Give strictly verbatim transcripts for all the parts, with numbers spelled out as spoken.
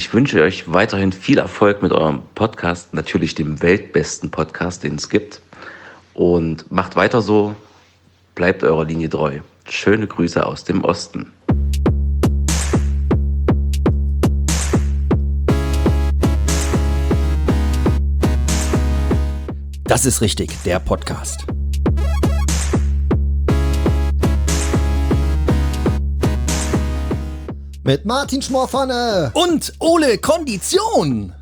ich wünsche euch weiterhin viel Erfolg mit eurem Podcast, natürlich dem weltbesten Podcast, den es gibt. Und macht weiter so, bleibt eurer Linie treu. Schöne Grüße aus dem Osten. Das ist richtig, der Podcast. Mit Martin Schmorpfanne und Ole Kondition.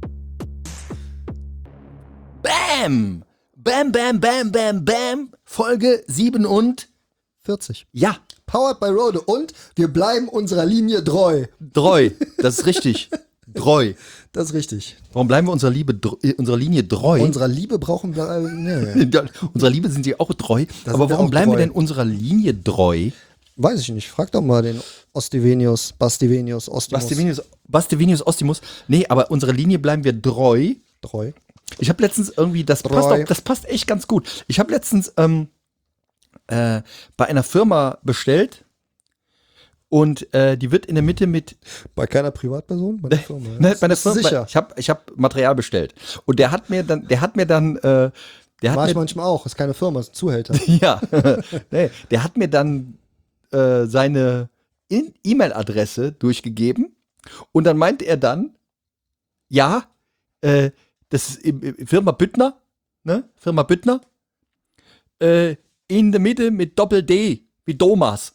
Bam! Bam, bam, bam, bam, bam. Folge siebenundvierzig. Ja. Powered by Rode und wir bleiben unserer Linie treu. Treu, das ist richtig. Treu. Das ist richtig. Warum bleiben wir unserer, Liebe, unserer Linie treu? Unserer Liebe brauchen wir... Äh, nee. Unserer Liebe sind sie auch treu. Da aber wir warum auch bleiben treu. wir denn unserer Linie treu? Weiß ich nicht. Frag doch mal den Ostivenius, Bastivenius, Ostimus. Bastivenius, Bastivenius Ostimus. Nee, aber unserer Linie bleiben wir treu. Treu. Ich habe letztens irgendwie, das passt, auch, das passt echt ganz gut. Ich habe letztens ähm, äh, bei einer Firma bestellt und äh, die wird in der Mitte mit... Bei keiner Privatperson? Bei der Firma? Ne, bei der Bist du Firma. sicher? Ich habe ich hab Material bestellt und der hat mir dann, der hat mir dann... Äh, der hat War mir, ich manchmal auch. Ist keine Firma, ist ein Zuhälter. Ja, nee, der hat mir dann äh, seine In- E-Mail-Adresse durchgegeben und dann meinte er dann, ja, äh, das ist im, im Firma Büttner, ne? Firma Büttner, äh, in der Mitte mit Doppel-D, wie Thomas.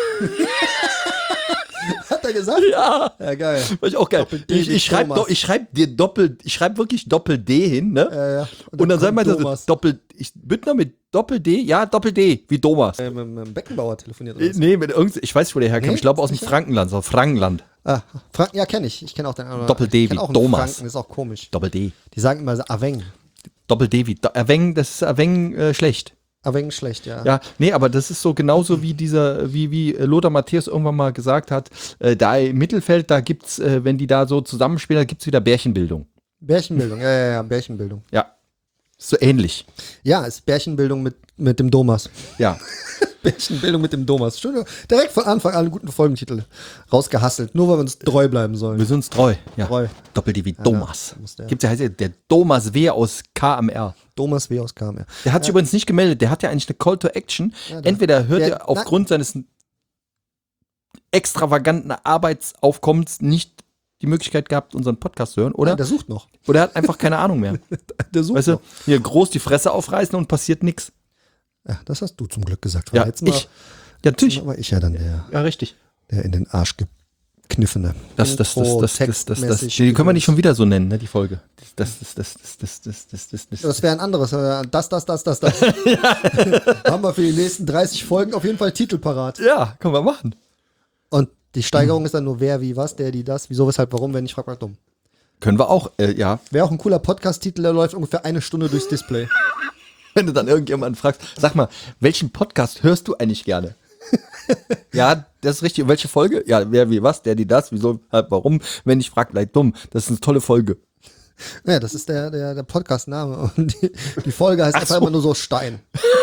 Hat er gesagt? Ja. Ja, geil. War ich auch geil. Doppel-D Ich, wie ich schreibe Thomas. ich schreib dir Doppel, ich schreibe wirklich Doppel-D hin, ne? Ja, ja. Und dann, dann sagen wir kommt so, Thomas. Doppel, ich, Büttner mit Doppel-D, ja, Doppel-D, wie Thomas. Äh, mit, mit dem Beckenbauer telefoniert. Äh, Oder so. nee, mit irgend, ich weiß nicht, wo der herkam. Nee, ich glaube aus dem sicher? Frankenland, so Frankenland. Ah, Frank, ja, kenne ich. Ich kenne auch den anderen. Doppel-D Ich kenn wie auch einen Thomas. Franken, ist auch komisch. Doppel-D. Die sagen immer so Aveng. Doppel-D wie Do- Erweng, das ist Erweng äh, schlecht. Aveng schlecht, ja. Ja, nee, aber das ist so genauso wie dieser, wie, wie äh, Lothar Matthäus irgendwann mal gesagt hat, äh, da im Mittelfeld, da gibt's, äh, wenn die da so zusammenspielen, da gibt's wieder Bärchenbildung. Bärchenbildung, ja, ja, ja, Bärchenbildung. Ja. Ist so ähnlich. Ja, ist Bärchenbildung mit, mit dem Thomas. Ja. Bärchenbildung mit dem Thomas. Schön, direkt von Anfang an einen guten Folgentitel rausgehasselt. Nur weil wir uns treu bleiben sollen. Wir sind uns treu. Ja. Treu. Doppel-D wie Ja, Thomas. da muss der- Gibt's ja, heißt ja der Thomas W. aus K M R. Thomas W. aus K M R. Der hat sich übrigens nicht gemeldet. Der hat ja eigentlich eine Call to Action. Ja, der- Entweder hört der- er aufgrund seines extravaganten Arbeitsaufkommens nicht die Möglichkeit gehabt, unseren Podcast zu hören, oder? Ja, der sucht noch. Oder er hat einfach keine Ahnung mehr. Der sucht Weißt du, noch. hier groß die Fresse aufreißen und passiert nichts. Ja, das hast du zum Glück gesagt. Weil Ja, letztes Mal ich. Ja, natürlich. war ich ja dann der, Ja, richtig. der in den Arsch gekniffene. Das, das, das, das, das, das, das, das, Textmäßig die können wir nicht schon wieder so nennen, ne, die Folge. Das, das, das, das, das, das, das, das, das. Das wäre ein anderes. äh, Das, das, das, das, das. Haben wir für die nächsten dreißig Folgen auf jeden Fall Titel parat. Ja, können wir machen. Und die Steigerung ist dann nur wer, wie, was, der, die, das, wieso, weshalb, warum, wenn ich frag mal dumm. Können wir auch, äh, ja. Wäre auch ein cooler Podcast-Titel, der läuft ungefähr eine Stunde durchs Display. Wenn du dann irgendjemanden fragst, sag mal, welchen Podcast hörst du eigentlich gerne? Ja, das ist richtig. Und welche Folge? Ja, wer, wie, was, der, die, das, wieso, halt, warum? Wenn ich frag, gleich dumm. Das ist eine tolle Folge. Ja, das ist der, der, der Podcast-Name. Und die, die Folge heißt Ach einfach so. immer nur so Stein.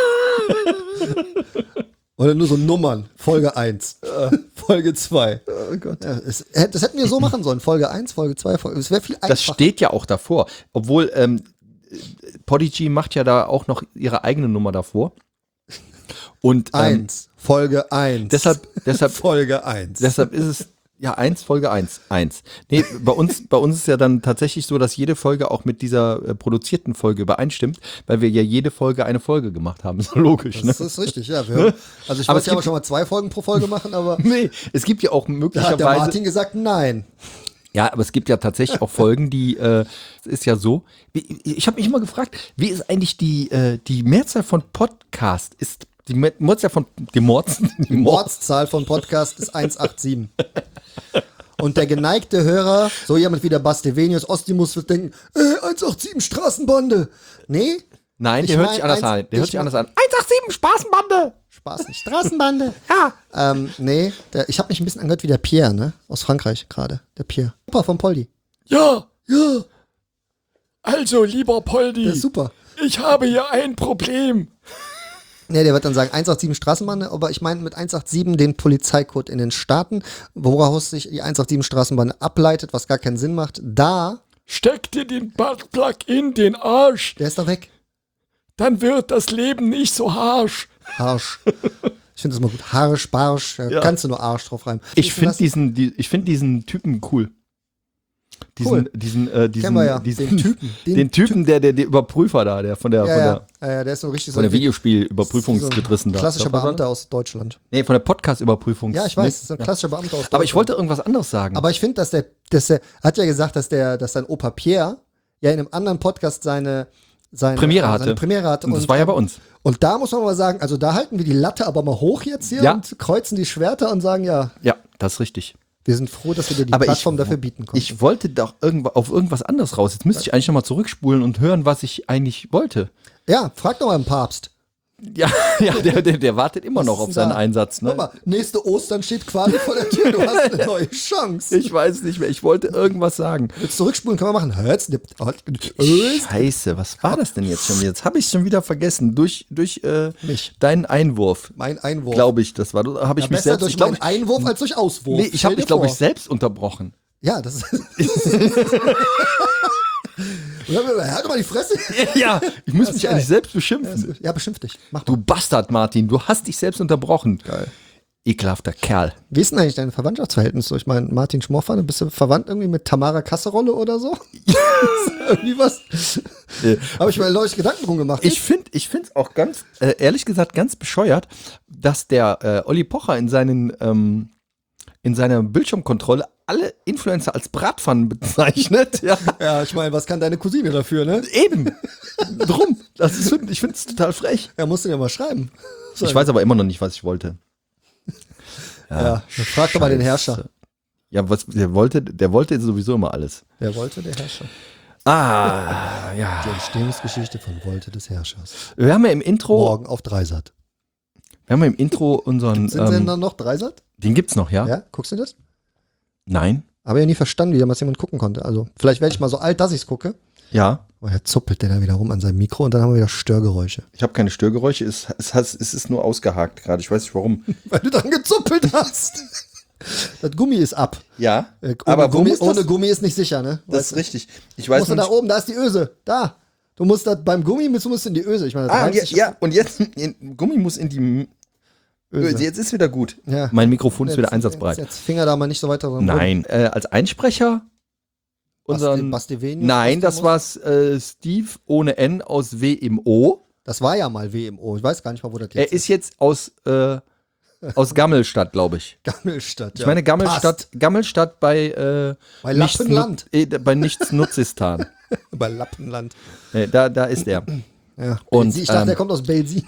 Oder nur so Nummern. Folge eins. Folge zwei. Oh Gott. Ja, es, das hätten wir so machen sollen. Folge eins, Folge zwei, Folge. Es wäre viel einfacher. Das steht ja auch davor. Obwohl, ähm, Podigy macht ja da auch noch ihre eigene Nummer davor. Und ähm, Eins. Folge eins. deshalb, deshalb, Folge eins. deshalb ist es, ja, eins, Folge eins, eins. Nee, bei uns, bei uns ist ja dann tatsächlich so, dass jede Folge auch mit dieser äh, produzierten Folge übereinstimmt, weil wir ja jede Folge eine Folge gemacht haben. Ist logisch, ne? Das ist richtig, ja. Wir hören, also ich Aber wollte es ja aber gibt- schon mal zwei Folgen pro Folge machen, aber Nee, es gibt ja auch da hat der möglicherweise. Martin gesagt, nein. Ja, aber es gibt ja tatsächlich auch Folgen, die, äh, es ist ja so, wie, ich habe mich immer gefragt, wie ist eigentlich die, äh, die Mehrzahl von Podcast? Ist die Me- Mehrzahl von, die Mords, die Mords, Mordszahl von Podcast ist hundertsiebenundachtzig. Und der geneigte Hörer, so jemand wie der Bastevenius Ostimus wird denken, äh, hundertsiebenundachtzig Straßenbande. Nee, nein, Ich der hört mein, sich anders eins- an, der hört ich sich mein- anders an. hundertsiebenundachtzig, Spaßenbande! Spaß nicht. Straßenbande. Ja. ähm, nee, der, ich habe mich ein bisschen angehört wie der Pierre, ne? Aus Frankreich gerade. Der Pierre. Super von Poldi. Ja, Ja, also lieber Poldi, der ist super. ich habe hier ein Problem. Nee, der wird dann sagen eins acht sieben Straßenbahn, aber ich meine mit eins acht sieben den Polizeicode in den Staaten, woraus sich die eins acht sieben Straßenbahn ableitet, was gar keinen Sinn macht. Da, Steck dir den Buttplug in den Arsch, der ist doch weg. dann wird das Leben nicht so harsch. Arsch. Ich finde das mal gut. Harsch, Barsch, da Ja. kannst du nur Arsch drauf reimen. Ich finde das- diesen, die, ich find diesen Typen cool. Diesen, Cool. diesen, äh, diesen, Kennen wir ja, diesen den Typen. Den, Typen, der, der, der Überprüfer da, der von der, Ja, von ja, der, ja, ja, der ist so richtig von der so ein Videospielüberprüfungsgedrissen da. klassischer Doch, was war Beamter das? aus Deutschland. Nee, von der Podcast-Überprüfungs. Ja, ich weiß, Nee? das ist ein klassischer Beamter aus Deutschland. Aber ich wollte irgendwas anderes sagen. Aber ich finde, dass der, dass der, hat ja gesagt, dass der, dass sein Opa Pierre ja in einem anderen Podcast seine, seine Premiere äh, hatte. Seine Premiere hatte. Und das war ja bei uns. Und da muss man mal sagen, also da halten wir die Latte aber mal hoch jetzt hier Ja. und kreuzen die Schwerter und sagen, ja, Ja, das ist richtig. wir sind froh, dass wir dir die Aber ich- Plattform dafür bieten konnten. Ich wollte doch irgendwo, auf irgendwas anderes raus. Jetzt müsste ich eigentlich nochmal zurückspulen und hören, was ich eigentlich wollte. ja, frag doch mal den Papst. Ja, ja der, der, der wartet immer Was noch ist auf denn seinen da? Einsatz. Guck Ne? mal, nächste Ostern steht quasi vor der Tür, du hast eine neue Chance. Ich weiß nicht mehr. Ich wollte irgendwas sagen. Jetzt zurückspulen können wir machen. Hört's, Scheiße, was war das denn jetzt schon wieder? Jetzt habe ich schon wieder vergessen. Durch, durch äh, Mich. deinen Einwurf, Mein Einwurf. glaube ich, das war. Habe ich ja, mich besser selbst. durch Ich glaub, meinen Einwurf als durch Auswurf. nee, ich Stell habe dir mich, glaube ich, vor. selbst unterbrochen. Ja, das ist. Halt doch mal die Fresse. Ja, ich muss Das mich ist eigentlich geil. selbst beschimpfen. Ja, beschimpf dich. Mach Du mal. Bastard, Martin, du hast dich selbst unterbrochen. Geil. Ekelhafter Kerl. Wie ist denn eigentlich dein Verwandtschaftsverhältnis so? Ich meine, Martin Schmorfan, bist du verwandt irgendwie mit Tamara Kasserolle oder so? irgendwie was? Äh, Habe ich mir neulich Gedanken drum gemacht. Ich finde ich es auch ganz, äh, ehrlich gesagt, ganz bescheuert, dass der äh, Olli Pocher in seinen ähm, in seiner Bildschirmkontrolle alle Influencer als Bratpfannen bezeichnet. Ja, ja, ich meine, was kann deine Cousine dafür, ne? eben. Drum. Das ist, ich finde es total frech. Er musste dir mal schreiben. Ich weiß aber immer noch nicht, was ich wollte. Ja, frag doch mal den Scheiße. Herrscher. Ja, was der wollte, der wollte sowieso immer alles. Wer wollte, der Herrscher. Ah, ja. Die Entstehungsgeschichte von Wollte des Herrschers. Wir haben ja im Intro, Morgen auf Dreisat. wir haben ja im Intro unseren, Sind ähm, Sender noch Dreisat? den gibt's noch, ja? Ja, guckst du das? Nein? Habe ja nie verstanden, wie damals jemand gucken konnte. Also, vielleicht werde ich mal so alt, dass ich es gucke. Ja. Oh, er zuppelt der da wieder rum an seinem Mikro und dann haben wir wieder Störgeräusche. Ich habe keine Störgeräusche, es, es, has- es ist nur ausgehakt gerade. Ich weiß nicht warum. Weil du dran gezuppelt hast. Das Gummi ist ab. Ja, Äh, ohne aber Gummi, wo muss das? ohne Gummi ist nicht sicher, ne? Das Weißt ist du? richtig. Ich Musst weiß du nur da nicht. oben, da ist die Öse. Da. Du musst da beim Gummi, du musst in die Öse. Ich meine, das Ah, und reimt je, sich- ja, und jetzt, in, Gummi muss in die M- Öse. Öse. Jetzt ist wieder gut. Ja. Mein Mikrofon ist wieder Jetzt- einsatzbereit. Jetzt, jetzt Finger da mal nicht so weiter dran rum. Nein, äh, als Einsprecher unseren. Basti, Basti Venius, Nein, das Basti war äh, Steve ohne N aus W M O. Das war ja mal W M O. Ich weiß gar nicht mal, wo das Er jetzt ist jetzt aus, äh, aus Gammelstadt, glaube ich. Gammelstadt. Ich meine Gammelstadt, Gammelstadt bei, äh, Bei nichts Lappenland. Nu- äh, bei nichts Nutzistan. Bei Lappenland. äh, da, da ist er. Ja. Und, Belsi- ich dachte, ähm, der kommt aus Belsi.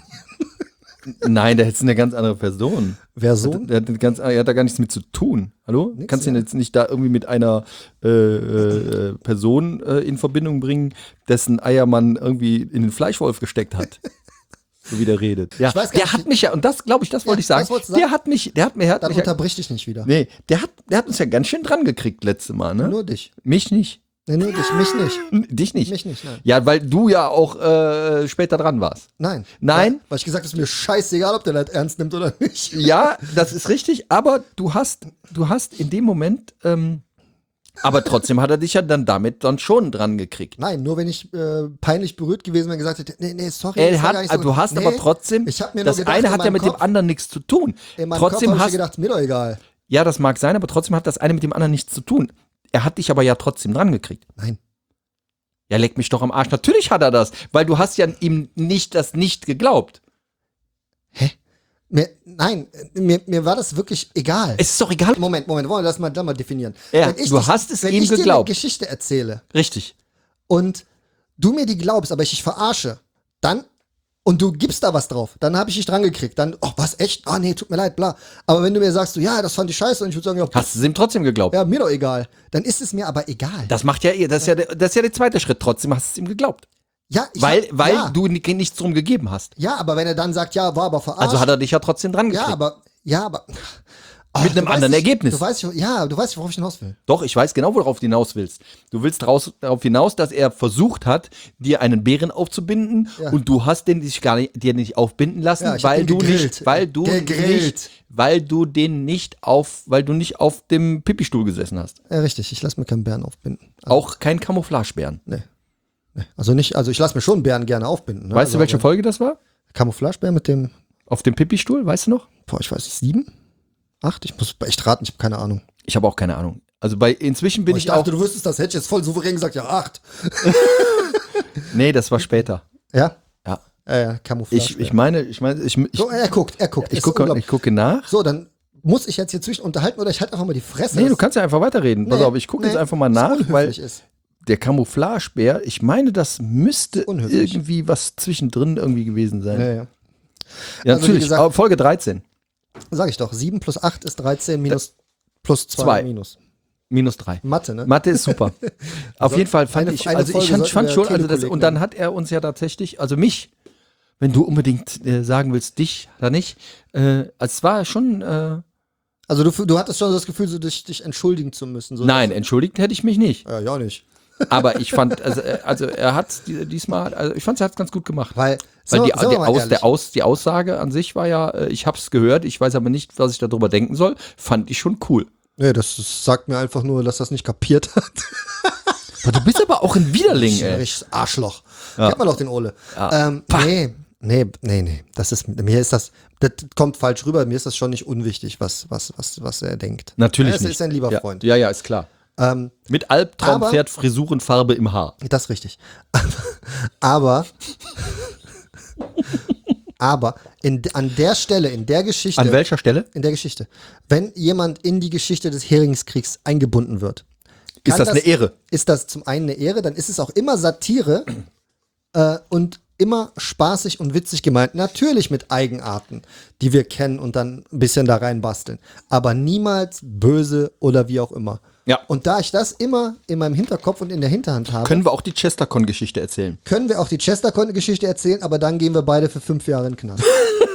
Nein, der ist eine ganz andere Person. Wer Sohn? Der hat, eine ganz, er hat da gar nichts mit zu tun. Hallo? Nix, Kannst du ihn ja. jetzt nicht da irgendwie mit einer äh, äh, Person äh, in Verbindung bringen, dessen Eier man irgendwie in den Fleischwolf gesteckt hat? So wie der redet. Ja, Ich weiß gar der nicht, hat mich ja, und das glaube ich, das wollte Ja, ich sagen. das wolltest du sagen? Der hat mich, der hat mir, der hat Dann mich ja, unterbrich dich nicht wieder. nee, der hat, der hat uns ja ganz schön dran gekriegt letzte Mal, ne? Nur dich. Mich nicht. Nee, nur dich. Mich nicht. Dich nicht. Mich nicht, nein. Ja, weil du ja auch äh, später dran warst. Nein. Nein? Weil, weil ich gesagt habe, es ist mir scheißegal, ob der das ernst nimmt oder nicht. Ja, das ist richtig, aber du hast, du hast in dem Moment, ähm, aber trotzdem hat er dich ja dann damit dann schon dran gekriegt. Nein, nur wenn ich äh, peinlich berührt gewesen wäre und gesagt hätte, nee, nee, sorry. Er das war hat, gar nicht so- du hast nee, aber trotzdem, ich hab mir nur das gedacht, eine in hat ja meinem mit Kopf- dem anderen nichts zu tun. In meinem Trotzdem Kopf hab hast ich mir gedacht, mir doch egal. ja, das mag sein, aber trotzdem hat das eine mit dem anderen nichts zu tun. Er hat dich aber ja trotzdem dran gekriegt. Nein. Ja, leck mich doch am Arsch. Natürlich hat er das, weil du hast ja ihm nicht das nicht geglaubt. Mir, nein, mir, mir war das wirklich egal. Es ist doch egal. Moment, Moment, wollen wir das mal, das mal definieren. Ja, Wenn ich du dich- hast es wenn ihm ich dir geglaubt. eine Geschichte erzähle Richtig. und du mir die glaubst, aber ich dich verarsche, dann und du gibst da was drauf, dann habe ich dich dran gekriegt. Dann, oh, was, echt? Ah, nee, tut mir leid, bla. Aber wenn du mir sagst, so, ja, das fand ich scheiße und ich würde sagen, ja, Hast du es ihm trotzdem geglaubt? ja, mir doch egal. Dann ist es mir aber egal. Das macht ja, eh- das ist ja, der, das ist ja der zweite Schritt. Trotzdem hast du es ihm geglaubt. ja, ich Weil, hab, weil ja, du ni- nichts drum gegeben hast. ja, aber wenn er dann sagt, ja, war aber verarscht. Also hat er dich ja trotzdem dran gekriegt. ja, aber, ja, aber, Oh, mit einem du weißt anderen nicht, Ergebnis. Du weißt, ja, du weißt, worauf ich hinaus will. Doch, ich weiß genau, worauf du hinaus willst. Du willst raus, darauf hinaus, dass er versucht hat, dir einen Bären aufzubinden Ja. und du hast den dich gar nicht, dir nicht aufbinden lassen, Ja, ich hab weil den du gegrillt. nicht, weil du Gegrillt. nicht, weil du den nicht auf, weil du nicht auf dem Pipi-Stuhl gesessen hast. Ja, richtig, ich lasse mir keinen Bären aufbinden. Also, Auch kein Camouflagebären. nee. nee. Also nicht, also ich lasse mir schon Bären gerne aufbinden. Ne? Weißt also, du, welche aber- Folge das war? Camouflagebär mit dem, Auf dem Pipi-Stuhl, weißt du noch? boah, ich weiß nicht, sieben? Acht? Ich muss echt raten, ich habe keine Ahnung. Ich habe auch keine Ahnung. Also bei inzwischen bin Oh, ich, ich dachte, auch. du wüsstest das, hätte ich jetzt voll souverän gesagt, ja, acht. Nee, das war später. Ja? Ja. Ja, ja, Camouflage. Ich, ich meine, ich meine, ich, ich, so, er guckt, er guckt. ich, Ist gucke, unglaublich. ich gucke nach. So, dann muss ich jetzt hier zwischen unterhalten oder ich halte einfach mal die Fresse. Nee, du kannst ja einfach weiterreden. Pass Nee, auf, ich gucke nee, jetzt einfach mal das nach, weil unhöflich ist. der Camouflagebär, ich meine, das müsste Unhöflich. irgendwie was zwischendrin irgendwie gewesen sein. Ja, ja. Ja, Also, wie natürlich. gesagt- Aber Folge dreizehn, Sag ich doch, sieben plus acht ist dreizehn minus plus zwei Zwei. minus. minus drei. Mathe, ne? Mathe ist super. Auf So, jeden Fall fand eine- ich, eine also ich Folge fand, sollten fand wir schon, also das, Telekolleg und dann nennen. hat er uns ja tatsächlich, also mich, wenn du unbedingt äh, sagen willst, dich da nicht, äh, also es war schon, äh, Also du, du hattest schon das Gefühl, so dich, dich entschuldigen zu müssen. So nein, entschuldigt hätte ich mich nicht. Ja, ja nicht. Aber ich fand, also, äh, also er hat die- diesmal, also ich fand, er hat es ganz gut gemacht. Weil, Weil so, die, sind die, wir mal Aus, ehrlich. der Aus, die Aussage an sich war ja, äh, ich habe es gehört, ich weiß aber nicht, was ich darüber denken soll, fand ich schon cool. Nee, das, das sagt mir einfach nur, dass das nicht kapiert hat. Du bist aber auch ein Widerling, Ich, ey. richtiges Arschloch. Ja. Kennt man doch den Ole. Ja. Ähm, nee, nee, nee, nee. Das ist, mir ist das, das kommt falsch rüber. Mir ist das schon nicht unwichtig, was, was, was, was er denkt. Natürlich Er ist, nicht. ist ein lieber ja. Freund. Ja, ja, ist klar. Ähm, Mit Albtraum Aber- fährt Frisurenfarbe im Haar. Das ist richtig. Aber, aber in, an der Stelle, in der Geschichte, An welcher Stelle? in der Geschichte, wenn jemand in die Geschichte des Heringskriegs eingebunden wird, Ist kann das eine Ehre? Ist das zum einen eine Ehre, dann ist es auch immer Satire äh, und immer spaßig und witzig gemeint. Natürlich mit Eigenarten, die wir kennen und dann ein bisschen da reinbasteln. Aber niemals böse oder wie auch immer. Ja. Und da ich das immer in meinem Hinterkopf und in der Hinterhand habe, Können wir auch die Chestercon-Geschichte erzählen? können wir auch die Chestercon-Geschichte erzählen, aber dann gehen wir beide für fünf Jahre in den Knast.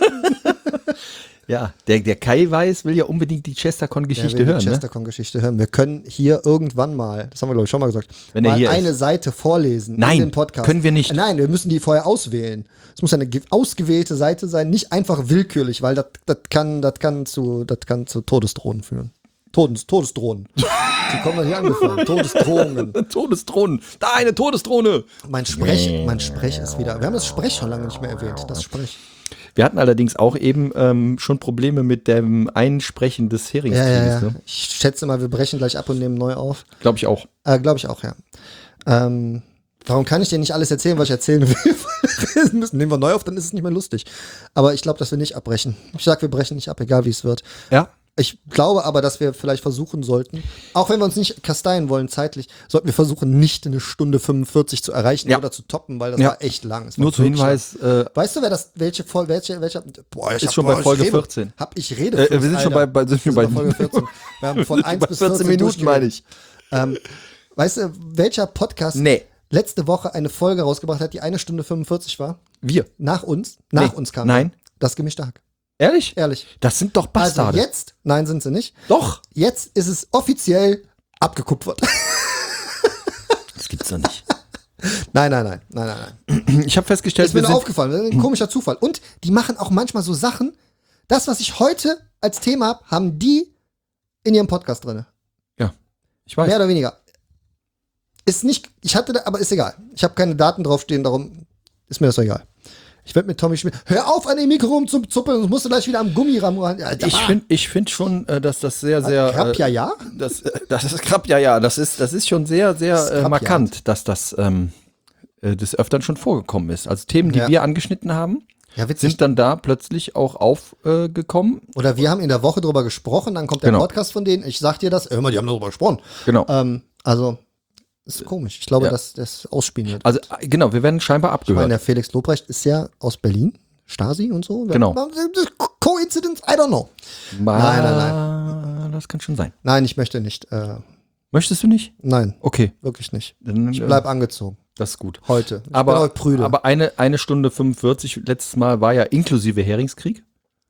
Ja, der, der Kai Weiß will ja unbedingt die Der Chestercon-Geschichte will hören, die ne? Chestercon-Geschichte hören. Wir können hier irgendwann mal, das haben wir glaube ich schon mal gesagt, Wenn er mal hier eine ist. Seite vorlesen Nein, in den Podcast. können wir nicht. Nein, wir müssen die vorher auswählen. Es muss eine ge- ausgewählte Seite sein, nicht einfach willkürlich, weil das das kann, das kann zu, das kann zu Todesdrohnen führen. Todes, Todesdrohnen. Die kommen dann hier angefangen. Todesdrohungen. Todesdrohnen. Da eine Todesdrohne. Mein Sprech, mein Sprech ist wieder. Wir haben das Sprech schon lange nicht mehr erwähnt. Das Sprech. Wir hatten allerdings auch eben ähm, schon Probleme mit dem Einsprechen des Ja, Heringskrieges, ja, ja. ne? Ich schätze mal, wir brechen gleich ab und nehmen neu auf. Glaube ich auch. Äh, Glaube ich auch, ja. Ähm, warum kann ich dir nicht alles erzählen, was ich erzählen will? Wir müssen, nehmen wir neu auf, dann ist es nicht mehr lustig. Aber ich glaube, dass wir nicht abbrechen. Ich sag, wir brechen nicht ab, egal wie es wird. Ja. Ich glaube aber, dass wir vielleicht versuchen sollten, auch wenn wir uns nicht kasteien wollen zeitlich, sollten wir versuchen, nicht eine Stunde fünfundvierzig zu erreichen Ja. oder zu toppen, weil das Ja. war echt lang. Es war Nur zum wirklich Hinweis, äh, lang. Weißt du, wer das, welche, Fol- welche, welcher, boah, ich Ist hab, schon boah, bei ich Folge rede, vierzehn. Hab ich Rede. Äh, wir sind schon bei- bei- sind wir wir sind bei- bei Folge vierzehn. Wir haben von eins bei bis vierzehn vierzehn Minuten, meine ich. Ähm, weißt du, welcher Podcast Nee. letzte Woche eine Folge rausgebracht hat, die eine Stunde fünfundvierzig war? Wir. Nach uns? Nach Nee. uns kam. Nein. Das gemischte Hack. Ehrlich? Ehrlich. Das sind doch Bastarde. Also jetzt, nein, sind sie nicht. Doch. Jetzt ist es offiziell abgekupfert. Das gibt's doch nicht. nein, nein, nein, nein, nein, nein. Ich habe festgestellt, Ist mir wir nur sind, aufgefallen. Das ist ein komischer Zufall. Und die machen auch manchmal so Sachen. Das, was ich heute als Thema habe, haben die in ihrem Podcast drin. ich weiß. Mehr oder weniger. Ist nicht, ich hatte da, aber ist egal. Ich habe keine Daten draufstehen, darum ist mir das doch egal. Ich werde mit Tommy Schmidt. Hör auf, an dem Mikro rumzuzuppeln, sonst musst du gleich wieder am Gummiram. Ja, Ich finde ich find schon, äh, dass das sehr, sehr. Krab, ja, äh, ja. Das, äh, das ist Krab, ja, ja. Das ist, das ist schon sehr, sehr Das ist äh, Krab, markant, dass das ähm, äh, des Öfteren schon vorgekommen ist. Also Themen, die Ja. wir angeschnitten haben, Ja, witzig. sind dann da plötzlich auch aufgekommen. Oder wir haben in der Woche drüber gesprochen, dann kommt der Genau. Podcast von denen. Ich sag dir das, hör mal, die haben darüber gesprochen. Genau. Ähm, also, ist komisch. Ich glaube, Ja. dass das ausspielen wird. Also äh, genau, wir werden scheinbar Ich meine, abgehört. der Felix Lobrecht ist ja aus Berlin, Stasi und so. Genau. Coincidence, I don't know. nein, nein, nein. Das kann schon sein. Nein, ich möchte nicht. Äh, Möchtest du nicht? nein, Okay. wirklich nicht. Dann, Ich äh, bleib angezogen. das ist gut. Heute. Ich Aber, bin heute prüde. aber eine, eine Stunde fünfundvierzig letztes Mal war ja inklusive Heringskrieg.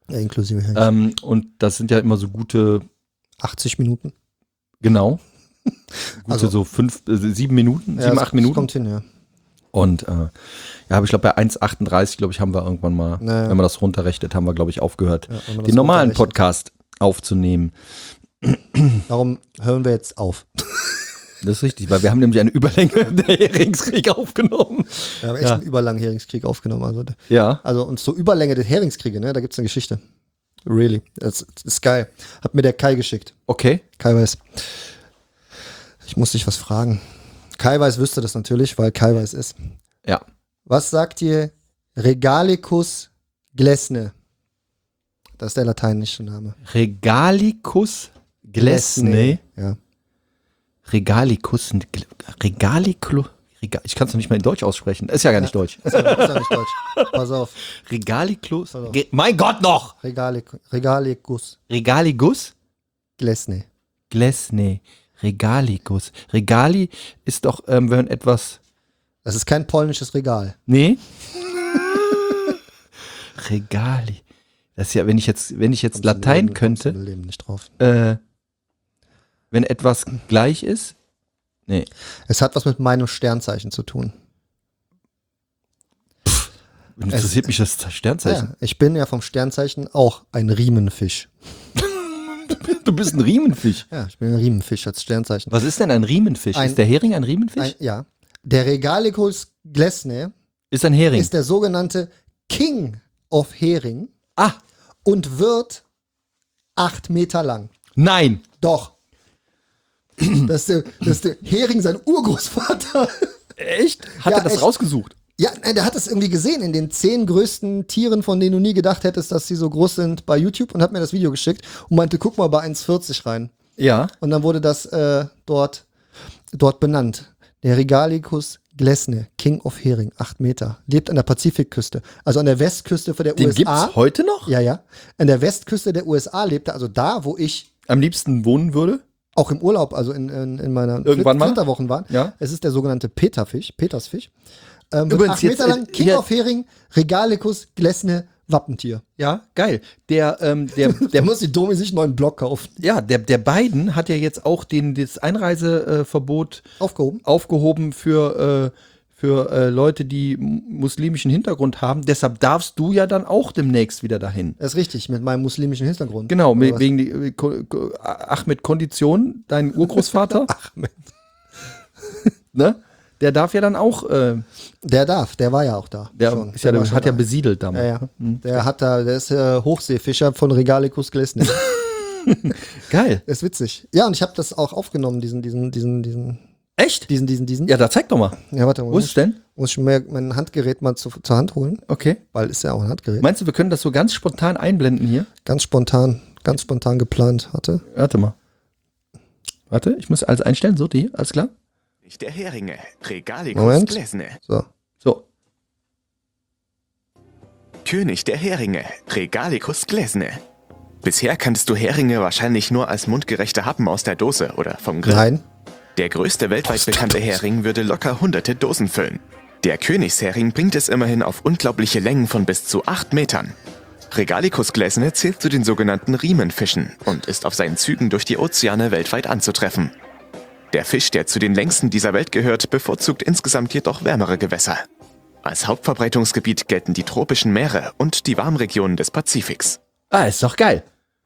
Ja, inklusive Hering. Ähm, und das sind ja immer so gute, achtzig Minuten. genau, gute Also- so fünf, äh, sieben Minuten, Ja, sieben, es- acht es Minuten. Kommt hin, ja. Und äh, ja, aber ich glaube bei eins achtunddreißig, glaube ich, haben wir irgendwann mal, Naja. wenn man das runterrechnet, haben wir, glaube ich, aufgehört, Ja, wenn man das den normalen runterrechnet. Podcast aufzunehmen. Darum hören wir jetzt auf. Das ist richtig, weil wir haben nämlich eine Überlänge der Heringskrieg aufgenommen. Wir haben echt Ja. einen überlangen Heringskrieg aufgenommen. Also, Ja. also und zur Überlänge des Heringskriege, ne, da gibt's eine Geschichte. Really. Das, das ist geil. Hat mir der Kai geschickt. Okay. Kai weiß. Ich muss dich was fragen. Kai weiß wüsste das natürlich, weil Kai weiß ist. Ja. Was sagt ihr Regalicus glesne? Das ist der lateinische Name. Regalicus glesne. Ja. Regalicus, Regalicus, Regal, ich kann es noch nicht mal in Deutsch aussprechen. Ist ja gar nicht Deutsch. Ist ja, ist ja nicht deutsch. Pass auf. Regalicus, Pass auf. Ge mein Gott noch! Regalic Regalicus Regalicus glesne. glesne. Regalicus. Regali ist doch, ähm, wenn etwas, Das ist kein polnisches Regal. nee? Regali. Das ist ja, wenn ich jetzt, wenn ich jetzt Kommst du im Latein Leben- kommst du könnte, im Leben nicht drauf. äh, wenn etwas gleich ist, nee. Es hat was mit meinem Sternzeichen zu tun. Interessiert mich das Sternzeichen. Ja, ich bin ja vom Sternzeichen auch ein Riemenfisch. Du bist ein Riemenfisch. Ja, ich bin ein Riemenfisch als Sternzeichen. Was ist denn ein Riemenfisch? Ein- ist der Hering ein Riemenfisch? Ein, ja. Der Regalicus glesne ist ein Hering. ist der sogenannte King of Hering ah, und wird acht Meter lang. nein. Doch. Das ist der, das ist der Hering, sein Urgroßvater. Echt? Hat Ja, er das echt. rausgesucht? Ja, nein, der hat es irgendwie gesehen in den zehn größten Tieren, von denen du nie gedacht hättest, dass sie so groß sind bei YouTube und hat mir das Video geschickt und meinte, guck mal bei eins vierzig rein. Ja. Und dann wurde das äh, dort, dort benannt. Der Regalicus glesne, King of Hering, acht Meter, lebt an der Pazifikküste, also an der Westküste von der Den U S A. gibt's heute noch? Ja, ja. An der Westküste der U S A lebte, also da, wo ich Am liebsten wohnen würde? auch im Urlaub, also in, in, in meiner Irgendwann mal? Flitterwochen war. Ja. Es ist der sogenannte Peterfisch, Petersfisch. Ähm, wird Übrigens acht jetzt, Meter lang, äh, King hier- of Hering, Regalicus glesne, Wappentier. Ja, geil. Der, ähm, der, Der der, muss die Domi sich einen neuen Block kaufen. ja, der, der Biden hat ja jetzt auch den, das Einreiseverbot Aufgehoben. aufgehoben für, äh, für äh, Leute, die m- muslimischen Hintergrund haben. Deshalb darfst du ja dann auch demnächst wieder dahin. Das ist richtig, mit meinem muslimischen Hintergrund. Genau, Oder me- was? wegen die, äh, Ko- Ko- Ahmed Kondition, dein Urgroßvater, Ahmed. ne? Der darf ja dann auch, äh, Der darf, der war ja auch da. der, schon. ist ja, Der der war schon hat ja da. besiedelt damals. Ja, ja. Der hat da, der ist äh, Hochseefischer von Regalicus glesne. Geil. Das ist witzig. Ja, und ich habe das auch aufgenommen, diesen, diesen, diesen, diesen, Echt? diesen, diesen, diesen. Ja, da zeig doch mal. Ja, warte mal. Wo ist es denn? Muss ich mir mein Handgerät mal zu, zur Hand holen, Okay. weil ist ja auch ein Handgerät. Meinst du, wir können das so ganz spontan einblenden hier? Ganz spontan, ganz spontan geplant hatte. Warte mal. Warte, ich muss alles einstellen. So, die, alles klar? Nicht der Heringe, Regalicus Moment. glesne. So. So. König der Heringe, Regalicus glesne. Bisher kanntest du Heringe wahrscheinlich nur als mundgerechte Happen aus der Dose oder vom Grill. Nein. Der größte weltweit bekannte Hering würde locker hunderte Dosen füllen. Der Königshering bringt es immerhin auf unglaubliche Längen von bis zu acht Metern. Regalicus glesne zählt zu den sogenannten Riemenfischen und ist auf seinen Zügen durch die Ozeane weltweit anzutreffen. Der Fisch, der zu den längsten dieser Welt gehört, bevorzugt insgesamt jedoch wärmere Gewässer. Als Hauptverbreitungsgebiet gelten die tropischen Meere und die Warmregionen des Pazifiks. Ah, ist doch geil.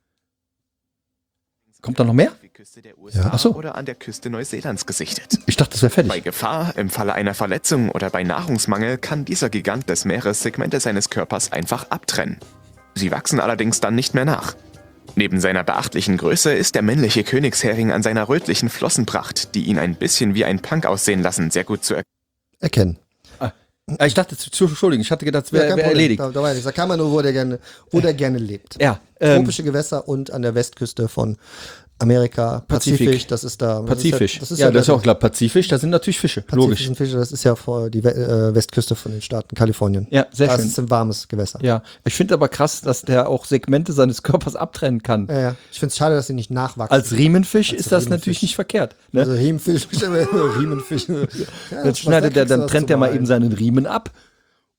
Kommt da noch mehr? Die Küste der U S Ja, A ach so. oder an der Küste Neuseelands gesichtet. Ich dachte, das wäre Bei fertig. Gefahr, im Falle einer Verletzung oder bei Nahrungsmangel kann dieser Gigant des Meeres Segmente seines Körpers einfach abtrennen. Sie wachsen allerdings dann nicht mehr nach. Neben seiner beachtlichen Größe ist der männliche Königshering an seiner rötlichen Flossenpracht, die ihn ein bisschen wie ein Punk aussehen lassen, sehr gut zu erkennen. Erkennen. Ah, ich dachte, zu- Entschuldigung, ich hatte gedacht, es Ja, wäre kein wär Problem. erledigt. Da, da war ja nichts. Da kann man nur, wo der gerne, wo der gerne lebt. Ja, ähm, Tropische Gewässer und an der Westküste von Amerika, Pazifik. Pazifik, das ist da. Pazifisch. Das ist ja, ja, das ist ja der- auch klar. Pazifisch, da sind natürlich Fische. Logisch. Pazifischen Fische, das ist ja vor die We äh, Westküste von den Staaten Kalifornien. Ja, sehr das schön. ist ein warmes Gewässer. Ja, ich finde aber krass, dass der auch Segmente seines Körpers abtrennen kann. Ja, ja. Ich finde es schade, dass sie nicht nachwachsen. Als Riemenfisch Als ist das Riemenfisch. natürlich nicht verkehrt. Ne? also Riemenfisch, Riemenfisch. Ja, Dann schneidet der, dann trennt der mal eben seinen Riemen ab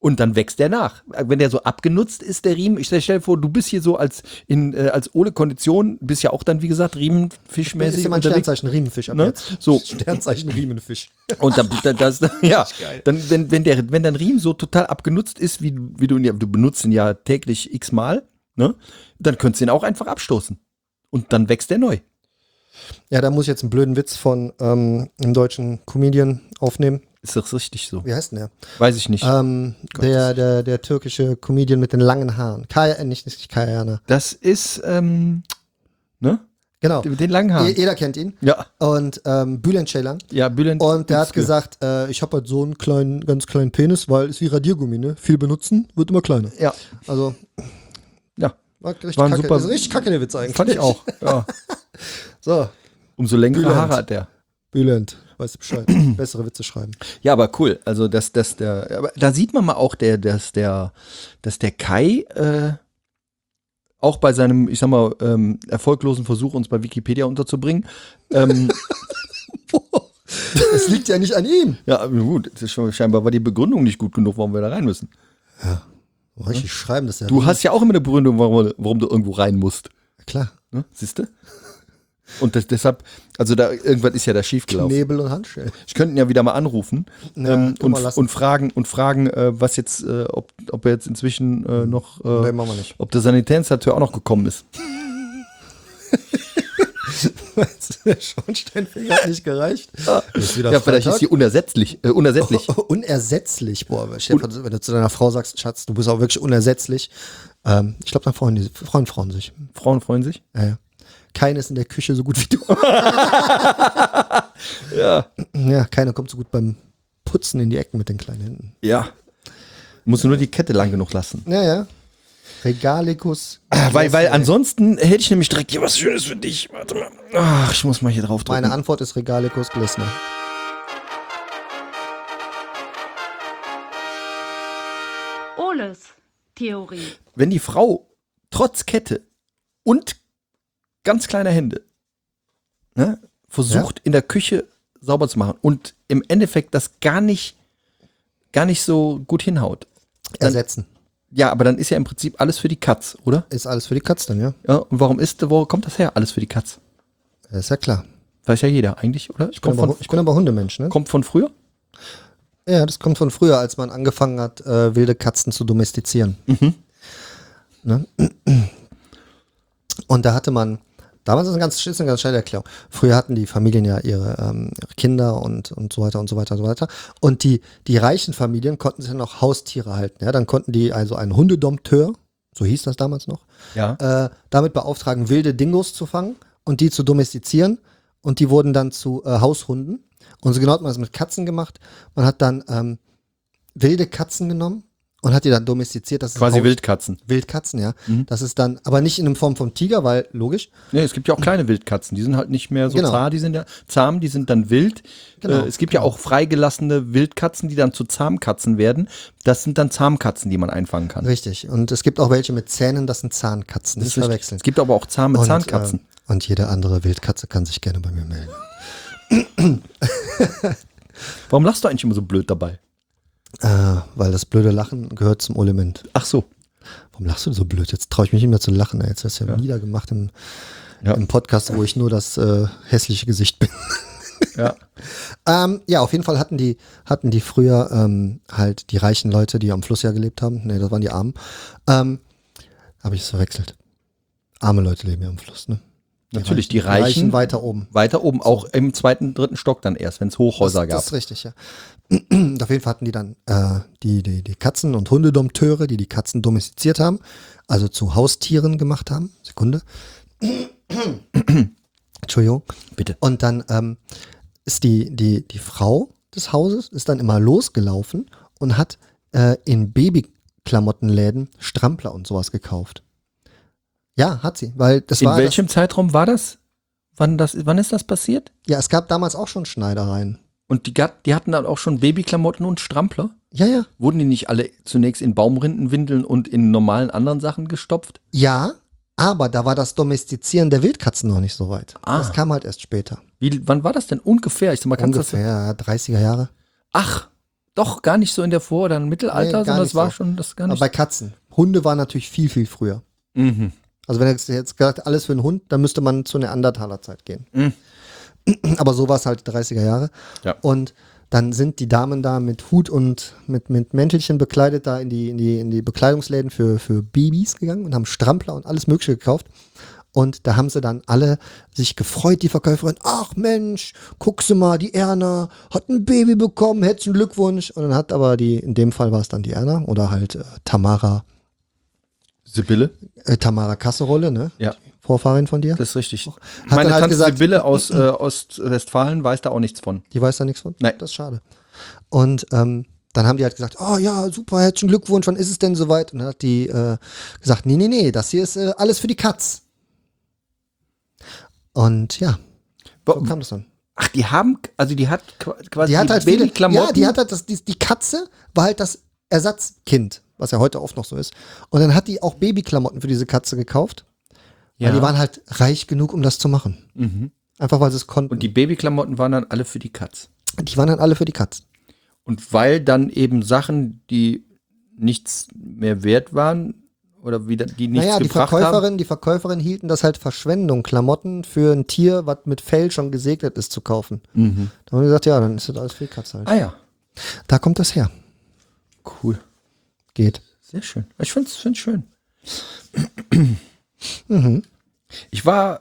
Und dann wächst der nach. Wenn der so abgenutzt ist, der Riemen, ich stell dir vor, du bist hier so als in äh, als ohne Kondition, bist ja auch dann, wie gesagt, Riemenfischmäßig Ist ja mein unterwegs. Sternzeichen Riemenfisch ab Ne? jetzt. So. Sternzeichen Riemenfisch. Und dann, dann das, ja, dann, wenn, wenn der, wenn dein Riemen so total abgenutzt ist, wie, wie du ihn ja, du benutzt ihn ja täglich x-mal, ne? Dann könntest du ihn auch einfach abstoßen. Und dann wächst der neu. Ja, da muss ich jetzt einen blöden Witz von ähm, einem deutschen Comedian aufnehmen. Ist das richtig so? Wie heißt denn der? Weiß ich nicht. Ähm, der, der, der türkische Comedian mit den langen Haaren. Kaya, äh, nicht, nicht Kaya Jana. Das ist, ähm, ne? Genau. Mit den langen Haaren. Je- Jeder kennt ihn. Ja. Und ähm, Bülent Ceylan. Ja, Bülent. Und der hat Özgür. gesagt, äh, ich habe halt so einen kleinen, ganz kleinen Penis, weil es wie Radiergummi, ne? Viel benutzen, wird immer kleiner. Ja. Also, Ja. war richtig War ein kacke. super- Das ist richtig kacke, der Witz eigentlich. Fand ich auch. Ja. So, Umso längere Bülent. Haare hat der. Bülent, weißt du Bescheid. Bessere Witze schreiben. Ja, aber cool. Also, dass, dass der, aber da sieht man mal auch, der, dass der, dass der Kai, äh, auch bei seinem, ich sag mal, ähm, erfolglosen Versuch, uns bei Wikipedia unterzubringen, ähm, Es liegt ja nicht an ihm. ja, gut, das ist schon, scheinbar war die Begründung nicht gut genug, warum wir da rein müssen. Richtig schreiben, das ist ja. Du hast ja auch immer eine Begründung, warum, warum du irgendwo rein musst. Klar. Ne? Siehst du? Und das, deshalb, also da, irgendwas ist ja da schiefgelaufen. Nebel und Handschellen. Ich könnte ihn ja wieder mal anrufen Ja, ähm, kann und, man lassen. und fragen, und fragen äh, was jetzt, äh, ob, ob er jetzt inzwischen äh, noch, äh, Nee, machen wir nicht. ob der Sanitärinstallateur auch noch gekommen ist. Weißt du, der Schornsteinfeger hat nicht gereicht. Ist wieder Ja, vielleicht ist Freitag. sie unersetzlich. Äh, unersättlich. Unersetzlich, boah, Stefan, wenn du zu deiner Frau sagst, Schatz, du bist auch wirklich unersetzlich. Ähm, ich glaube, dann freuen, die, freuen Frauen sich. Frauen freuen sich. Ja, ja. Keine ist in der Küche so gut wie du. Ja. Ja, keiner kommt so gut beim Putzen in die Ecken mit den kleinen Händen. Ja. Muss nur die Kette lang genug lassen. Ja, ja. Regalicus. Weil, weil ansonsten hätte ich nämlich direkt hier was Schönes für dich. Warte mal. Ach, ich muss mal hier drauf drücken. Meine Antwort ist Regalicus Glissner. Oles Theorie. Wenn die Frau trotz Kette und ganz kleiner Hände ne, versucht, in der Küche sauber zu machen und im Endeffekt das gar nicht, gar nicht so gut hinhaut. Dann, Ersetzen. ja, aber dann ist ja im Prinzip alles für die Katz, oder? Ist alles für die Katz dann, ja? Ja, und warum ist, wo kommt das her? Alles für die Katz. Das ist ja klar. Weiß ja jeder eigentlich, oder? Ich bin, Kommt aber, von, ich bin aber Hundemensch, ne? kommt von früher? Ja, das kommt von früher, als man angefangen hat, äh, wilde Katzen zu domestizieren. Ne? Und da hatte man, damals ist eine ganz, ist eine ganz schnelle Erklärung. Früher hatten die Familien ja ihre, ähm, ihre Kinder und, und so weiter und so weiter und so weiter. Und die, die reichen Familien konnten sich dann auch Haustiere halten. Ja? Dann konnten die also einen Hundedompteur, so hieß das damals noch, Ja. äh, damit beauftragen, wilde Dingos zu fangen und die zu domestizieren. Und die wurden dann zu äh, Haushunden. Und so genau hat man das mit Katzen gemacht. Man hat dann ähm, wilde Katzen genommen und hat die dann domestiziert. Das ist Quasi Haus- Wildkatzen. Wildkatzen, ja. Mhm. Das ist dann, aber nicht in der Form vom Tiger, weil logisch. Nee, es gibt ja auch kleine Wildkatzen, die sind halt nicht mehr so Genau. zahm, die sind ja zahm, die sind dann wild. Genau, äh, es gibt ja auch freigelassene Wildkatzen, die dann zu Zahmkatzen werden. Das sind dann Zahmkatzen, die man einfangen kann. Richtig. Und es gibt auch welche mit Zähnen, das sind Zahnkatzen. Das Nicht ist richtig. verwechseln. Es gibt aber auch zahme Und, Zahnkatzen. Äh, und jede andere Wildkatze kann sich gerne bei mir melden. Warum lachst du eigentlich immer so blöd dabei? Äh, weil das blöde Lachen gehört zum Element. Ach so. Warum lachst du so blöd? Jetzt traue ich mich nicht mehr zu lachen. Ey. Jetzt hast du ja, Ja. niedergemacht im, Ja. im Podcast, wo ich nur das äh, hässliche Gesicht bin. Ja. Ähm, ja, auf jeden Fall hatten die, hatten die früher ähm, halt die reichen Leute, die am Fluss ja gelebt haben. Nee, das waren die Armen. Ähm, Habe ich es verwechselt. Arme Leute leben ja am Fluss, ne? Natürlich, die Reichen, weiter oben. weiter oben, auch im zweiten, dritten Stock dann erst, wenn es Hochhäuser das, gab. Das ist richtig, ja. Und auf jeden Fall hatten die dann äh, die, die, die Katzen- und Hundedompteure, die die Katzen domestiziert haben, also zu Haustieren gemacht haben. Sekunde. Entschuldigung. Bitte. Und dann ähm, ist die, die, die Frau des Hauses ist dann immer losgelaufen und hat äh, in Babyklamottenläden Strampler und sowas gekauft. Ja, hat sie, weil das In war welchem Zeitraum war das? Wann, das? wann ist das passiert? das, ja, es gab damals auch schon Schneidereien. Und die, gat- die hatten dann auch schon Babyklamotten und Strampler? Ja, ja. Wurden die nicht alle zunächst in Baumrindenwindeln und in normalen anderen Sachen gestopft? Ja, aber da war das Domestizieren der Wildkatzen noch nicht so weit. Ah. Das kam halt erst später. Wie, wann war das denn ungefähr? Ich sag mal, kannst du Ungefähr dreißiger Jahre. das? Ach, doch gar nicht so in der Vor- oder im Mittelalter, Nee, gar sondern nicht das war so. schon das gar Aber nicht. bei Katzen. Hunde waren natürlich viel, viel früher. Mhm. Also wenn er jetzt- jetzt gesagt alles für einen Hund, dann müsste man zur Neandertaler-Zeit gehen. Mhm. Aber so war es halt dreißiger Jahre. Ja. Und dann sind die Damen da mit Hut und mit, mit Mäntelchen bekleidet da in die, in die, in die Bekleidungsläden für, für Babys gegangen und haben Strampler und alles Mögliche gekauft. Und da haben sie dann alle sich gefreut, die Verkäuferin. Ach Mensch, guck sie mal, die Erna hat ein Baby bekommen, herzlichen Glückwunsch. Und dann hat aber die, in dem Fall war es dann die Erna oder halt äh, Tamara, Sibylle? äh, Tamara Kasserolle, ne? Ja. Vorfahrin von dir. Das ist richtig. Hat Meine dann halt Tante gesagt- Sibylle aus äh, Ostwestfalen weiß da auch nichts von. Die weiß da nichts von? Nein. Das ist schade. Und ähm, dann haben die halt gesagt, oh ja, super, herzlichen Glückwunsch, wann ist es denn soweit? Und dann hat die äh, gesagt, nee, nee, nee, das hier ist äh, alles für die Katz. Und ja, so kam das dann. Ach, die haben, also die hat qu- quasi Die hat halt viele, Babyklamotten. ja, die hat halt das, die, die Katze war halt das Ersatzkind, was ja heute oft noch so ist. Und dann hat die auch Babyklamotten für diese Katze gekauft. Ja. Weil die waren halt reich genug, um das zu machen. Mhm. Einfach weil sie es konnten. Und die Babyklamotten waren dann alle für die Katz. die waren dann alle für die Katze. Und weil dann eben Sachen, die nichts mehr wert waren oder wieder die nichts Naja, die gebracht haben. Verkäuferin, die Verkäuferin hielten das halt Verschwendung, Klamotten für ein Tier, was mit Fell schon gesegnet ist, zu kaufen. Mhm. Da haben wir gesagt, ja, dann ist das alles für die Katze halt. Ah ja, Da kommt das her. cool. Geht. Sehr schön. Ich finde es schön. Mhm. Ich war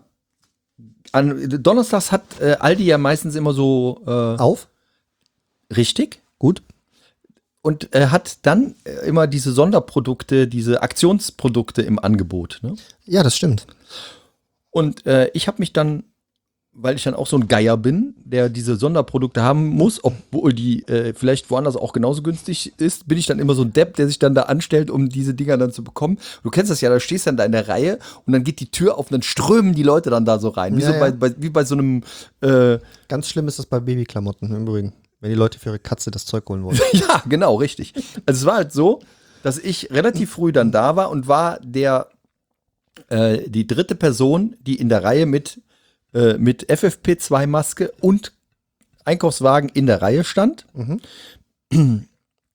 an Donnerstags hat äh, Aldi ja meistens immer so äh, Auf? richtig Gut. und äh, hat dann äh, immer diese Sonderprodukte, diese Aktionsprodukte im Angebot. Ne? Ja, das stimmt. Und äh, ich habe mich dann, weil ich dann auch so ein Geier bin, der diese Sonderprodukte haben muss, obwohl die äh, vielleicht woanders auch genauso günstig ist, bin ich dann immer so ein Depp, der sich dann da anstellt, um diese Dinger dann zu bekommen. Du kennst das ja, da stehst dann da in der Reihe und dann geht die Tür auf und dann strömen die Leute dann da so rein. Wie, Ja, so ja. Bei, bei, wie bei so einem äh, Ganz schlimm ist das bei Babyklamotten im Übrigen. Wenn die Leute für ihre Katze das Zeug holen wollen. Ja, genau, richtig. Also es war halt so, dass ich relativ früh dann da war und war der äh, die dritte Person, die in der Reihe mit, äh, mit F F P zwei Maske und Einkaufswagen in der Reihe stand. Mhm.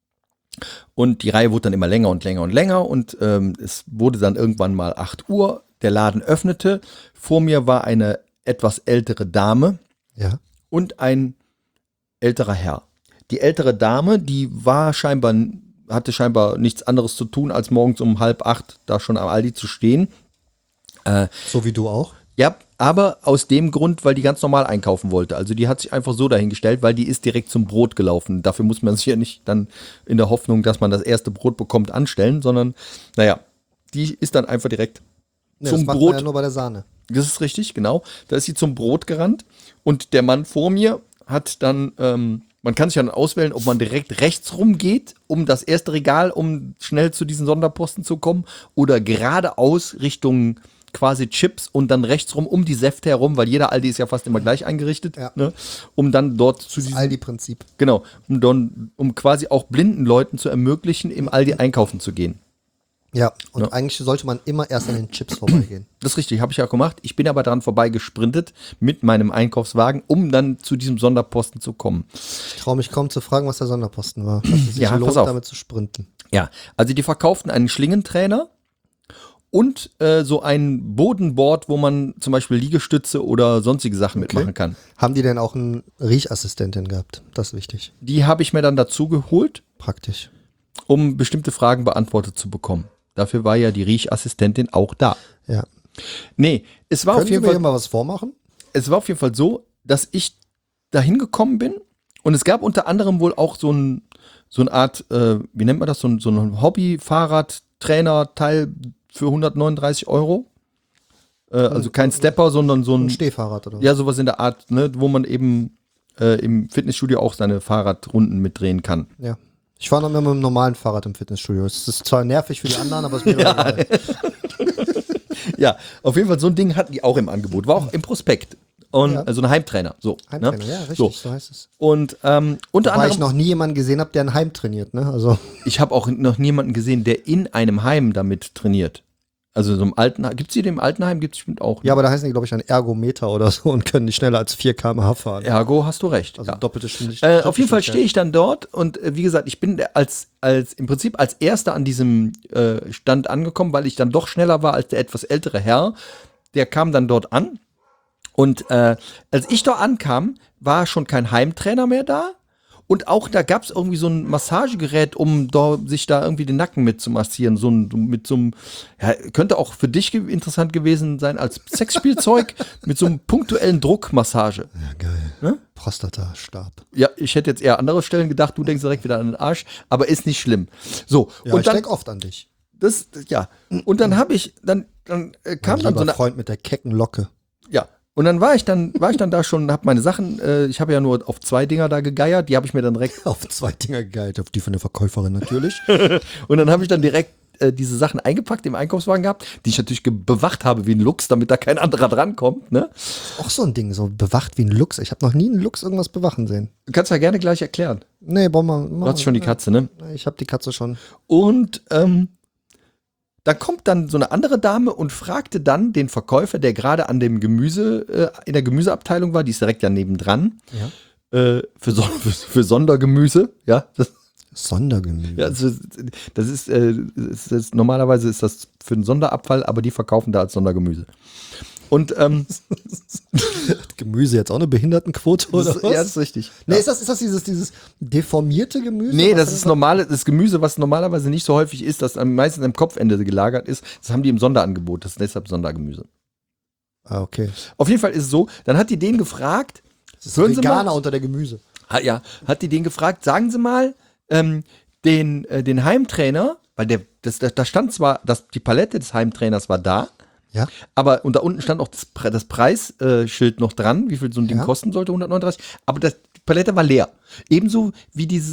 Und die Reihe wurde dann immer länger und länger und länger und ähm, es wurde dann irgendwann mal acht Uhr. Der Laden öffnete. Vor mir war eine etwas ältere Dame Ja. und ein älterer Herr. Die ältere Dame, die war scheinbar, hatte scheinbar nichts anderes zu tun, als morgens um halb acht da schon am Aldi zu stehen. So wie du auch. Ja, aber aus dem Grund, weil die ganz normal einkaufen wollte. Also die hat sich einfach so dahingestellt, weil die ist direkt zum Brot gelaufen. Dafür muss man sich ja nicht dann in der Hoffnung, dass man das erste Brot bekommt, anstellen, sondern naja, die ist dann einfach direkt Nee, zum das macht Brot. man ja nur bei der Sahne. Das ist richtig, genau. Da ist sie zum Brot gerannt und der Mann vor mir hat dann, ähm, man kann sich dann auswählen, ob man direkt rechts rumgeht, um das erste Regal, um schnell zu diesen Sonderposten zu kommen, oder geradeaus Richtung quasi Chips und dann rechts rum um die Säfte herum, weil jeder Aldi ist ja fast immer gleich eingerichtet, Ja. ne, um dann dort zu Das diesem, Aldi-Prinzip. genau, um, dann, um quasi auch blinden Leuten zu ermöglichen, im Aldi einkaufen zu gehen. Ja, und Ja. eigentlich sollte man immer erst an den Chips vorbeigehen. Das ist richtig, habe ich ja auch gemacht. Ich bin aber dran vorbei gesprintet mit meinem Einkaufswagen, um dann zu diesem Sonderposten zu kommen. Ich traue mich kaum zu fragen, was der Sonderposten war. Dass es sich Ja, pass lohnt, auf. damit zu sprinten. Ja, also die verkauften einen Schlingentrainer und äh, so ein Bodenboard, wo man zum Beispiel Liegestütze oder sonstige Sachen Okay. mitmachen kann. Haben die denn auch eine Riechassistentin gehabt? Das ist wichtig. Die habe ich mir dann dazu geholt, Praktisch. um bestimmte Fragen beantwortet zu bekommen. Dafür war ja die Riechassistentin auch da. Ja. Nee, es war Können auf Sie jeden mir Fall hier mal was vormachen? es war auf jeden Fall so, dass ich dahin gekommen bin und es gab unter anderem wohl auch so ein so eine Art, äh, wie nennt man das, so ein, so ein Hobby-Fahrrad-Trainer-Teil für hundertneununddreißig Euro. Äh, also kein Stepper, sondern so Ein ein, Stehfahrrad oder was? ja, sowas in der Art, ne, wo man eben äh, im Fitnessstudio auch seine Fahrradrunden mitdrehen kann. Ja. Ich fahre noch immer mit einem normalen Fahrrad im Fitnessstudio. Es ist zwar nervig für die anderen, aber es ist mir egal. Ja, auf jeden Fall so ein Ding hatten die auch im Angebot, war auch im Prospekt. Und Ja. also ein Heimtrainer, so. Heimtrainer, ne? ja, richtig, So. so heißt es. Und ähm, unter Weil ich anderem, noch nie jemanden gesehen habe, der ein Heim trainiert, ne? Also, ich habe auch noch niemanden gesehen, der in einem Heim damit trainiert. Also so im Altenheim, gibt es die im Altenheim? Gibt es bestimmt auch. Ja, aber da heißen die, glaube ich, ein Ergometer oder so und können nicht schneller als vier Kilometer pro Stunde fahren. Ergo, hast du recht. Also ja. doppelte Geschwindigkeit. Äh, auf jeden Fall stehe ich dann dort und äh, wie gesagt, ich bin als, als im Prinzip als Erster an diesem äh, Stand angekommen, weil ich dann doch schneller war als der etwas ältere Herr. Der kam dann dort an und äh, als ich dort ankam, war schon kein Heimtrainer mehr da. Und auch da gab es irgendwie so ein Massagegerät, um da, sich da irgendwie den Nacken mit zu massieren. So ein, mit so einem, ja, könnte auch für dich ge- interessant gewesen sein als Sexspielzeug mit so einem punktuellen Druckmassage. Ja, geil. Ne? Prostatastab. Ja, ich hätte jetzt eher andere Stellen gedacht, du denkst direkt wieder an den Arsch, aber ist nicht schlimm. So, Ja, und ich dann, denke oft an dich. das, ja, und dann habe ich, dann, dann äh, kam Mein dann so lieber eine, Freund mit der kecken Locke. ja, und dann war ich dann, war ich dann da schon, habe meine Sachen, äh, ich habe ja nur auf zwei Dinger da gegeiert, die habe ich mir dann direkt, Auf zwei Dinger gegeilt, auf die von der Verkäuferin natürlich. und dann habe ich dann direkt äh, diese Sachen eingepackt im Einkaufswagen gehabt, die ich natürlich ge- bewacht habe wie ein Luchs, damit da kein anderer drankommt, ne? Auch so ein Ding, so bewacht wie ein Luchs. Ich habe noch nie einen Luchs irgendwas bewachen sehen. Du kannst ja gerne gleich erklären. Nee, brauchen wir. Du hast schon die Katze, ne? Ich habe die Katze schon. Und ähm, da kommt dann so eine andere Dame und fragte dann den Verkäufer, der gerade an dem Gemüse, äh, in der Gemüseabteilung war, die ist direkt ja nebendran, Ja. äh, für, so, für, für Sondergemüse, ja. Das, Sondergemüse. ja, also, das ist, äh, das ist, normalerweise ist das für einen Sonderabfall, aber die verkaufen da als Sondergemüse. Und ähm, Hat Gemüse jetzt auch eine Behindertenquote oder das, was? ja, das ist richtig. Nee, Ja. ist das, ist das dieses, dieses deformierte Gemüse? Nee, was das dann ist so- normale, das Gemüse, was normalerweise nicht so häufig ist, das am meisten am Kopfende gelagert ist. Das haben die im Sonderangebot, das ist deshalb Sondergemüse. Ah, okay. Auf jeden Fall ist es so, dann hat die den gefragt, Das ist hören Sie Veganer mal, unter der Gemüse. hat, ja, hat die den gefragt, sagen Sie mal, ähm, den, äh, den Heimtrainer, weil der, das, da stand zwar, das, die Palette des Heimtrainers war da, Ja. aber und da unten stand auch das, Pre- das Preisschild noch dran, wie viel so ein Ding Ja. kosten sollte, hundertneununddreißig, aber das, die Palette war leer. Ebenso wie dieses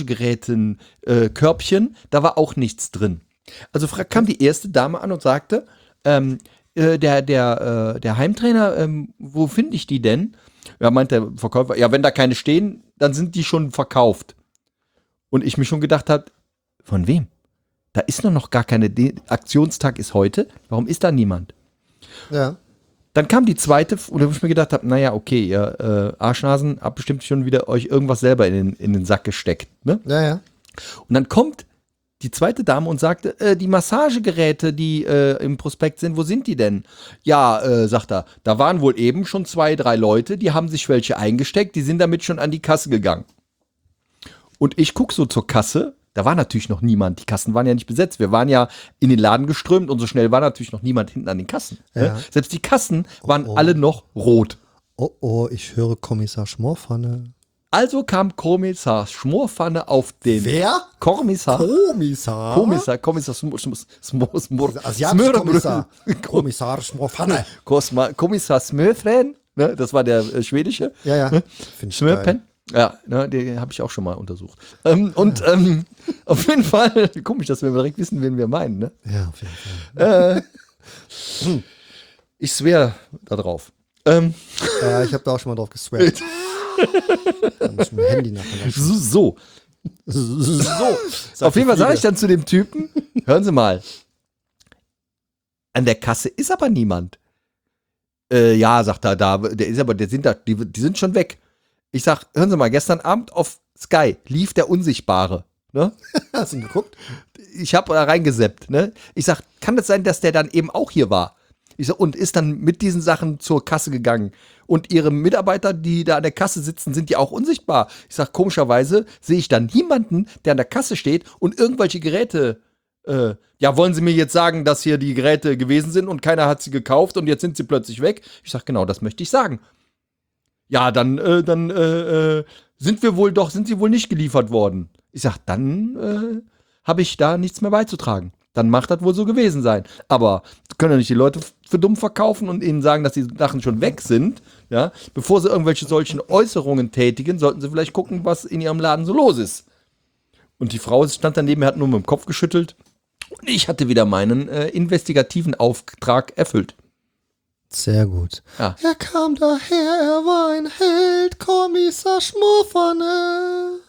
Massagegeräten-Körbchen, da war auch nichts drin. Also fra- kam die erste Dame an und sagte, ähm, äh, der, der, äh, der Heimtrainer, ähm, wo finde ich die denn? Ja, meint der Verkäufer, ja, wenn da keine stehen, dann sind die schon verkauft. Und ich mir schon gedacht habe, von wem? Da ist noch, noch gar keine, De Aktionstag ist heute, warum ist da niemand? Ja. Dann kam die zweite, wo ich mir gedacht habe, naja, okay, ihr äh, Arschnasen habt bestimmt schon wieder euch irgendwas selber in den, in den Sack gesteckt. Ne? Ja, ja. Und dann kommt die zweite Dame und sagte, äh, die Massagegeräte, die äh, im Prospekt sind, wo sind die denn? Ja, äh, sagt er, da waren wohl eben schon zwei, drei Leute, die haben sich welche eingesteckt, die sind damit schon an die Kasse gegangen. Und ich gucke so zur Kasse, da war natürlich noch niemand, die Kassen waren ja nicht besetzt, wir waren ja in den Laden geströmt und so schnell war natürlich noch niemand hinten an den Kassen. Ja. Ne? Selbst die Kassen waren Oh, oh. alle noch rot. Oh, oh, ich höre Kommissar Schmorpfanne. Also kam Kommissar Schmorpfanne auf den Wer? Kommissar. Kommissar? Kommissar, Kommissar Smur, Smur, Smur, Smur, Asiatischer Kommissar. Kommissar Schmorpfanne. Kosma, Kommissar Smörfren, ne, das war der äh, schwedische. Ja, ja. Finde ich geil. Smörpen. Ja, ne, den habe ich auch schon mal untersucht. Ähm, und ähm, auf jeden Fall, komisch, dass wir direkt wissen, wen wir meinen. Ne? Ja, auf jeden Fall. Äh, ich swear da drauf. Ähm, Ja, ich habe da auch schon mal drauf geswappt. Da muss ich mein Handy nachher so, so. so. Auf jeden Fall sage ich dann zu dem Typen, hören Sie mal, an der Kasse ist aber niemand. Äh, ja, sagt er, da, der ist aber, der sind da, die, die sind schon weg. Ich sag, hören Sie mal, gestern Abend auf Sky lief der Unsichtbare. Ne? Hast du ihn geguckt? Ich habe da reingeseppt. Ne? Ich sag, kann das sein, dass der dann eben auch hier war? Ich sag, und ist dann mit diesen Sachen zur Kasse gegangen. Und ihre Mitarbeiter, die da an der Kasse sitzen, sind ja auch unsichtbar. Ich sag, komischerweise sehe ich dann niemanden, der an der Kasse steht und irgendwelche Geräte, äh, ja, wollen Sie mir jetzt sagen, dass hier die Geräte gewesen sind und keiner hat sie gekauft und jetzt sind sie plötzlich weg? Ich sag, genau, das möchte ich sagen. Ja, dann, äh, dann äh, äh, sind wir wohl doch, sind sie wohl nicht geliefert worden. Ich sag, dann äh, habe ich da nichts mehr beizutragen. Dann macht das wohl so gewesen sein. Aber können ja nicht die Leute für dumm verkaufen und ihnen sagen, dass die Sachen schon weg sind. Ja, bevor sie irgendwelche solchen Äußerungen tätigen, sollten sie vielleicht gucken, was in ihrem Laden so los ist. Und die Frau stand daneben, hat nur mit dem Kopf geschüttelt. Und ich hatte wieder meinen äh, investigativen Auftrag erfüllt. Sehr gut. Ja. Er kam daher, er war ein Held, Kommissar Schmorpfanne.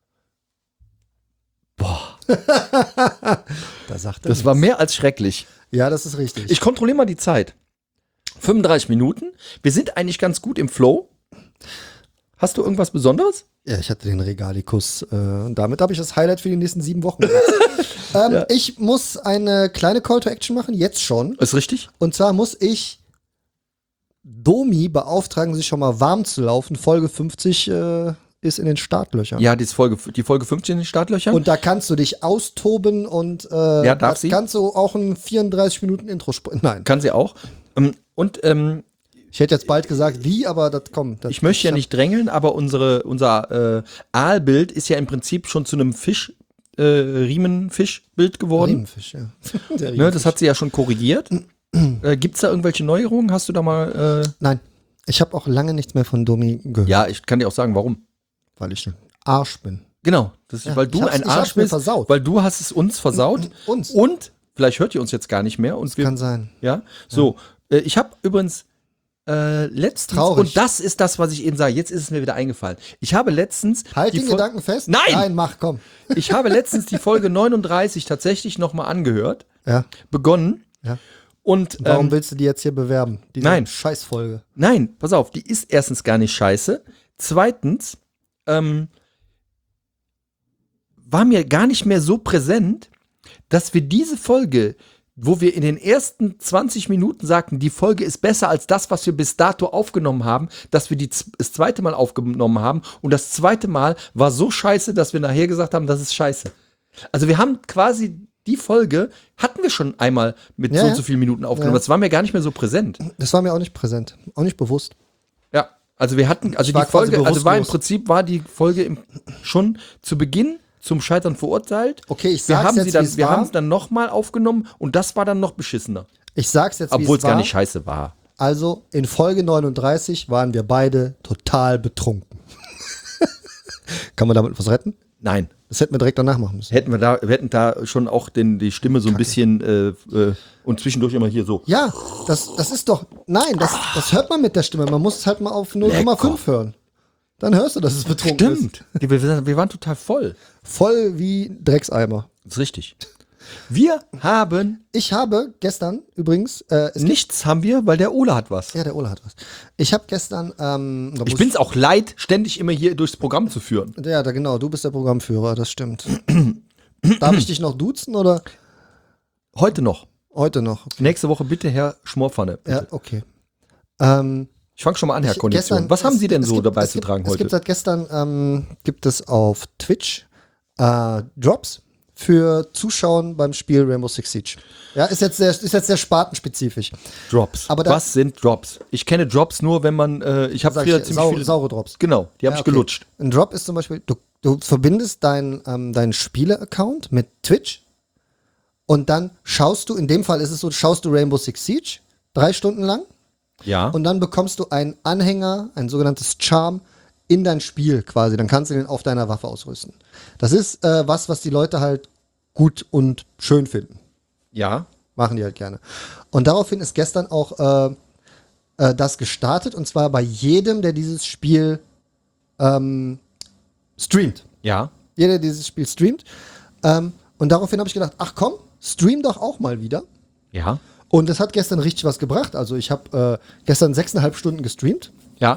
Boah, Da sagt er das war mehr als schrecklich. Ja, das ist richtig. Ich kontrolliere mal die Zeit. fünfunddreißig Minuten. Wir sind eigentlich ganz gut im Flow. Hast du irgendwas Besonderes? Ja, ich hatte den Regalikus. Äh, und damit habe ich das Highlight für die nächsten sieben Wochen. ähm, Ja. Ich muss eine kleine Call to Action machen, jetzt schon. Ist richtig? Und zwar muss ich Domi beauftragen, sich schon mal warm zu laufen. Folge fünfzig äh, ist in den Startlöchern. Ja, die Folge, die Folge fünfzehn in den Startlöchern. Und da kannst du dich austoben und äh, Ja, darf da sie? kannst du auch ein vierunddreißig Minuten Intro sprechen. Nein, kann sie auch. Ähm, Und ähm, ich hätte jetzt bald gesagt, wie, aber das kommt. Das, ich möchte ja hab- nicht drängeln, aber unsere, unser äh, Aalbild ist ja im Prinzip schon zu einem Fisch, äh, Riemenfischbild geworden. Riemenfisch, ja. Der Ne, Riemenfisch. das hat sie ja schon korrigiert. äh, Gibt es da irgendwelche Neuerungen? Hast du da mal. Äh Nein, ich habe auch lange nichts mehr von Domi gehört, ja, ich kann dir auch sagen, warum. weil ich ein Arsch bin. Genau, das ist, Ja, weil du ich hab's- ein ich hab's Arsch mir bist, versaut. weil du hast es uns versaut. Uns. Und vielleicht hört ihr uns jetzt gar nicht mehr. Und wir, Kann sein. ja, so. Äh, ich habe übrigens äh, letztens, Traurig. und das ist das, was ich eben sage, jetzt ist es mir wieder eingefallen. Ich habe letztens. Halt die den Fol- Gedanken fest. Nein! Nein, mach, komm. Ich habe letztens die Folge neununddreißig tatsächlich nochmal angehört, Ja. begonnen. Ja. Und Warum ähm, willst du die jetzt hier bewerben? Diese nein. Scheißfolge. nein, pass auf, die ist erstens gar nicht scheiße. Zweitens ähm, war mir gar nicht mehr so präsent, dass wir diese Folge, wo wir in den ersten zwanzig Minuten sagten, die Folge ist besser als das, was wir bis dato aufgenommen haben, dass wir die z- das zweite Mal aufgenommen haben. Und das zweite Mal war so scheiße, dass wir nachher gesagt haben, das ist scheiße. Also wir haben quasi die Folge, hatten wir schon einmal mit Ja, so und ja. so vielen Minuten aufgenommen. Ja. Das war mir gar nicht mehr so präsent. Das war mir auch nicht präsent. Auch nicht bewusst. Ja, also wir hatten, also Ich war die Folge, quasi also war im bewusstlos. Prinzip, war die Folge im, schon zu Beginn zum Scheitern verurteilt. Okay, ich Wir sag's haben jetzt, sie dann, wie's wir war. haben es dann nochmal aufgenommen und das war dann noch beschissener. Ich sag's jetzt, wie Obwohl es war. gar nicht scheiße war. Also, in Folge neununddreißig waren wir beide total betrunken. Kann man damit was retten? Nein. Das hätten wir direkt danach machen müssen. Hätten wir da, wir hätten da schon auch den, die Stimme so ein bisschen äh, äh, und zwischendurch immer hier so. Ja, das, das ist doch. Nein, das, das hört man mit der Stimme. Man muss es halt mal auf null Komma fünf hören. Dann hörst du, dass es betrunken ist. Stimmt. Die- Wir, wir waren total voll. Voll wie Dreckseimer. Das ist richtig. Wir haben Ich habe gestern übrigens. Äh, es gibt, nichts, haben wir, weil der Ole hat was. ja, der Ole hat was. Ich habe gestern. Ähm, da Ich muss- bin's auch leid, ständig immer hier durchs Programm zu führen. Ja, da genau. Du bist der Programmführer, das stimmt. Darf ich dich noch duzen oder Heute noch. heute noch? Nächste Woche bitte Herr Schmorpfanne. Bitte. Ja, okay. Ähm, Ich fange schon mal an, Herr Ich- Kondition. gestern- Was haben es- Sie denn es so gibt- dabei es zu gibt, tragen Es gibt heute? seit gestern ähm, gibt es auf Twitch äh, Drops für Zuschauen beim Spiel Rainbow Six Siege. Ja, ist jetzt sehr, ist jetzt sehr spartenspezifisch. Drops. aber da- Was sind Drops? Ich kenne Drops nur, wenn man, äh, ich habe Sag früher ich, ziemlich sau, viele. saure Drops. Genau, die habe Ja, ich okay. gelutscht. Ein Drop ist zum Beispiel, du, du verbindest deinen ähm, deinen Spiele-Account mit Twitch und dann schaust du, in dem Fall ist es so, schaust du Rainbow Six Siege drei Stunden lang Ja. und dann bekommst du einen Anhänger, ein sogenanntes Charm, in dein Spiel quasi. Dann kannst du den auf deiner Waffe ausrüsten. Das ist äh, was, was die Leute halt gut und schön finden. ja. Machen die halt gerne. Und daraufhin ist gestern auch äh, äh, das gestartet und zwar bei jedem, der dieses Spiel ähm, streamt. Ja. Jeder, der dieses Spiel streamt. Ähm, und daraufhin habe ich gedacht, ach komm, stream doch auch mal wieder. Ja. Und das hat gestern richtig was gebracht. Also ich habe äh, gestern sechseinhalb Stunden gestreamt. Ja.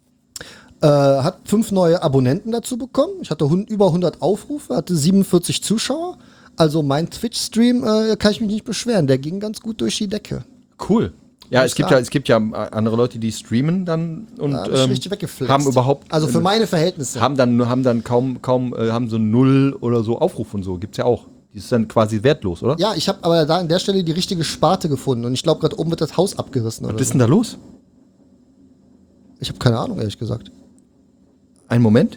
Äh, hat fünf neue Abonnenten dazu bekommen. Ich hatte hund, über hundert Aufrufe, hatte siebenundvierzig Zuschauer. Also mein Twitch-Stream äh, kann ich mich nicht beschweren. Der ging ganz gut durch die Decke. Cool. Ja, Alles es gibt klar. ja, es gibt ja andere Leute, die streamen dann und Da hab ich ähm, richtig weggeflext. haben überhaupt, Also für meine Verhältnisse. haben dann, haben dann kaum, kaum, äh, haben so null oder so Aufruf und so. Gibt's ja auch. Die ist dann quasi wertlos, oder? Ja, ich habe aber da an der Stelle die richtige Sparte gefunden. Und ich glaube, gerade oben wird das Haus abgerissen. Oder Was ist so. denn da los? Ich habe keine Ahnung, ehrlich gesagt. Einen Moment.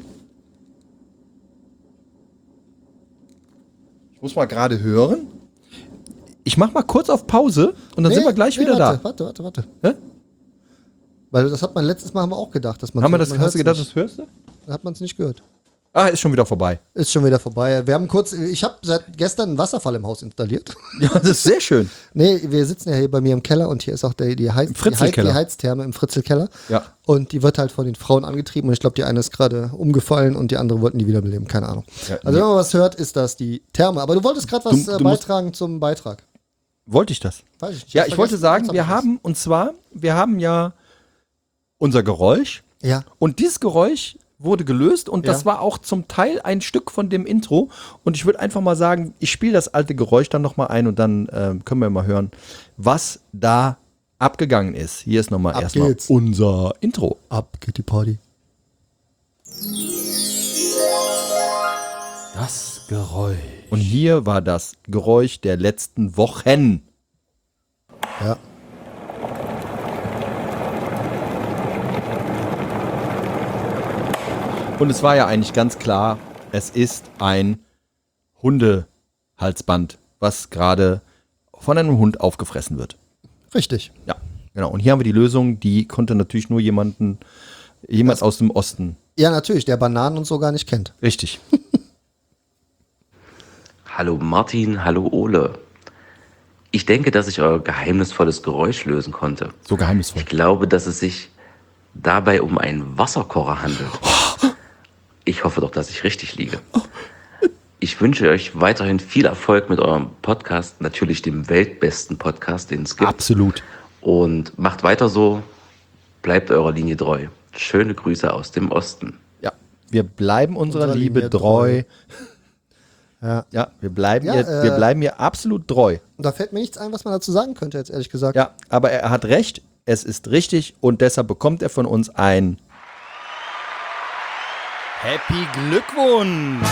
Ich muss mal gerade hören. Ich mach mal kurz auf Pause und dann Nee, sind wir gleich nee, wieder warte, da. Warte, warte, warte. Hä? Weil das hat man letztes Mal haben wir auch gedacht, dass man Haben wir das, man hast du hört's gedacht, nicht. das hörst du? Da hat man es nicht gehört. Ah, ist schon wieder vorbei. Ist schon wieder vorbei. Wir haben kurz, ich habe seit gestern einen Wasserfall im Haus installiert. Ja, das ist sehr schön. Nee, wir sitzen ja hier bei mir im Keller und hier ist auch der, die, Heiz, die, Heiz, Fritzelkeller. die Heiztherme im Fritzelkeller. Ja. Und die wird halt von den Frauen angetrieben und ich glaube, die eine ist gerade umgefallen und die andere wollten die wiederbeleben. Keine Ahnung. Ja, also wenn man was hört, ist das die Therme. Aber du wolltest gerade was Du- äh, du musst- beitragen zum Beitrag. Wollte ich das? Weiß ich nicht. Ja, hab ich wollte vergessen. sagen, Jetzt hab wir ich was. haben, und zwar, wir haben ja unser Geräusch Ja, und dieses Geräusch wurde gelöst und Ja. das war auch zum Teil ein Stück von dem Intro und ich würde einfach mal sagen, ich spiele das alte Geräusch dann nochmal ein und dann ähm, können wir mal hören, was da abgegangen ist. Hier ist nochmal Ab erstmal geht's. unser Intro. ab geht die Party. Das Geräusch. Und hier war das Geräusch der letzten Wochen. Ja. Und es war ja eigentlich ganz klar, es ist ein Hundehalsband, was gerade von einem Hund aufgefressen wird. Richtig. Ja, genau. Und hier haben wir die Lösung, die konnte natürlich nur jemanden, jemand Das- aus dem Osten. Ja, natürlich, der Bananen und so gar nicht kennt. Richtig. Hallo Martin, hallo Ole. Ich denke, dass ich euer geheimnisvolles Geräusch lösen konnte. So geheimnisvoll. Ich glaube, dass es sich dabei um einen Wasserkocher handelt. Ich hoffe doch, dass ich richtig liege. Ich wünsche euch weiterhin viel Erfolg mit eurem Podcast, natürlich dem weltbesten Podcast, den es gibt. Absolut. Und macht weiter so, bleibt eurer Linie treu. Schöne Grüße aus dem Osten. Ja, wir bleiben unserer, Unserer Liebe Linie treu. Ja. Ja, wir bleiben, Ja, ihr, wir äh, bleiben ihr absolut treu. Und da fällt mir nichts ein, was man dazu sagen könnte, jetzt ehrlich gesagt. Ja, aber er hat recht, es ist richtig und deshalb bekommt er von uns ein Happy Glückwunsch.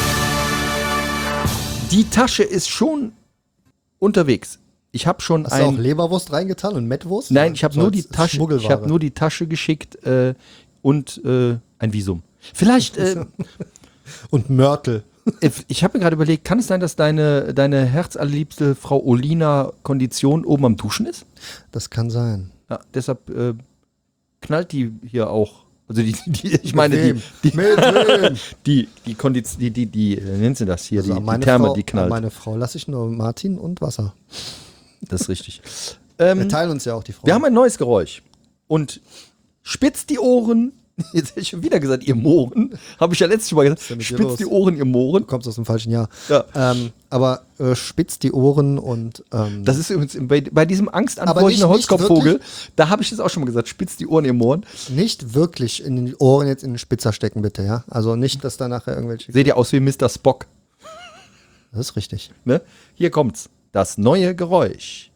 Die Tasche ist schon unterwegs. Ich habe schon Hast du auch ein Leberwurst reingetan und Mettwurst? Nein, ich habe So nur als die Tasche, ich Schmuggelware. habe nur die Tasche geschickt äh, und äh, ein Visum. Vielleicht äh, Und Mörtel. ich habe mir gerade überlegt, kann es sein, dass deine deine herzallerliebste Frau Olina Kondition oben am Duschen ist? Das kann sein. Ja, deshalb äh, knallt die hier auch. Also die, die ich meine die wem? die Mit wem? die die Kondition die die die äh, nennt sie das hier Also die, an die meine Therme Frau, die an knallt. meine Frau lasse ich nur Martin und Wasser. Das ist richtig. Wir Ähm, teilen uns ja auch die Frau. wir haben ein neues Geräusch und spitzt die Ohren. Jetzt hätte ich schon wieder gesagt, ihr Mohren. Habe ich ja letztes Mal gesagt. denn mit dir Spitzt los? die Ohren, ihr Mohren. Du kommst aus dem falschen Jahr. Ja. Ähm, aber äh, spitzt die Ohren und ähm, Das ist übrigens bei, bei diesem Aber angstanfurchenden nicht- nicht Holzkopfvogel, da habe ich das auch schon mal gesagt, spitzt die Ohren, ihr Mohren. nicht wirklich in die Ohren jetzt in den Spitzer stecken, bitte, ja? Also nicht, dass da nachher irgendwelche. Seht ihr aus wie Mister Spock. Das ist richtig. Ne? Hier kommt's. Das neue Geräusch.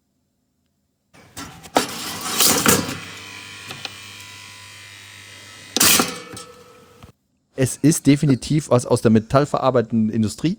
Es ist definitiv was aus der metallverarbeitenden Industrie.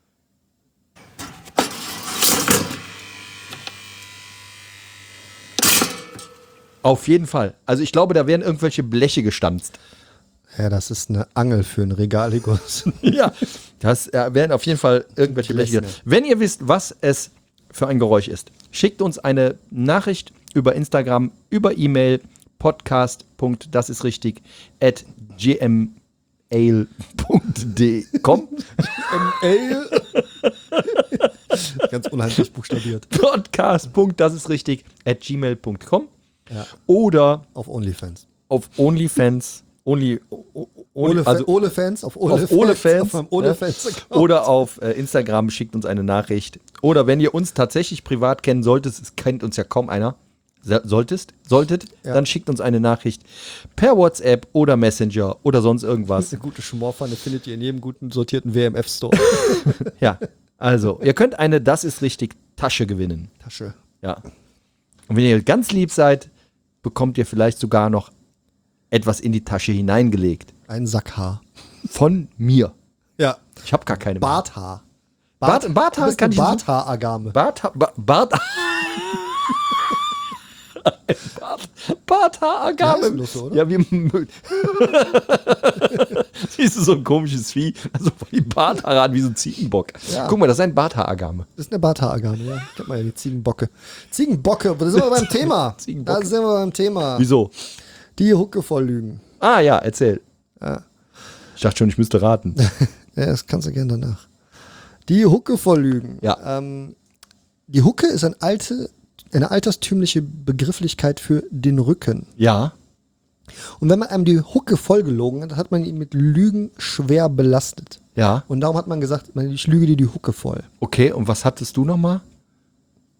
Auf jeden Fall. Also ich glaube, da werden irgendwelche Bleche gestanzt. Ja, das ist eine Angel für einen Regaligus. Ja, das äh, werden auf jeden Fall irgendwelche Bleche. Blechne. Wenn ihr wisst, was es für ein Geräusch ist, schickt uns eine Nachricht über Instagram, über E-Mail, podcast. Das ist richtig, at gmail punkt com. Ganz unheimlich buchstabiert. Podcast. Das ist richtig, at gmail punkt com. Ja. Oder Auf OnlyFans. auf OnlyFans. Only, o- o- only, Ole, also Ole Fans, auf Ole auf Fans. Ole Fans, Auf meinem Ole Fans ja. Oder auf äh, Instagram schickt uns eine Nachricht. Oder wenn ihr uns tatsächlich privat kennen solltet, es kennt uns ja kaum einer, so- solltest, solltet, Ja. dann schickt uns eine Nachricht per WhatsApp oder Messenger oder sonst irgendwas. Eine gute Schmorpfanne findet ihr in jedem guten sortierten W M F-Store. Ja, also ihr könnt eine Das ist richtig Tasche gewinnen. Tasche. Ja. Und wenn ihr ganz lieb seid, bekommt ihr vielleicht sogar noch etwas in die Tasche hineingelegt. Ein Sackhaar. Von mir. Ja. Ich habe gar keine mehr. Barthaar. Bart- Barthaar du bist kann eine ich- Barthaaragame. Bart, ba, Bart, Bart, Barthaaragame. Ja, ist bloß so, oder? Ja, wie siehst du so ein komisches Vieh, also voll die Barthaare an wie so ein Ziegenbock. Ja. Guck mal, das ist ein Barthaaragame. Das ist eine Barthaaragame, ja. Kennt man ja die Ziegenbocke. Ziegenbocke, da sind wir beim Thema. Ziegenbocke. Da sind wir beim Thema. Wieso? Die Hucke voll lügen. Ah ja, erzähl. Ja. Ich dachte schon, ich müsste raten. Ja, das kannst du gerne danach. Die Hucke voll lügen. Ja. Ähm, die Hucke ist ein alte, eine alterstümliche Begrifflichkeit für den Rücken. Ja. Und wenn man einem die Hucke vollgelogen hat, hat man ihn mit Lügen schwer belastet. Ja. Und darum hat man gesagt, man- ich lüge dir die Hucke voll. Okay, und was hattest du nochmal?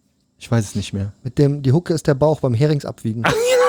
Ich weiß es nicht mehr. Mit dem, die Hucke ist der Bauch beim Heringsabwiegen.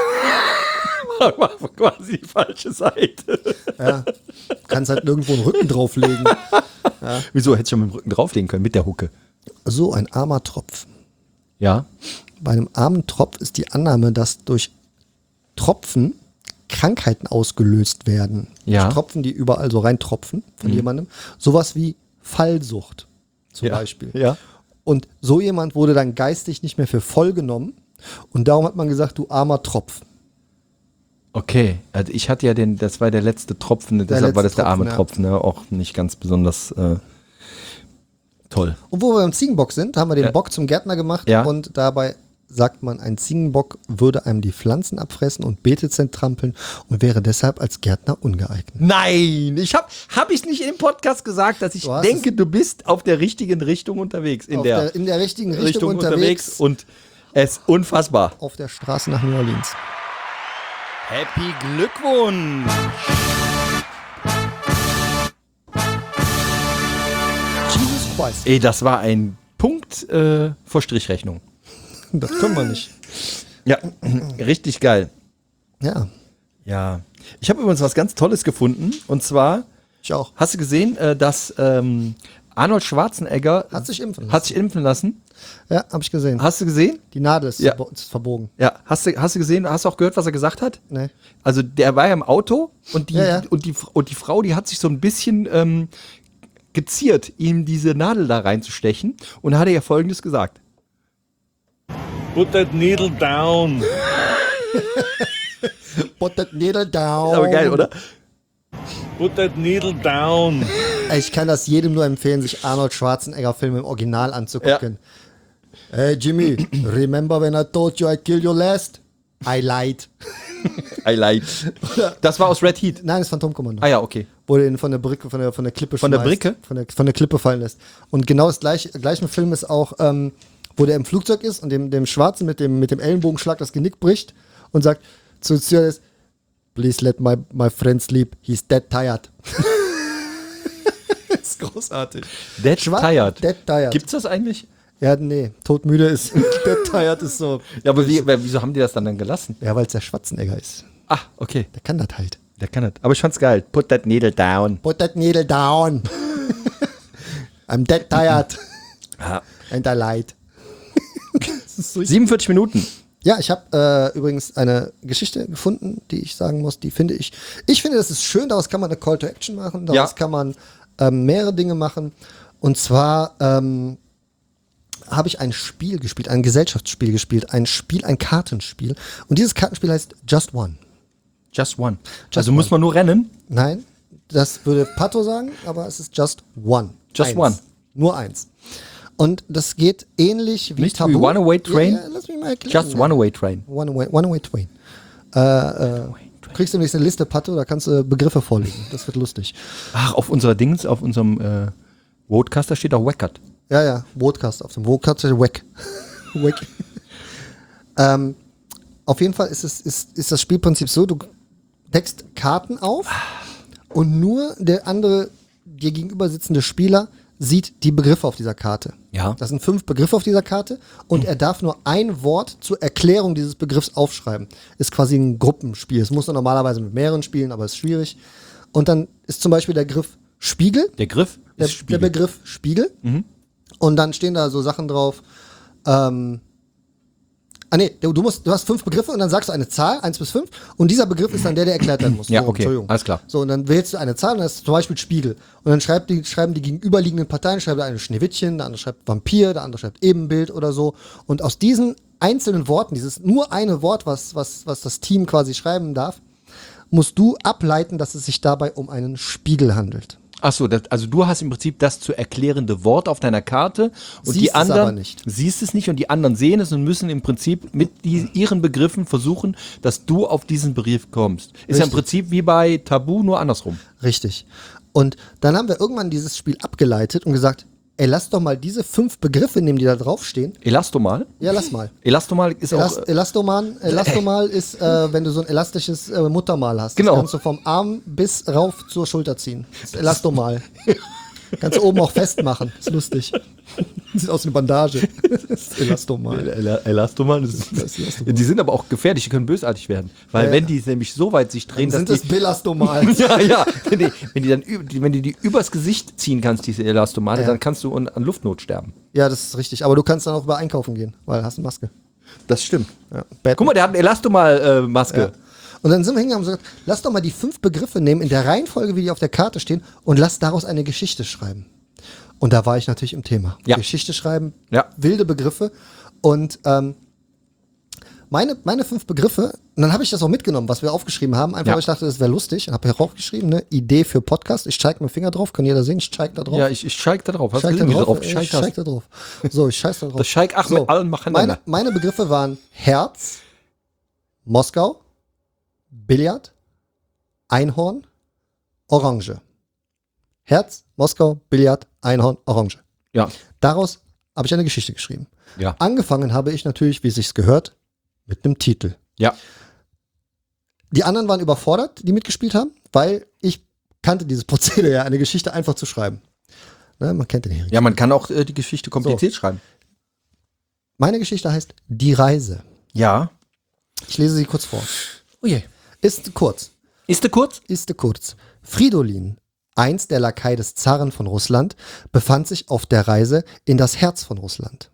Quasi die falsche Seite. Ja. Kannst halt nirgendwo einen Rücken drauflegen. Wieso? Hätte ich schon mit dem Rücken drauflegen können, mit der Hucke. So, ein armer Tropf. Ja. Bei einem armen Tropf ist die Annahme, dass durch Tropfen Krankheiten ausgelöst werden. Ja. Durch Tropfen, die überall so reintropfen von Mhm. jemandem. Sowas wie Fallsucht zum Ja. Beispiel. Ja. Und so jemand wurde dann geistig nicht mehr für voll genommen. Und darum hat man gesagt, du armer Tropf. Okay, also ich hatte ja den, das war der letzte Tropfen, deshalb war das letzte der arme Tropfen, ja. Tropfen, ne? Auch nicht ganz besonders äh, toll. Und wo wir beim Ziegenbock sind, haben wir den Ja. Bock zum Gärtner gemacht. Ja. Und dabei sagt man, ein Ziegenbock würde einem die Pflanzen abfressen und Beete zertrampeln und wäre deshalb als Gärtner ungeeignet. Nein, ich habe hab ich nicht im Podcast gesagt, dass ich Du hast denke, du bist auf der richtigen Richtung unterwegs, in Auf der, der, in der richtigen Richtung, unterwegs, und es ist unfassbar. auf der Straße nach New Orleans. Happy Glückwunsch! Jesus Christ. Ey, das war ein Punkt äh, vor Strichrechnung. Das können wir nicht. Ja, richtig geil. Ja, Ja, ich habe übrigens was ganz Tolles gefunden und zwar ich auch. hast du gesehen, äh, dass ähm, Arnold Schwarzenegger Hat sich impfen lassen. hat sich impfen lassen? Ja, habe ich gesehen. Hast du gesehen? Die Nadel ist, Ja. verbo ist verbogen. Ja, hast du, hast du gesehen, hast du auch gehört, was er gesagt hat? Nee. Also der war ja im Auto und die, Ja, ja. Und die, und die Frau, die hat sich so ein bisschen ähm, geziert, ihm diese Nadel da reinzustechen und hat er ja Folgendes gesagt. Put that needle down. Put that needle down. Aber geil, oder? Put that needle down. Ich kann das jedem nur empfehlen, sich Arnold Schwarzenegger-Filme im Original anzugucken. Hey Jimmy, remember when I told you I'd kill you last? I lied. I like. Das war aus Red Heat. Nein, das ist Phantomkommando. Ah ja, okay. Wo der ihn von der Brücke, von der, von der Klippe Von der schmeißt. Brücke? Von der, von der Klippe fallen lässt. Und genau das gleiche, gleiche im Film ist auch, ähm, wo der im Flugzeug ist und dem, dem Schwarzen mit dem, mit dem Ellenbogenschlag das Genick bricht und sagt zu Stewardess, please let my, my friend sleep, he's dead tired. Das ist großartig. Dead Schwa- Tired. Dead tired. Gibt's das eigentlich? Ja, nee, todmüde ist. Dead tired ist so. Ja, aber wie, wieso haben die das dann dann gelassen? Ja, weil es der Schwarzenegger ist. Ah, okay. Der kann das halt. Der kann das. Aber ich fand's geil. Put that needle down. Put that needle down. I'm dead tired. Ja. And I lied. Das ist so siebenundvierzig Minuten. Ja, ich habe äh, übrigens eine Geschichte gefunden, die ich sagen muss, die finde ich, ich finde, das ist schön, daraus kann man eine Call to Action machen, daraus Ja. kann man ähm, mehrere Dinge machen. Und zwar ähm, habe ich ein Spiel gespielt, ein Gesellschaftsspiel gespielt, ein Spiel, ein Kartenspiel. Und dieses Kartenspiel heißt Just One. Just one. Just also one. muss man nur rennen. Nein, das würde Pato sagen, aber es ist Just One. Just eins. one. Nur eins. Und das geht ähnlich wie Nicht Tabu. wie One-Away Train? Ja, ja, lass mich mal erklären. Just one away train. One Away, one away Train. Äh, äh, du kriegst demnächst eine Liste, Pato, da kannst du Begriffe vorlesen. Das wird lustig. Ach, auf unserer Dings, auf unserem äh, Roadcaster steht auch Wackert. Ja, ja, Broadcast auf dem Broadcast steht Wack. Wack. ähm, auf jeden Fall ist, es, ist, ist das Spielprinzip so, du deckst Karten auf und nur der andere, dir gegenüber sitzende Spieler sieht die Begriffe auf dieser Karte. Ja. Das sind fünf Begriffe auf dieser Karte und er darf nur ein Wort zur Erklärung dieses Begriffs aufschreiben. Ist quasi ein Gruppenspiel. Es muss man normalerweise mit mehreren spielen, aber ist schwierig. Und dann ist zum Beispiel der Begriff Spiegel. Der Griff Der, ist Spiegel. der Begriff Spiegel. Und dann stehen da so Sachen drauf. Ähm, ah nee, du, du, musst, du hast fünf Begriffe und dann sagst du eine Zahl, eins bis fünf. Und dieser Begriff ist dann der, der erklärt werden muss. Ja, So, okay, Entschuldigung. alles klar. So, und dann wählst du eine Zahl und das ist zum Beispiel Spiegel. Und dann schreibt die, schreiben die gegenüberliegenden Parteien, schreibt der eine Schneewittchen, der andere schreibt Vampir, der andere schreibt Ebenbild oder so. Und aus diesen einzelnen Worten, dieses nur eine Wort, was, was, was das Team quasi schreiben darf, musst du ableiten, dass es sich dabei um einen Spiegel handelt. Ach so, das, also du hast im Prinzip das zu erklärende Wort auf deiner Karte und Siehst die es anderen aber nicht. siehst es nicht und die anderen sehen es und müssen im Prinzip mit die, ihren Begriffen versuchen, dass du auf diesen Begriff kommst. Ist ja im Richtig. Prinzip wie bei Tabu, nur andersrum. Richtig. Und dann haben wir irgendwann dieses Spiel abgeleitet und gesagt, ey, lass doch mal diese fünf Begriffe nehmen, die da draufstehen. Elastomal? Ja, lass mal. Elastomal ist Elas auch. Elastoman, Elastomal ist, äh, wenn du so ein elastisches äh, Muttermal hast. Genau. Das kannst du vom Arm bis rauf zur Schulter ziehen. Das ist Elastomal. Kannst du oben auch festmachen. Ist lustig. Sieht aus wie eine Bandage. Das ist Elastomal. El- Elastomal, das ist, Das ist Elastomal. die sind aber auch gefährlich, die können bösartig werden. Weil Ja, wenn ja. die nämlich so weit sich drehen, Sind dass das die, Belastomal? ja, ja, wenn die, wenn die dann üb- die, wenn die die übers Gesicht ziehen kannst, diese Elastomale, Ja. dann kannst du an, an Luftnot sterben. Ja, das ist richtig. Aber du kannst dann auch über einkaufen gehen, weil du hast eine Maske. Das stimmt. Ja. Batman. Guck mal, der hat eine Elastomal-Maske. Ja. Und dann sind wir hingegangen und haben gesagt, lass doch mal die fünf Begriffe nehmen in der Reihenfolge, wie die auf der Karte stehen, und lass daraus eine Geschichte schreiben. Und da war ich natürlich im Thema. Ja. Geschichte schreiben, Ja. wilde Begriffe. Und ähm, meine, meine fünf Begriffe, und dann habe ich das auch mitgenommen, was wir aufgeschrieben haben, einfach Ja. weil ich dachte, das wäre lustig. Und habe hier draufgeschrieben, ne, Idee für Podcast. Ich zeige meinen Finger drauf, kann jeder sehen, ich zeige da drauf. Ja, ich, ich scheik da drauf. Hast du Scheik da gesehen, wie du drauf, drauf ich gescheik scheik hast? da drauf. So, ich scheiß da drauf. Das Scheik Ahmed Al-Machanana. meine, meine Begriffe waren Herz, Moskau, Billard, Einhorn, Orange. Herz, Moskau, Billard, Einhorn, Orange. Ja. Daraus habe ich eine Geschichte geschrieben. Ja. Angefangen habe ich natürlich, wie es sich gehört, mit einem Titel. Ja. Die anderen waren überfordert, die mitgespielt haben, weil ich kannte dieses Prozedere ja, eine Geschichte einfach zu schreiben. Ne, man kennt den hier. Ja, man kann auch äh, die Geschichte kompliziert schreiben. Meine Geschichte heißt Die Reise. Ja. Ich lese sie kurz vor. Oh je. Ist kurz. Ist der kurz? Ist kurz. Fridolin, einst der Lakai des Zaren von Russland, befand sich auf der Reise in das Herz von Russland.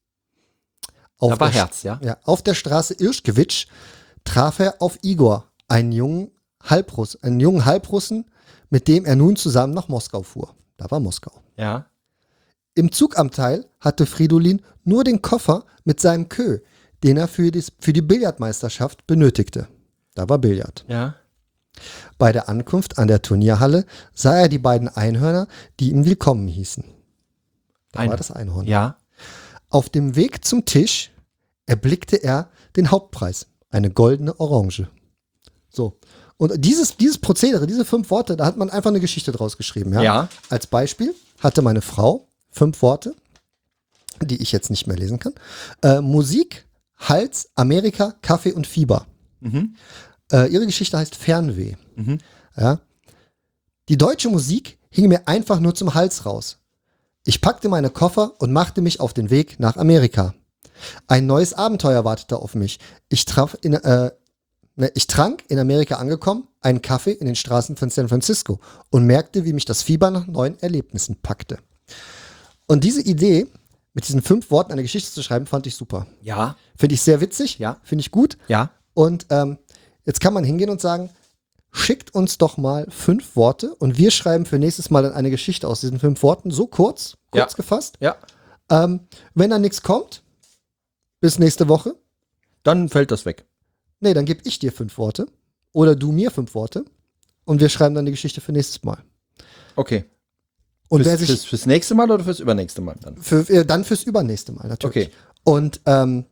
Auf Da war der Sch- Herz, ja? Ja, auf der Straße Irschkewitsch traf er auf Igor, einen jungen Halbruss, einen jungen Halbrussen, mit dem er nun zusammen nach Moskau fuhr. Da war Moskau. Ja. Im Zugabteil hatte Fridolin nur den Koffer mit seinem Kö, den er für, dies, für die Billardmeisterschaft benötigte. Da war Billard. Ja. Bei der Ankunft an der Turnierhalle sah er die beiden Einhörner, die ihm willkommen hießen. Da Ein- war das Einhorn. Ja. Auf dem Weg zum Tisch erblickte er den Hauptpreis, eine goldene Orange. So. Und dieses, dieses Prozedere, diese fünf Worte, da hat man einfach eine Geschichte draus geschrieben. Ja? Ja. Als Beispiel hatte meine Frau fünf Worte, die ich jetzt nicht mehr lesen kann. Äh, Musik, Hals, Amerika, Kaffee und Fieber. Mhm. Äh, ihre Geschichte heißt Fernweh. Mhm. Ja. Die deutsche Musik hing mir einfach nur zum Hals raus. Ich packte meine Koffer und machte mich auf den Weg nach Amerika. Ein neues Abenteuer wartete auf mich. Ich, traf in, äh, ne, ich trank, in Amerika angekommen, einen Kaffee in den Straßen von San Francisco und merkte, wie mich das Fieber nach neuen Erlebnissen packte. Und diese Idee, mit diesen fünf Worten eine Geschichte zu schreiben, fand ich super. Ja. Finde ich sehr witzig, Ja. finde ich gut. Ja. Und ähm, jetzt kann man hingehen und sagen, schickt uns doch mal fünf Worte und wir schreiben für nächstes Mal dann eine Geschichte aus diesen fünf Worten, so kurz, kurz Ja. gefasst. Ja. Ähm, wenn da nichts kommt, bis nächste Woche, Dann fällt das weg. nee, dann gebe ich dir fünf Worte oder du mir fünf Worte und wir schreiben dann die Geschichte für nächstes Mal. Okay. Und fürs, wer sich fürs, fürs nächste Mal oder fürs übernächste Mal dann? für, äh, dann fürs übernächste Mal natürlich. Okay. Und ähm,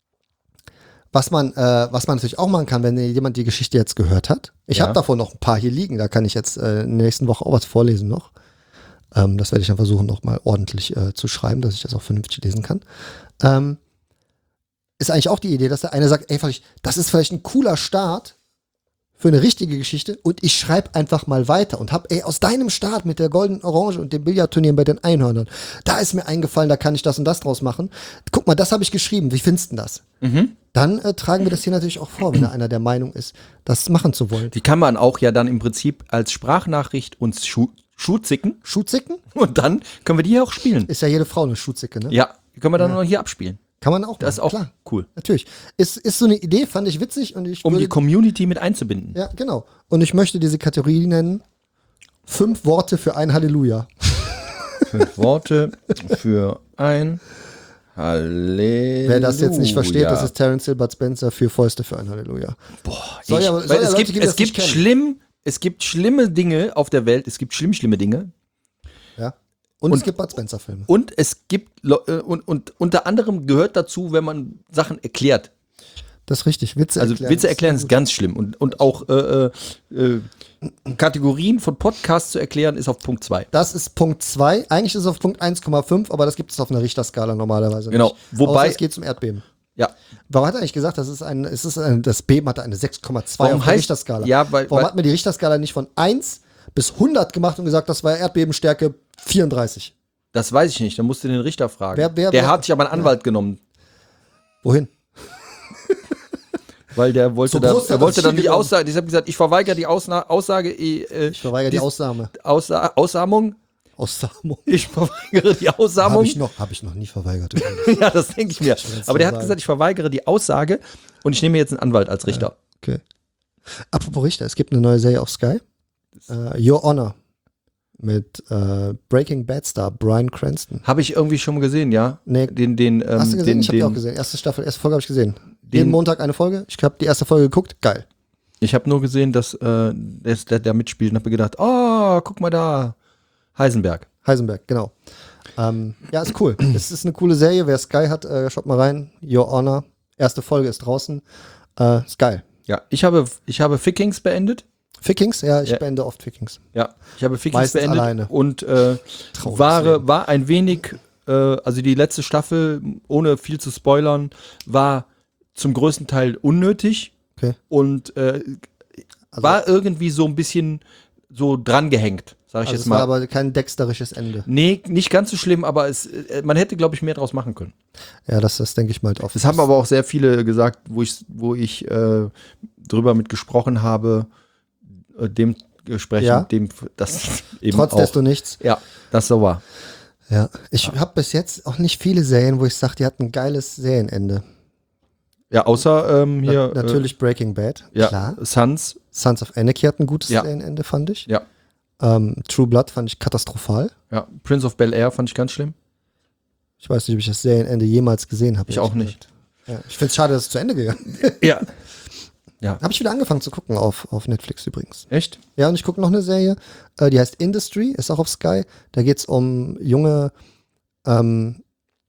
was man, äh, was man natürlich auch machen kann, wenn jemand die Geschichte jetzt gehört hat. Ich Ja. habe davon noch ein paar hier liegen, da kann ich jetzt äh, in der nächsten Woche auch was vorlesen noch. Ähm, das werde ich dann versuchen, noch mal ordentlich äh, zu schreiben, dass ich das auch vernünftig lesen kann. Ähm, ist eigentlich auch die Idee, dass der eine sagt, ey, vielleicht, das ist vielleicht ein cooler Start für eine richtige Geschichte und ich schreibe einfach mal weiter und hab, ey, aus deinem Start mit der goldenen Orange und dem Billardturnier bei den Einhörnern, da ist mir eingefallen, da kann ich das und das draus machen. Guck mal, das habe ich geschrieben, wie findest du das? Dann äh, tragen wir das hier natürlich auch vor, wenn da einer der Meinung ist, das machen zu wollen. Die kann man auch ja dann im Prinzip als Sprachnachricht uns schu schuzicken Schuhzicken? und dann können wir die hier auch spielen. Ist ja jede Frau eine Schuhzicke, ne? Ja, die können wir dann noch hier abspielen. Kann man auch Das ist machen, auch klar. cool. Natürlich. Ist, ist so eine Idee, fand ich witzig und ich Um würde, die Community mit einzubinden. ja, genau. Und ich möchte diese Kategorie nennen, fünf Worte für ein Halleluja. Fünf Worte für ein Halleluja. Wer das jetzt nicht versteht, das ist Terence Hilbert Spencer für Fäuste für ein Halleluja. Boah, Soll ich, ja- soll weil ja es Leute gibt, geben, die es das nicht gibt kennen. schlimm, es gibt schlimme Dinge auf der Welt, es gibt schlimm, schlimme Dinge. Ja. Und, Und- es gibt Bud Spencer-Filme. Und es gibt, Le- äh, und, und unter anderem gehört dazu, wenn man Sachen erklärt. Das ist richtig. Witze Also erklären. Witze erklären ist ganz schlimm. Und, und auch äh, äh, Kategorien von Podcasts zu erklären, ist auf Punkt zwei. Das ist Punkt zwei. Eigentlich ist es auf Punkt eins Komma fünf, aber das gibt es auf einer Richterskala normalerweise Genau. nicht. Wobei- Außer es geht zum Erdbeben. Ja. Warum hat er eigentlich gesagt, das ist ein, es ist ein, das Beben hatte eine sechs Komma zwei Warum auf der heißt- Richterskala? ja, weil- Warum weil- hat man die Richterskala nicht von eins bis hundert gemacht und gesagt, das war Erdbebenstärke vierunddreißig. Das weiß ich nicht, da musst du den Richter fragen. Wer- wer- der wer- hat sich aber einen Anwalt genommen, Wohin? weil der wollte So da, groß hat er das wollte dann Ziel die genommen. Aussage, ich habe gesagt, ich verweigere die Ausna Aussage, äh, Ich verweigere die dies- Aussage. Aussa Aussamung. Aussamung. Ich verweigere die Habe Aussamung. ich, noch- hab ich noch nie verweigert. Ja, das denke ich mir. will's Aber der mal hat sagen. gesagt, ich verweigere die Aussage und ich nehme jetzt einen Anwalt als Richter. Okay. Apropos Richter, es gibt eine neue Serie auf Sky. Äh, Your Honor. Mit äh, Breaking Bad Star Bryan Cranston. Habe ich irgendwie schon mal gesehen, ja? Nee, Den, den, ähm, hast du gesehen? den, Ich habe die den, auch gesehen. Erste Staffel, erste Folge habe ich gesehen. Den- Jeden Montag eine Folge. Ich habe die erste Folge geguckt. Geil. Ich habe nur gesehen, dass äh, der, der, der mitspielt und habe mir gedacht, oh, guck mal da, Heisenberg. Heisenberg, genau. Ähm, ja, ist cool. Es ist eine coole Serie. Wer Sky hat, äh, schaut mal rein. Your Honor. Erste Folge ist draußen. Äh, ist geil. Ja, ich habe, ich habe Fickings beendet. Fickings? Ja, ich Ja. beende oft Fickings. Ja, ich habe Fickings Meistens beendet alleine. und äh, Trauriges war, Leben. war ein wenig, äh, also die letzte Staffel, ohne viel zu spoilern, war zum größten Teil unnötig Okay. und äh, war irgendwie so ein bisschen so drangehängt, sag ich Also jetzt es mal. war aber kein dexterisches Ende. Nee, nicht ganz so schlimm, aber es, äh, man hätte, glaube ich, mehr draus machen können. Ja, das, das denke ich mal halt oft. Das haben aber auch sehr viele gesagt, wo ich, wo ich äh, drüber mit gesprochen habe, äh, dem Gespräch, Ja. dem das eben Trotz auch. desto nichts. Ja, das so war. Ja. Ich habe bis jetzt auch nicht viele Serien, wo ich sage, die hatten ein geiles Serienende. Ja, außer ähm, hier Na, natürlich Breaking Bad, äh, ja, klar. Sons. Sons of Anarchy hat ein gutes Ja. Serienende, fand ich. Ja, Ähm, True Blood fand ich katastrophal. ja. Prince of Bel-Air fand ich ganz schlimm. Ich weiß nicht, ob ich das Serienende jemals gesehen habe. Ich auch nicht. Ja. Ich finde es schade, dass es zu Ende gegangen ist. Ja. Habe ich wieder angefangen zu gucken auf, auf Netflix übrigens. Echt? Ja, und ich gucke noch eine Serie, äh, die heißt Industry, ist auch auf Sky. Da geht es um junge ähm,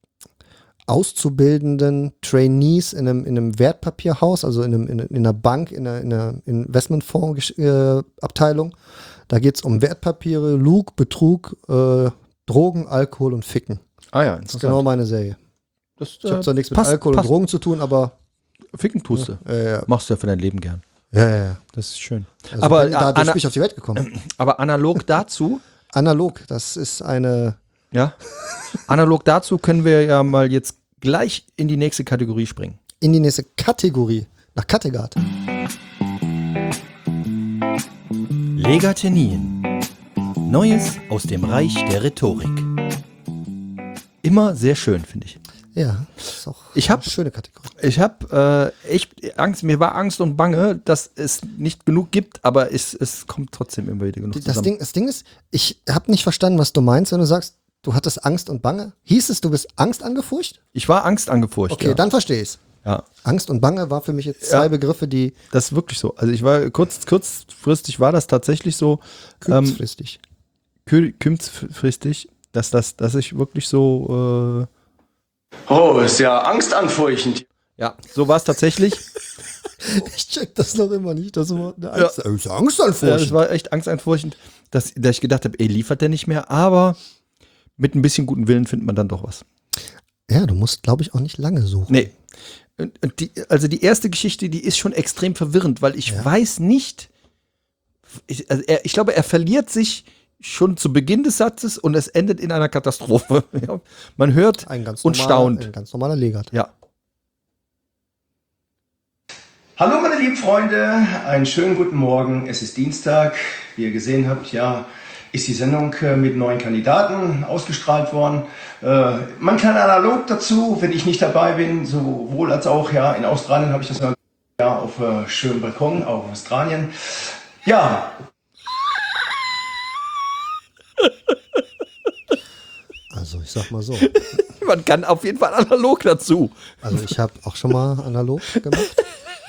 auszubildenden Trainees in einem, in einem Wertpapierhaus, also in, einem, in, in einer Bank, in einer, in einer Investmentfonds-Abteilung. Da geht es um Wertpapiere, Lug, Betrug, äh, Drogen, Alkohol und Ficken. Ah ja, Das ist genau meine Serie. Das, Ich habe zwar nichts mit passt, Alkohol passt. und Drogen zu tun, aber Ficken tust du. äh, ja, Machst du ja für dein Leben gern. ja, ja. Das ist schön. Also aber, bin dadurch ana bin ich auf die Welt gekommen. aber analog dazu, Analog, das ist eine. ja, analog dazu können wir ja mal jetzt gleich in die nächste Kategorie springen. In die nächste Kategorie, nach Kattegat. Legatenien. Neues aus dem Reich der Rhetorik. Immer sehr schön, finde ich. Ja, das ist auch Ich hab- eine schöne Kategorie. Ich habe äh, echt Angst, mir war Angst und Bange, dass es nicht genug gibt, aber es, es kommt trotzdem immer wieder genug Das zusammen. Ding, das Ding ist, ich habe nicht verstanden, was du meinst, wenn du sagst, du hattest Angst und Bange. Hieß es, du bist Angst angefurcht? Ich war Angst angefurcht. Okay, ja. dann verstehe ich's. Ja, Angst und Bange war für mich jetzt zwei Ja. Begriffe, die das ist wirklich so. Also ich war kurz, kurzfristig war das tatsächlich so, ähm, kurzfristig. kü- kurzfristig, dass das, dass ich wirklich so, Oh, ist ja angstanfurchtend. äh, ja, so war es tatsächlich. Ich check das noch immer nicht, das Wort. Eine Angst, ja. Ist Angst anfurcht. Ja, das war echt angsteinfurchtend, dass, dass ich gedacht habe, ey, liefert der nicht mehr, aber mit ein bisschen guten Willen findet man dann doch was. Ja, du musst, glaube ich, auch nicht lange suchen. Nee. Und- und Die, also die erste Geschichte, die ist schon extrem verwirrend, weil ich Ja. weiß nicht, ich, also er, ich glaube, er verliert sich schon zu Beginn des Satzes und es endet in einer Katastrophe. Ja, man hört Ein ganz und normaler, staunt. Ein ganz normaler Legat. Ja. Hallo meine lieben Freunde, einen schönen guten Morgen. Es ist Dienstag. Wie ihr gesehen habt, ja, ist die Sendung äh, mit neuen Kandidaten ausgestrahlt worden. Äh, man kann analog dazu, wenn ich nicht dabei bin, sowohl als auch ja in Australien habe ich das ja auf äh, schönem Balkon, auch in Australien. Ja, Also ich sag mal so. Man kann auf jeden Fall analog dazu. Also ich habe auch schon mal analog gemacht.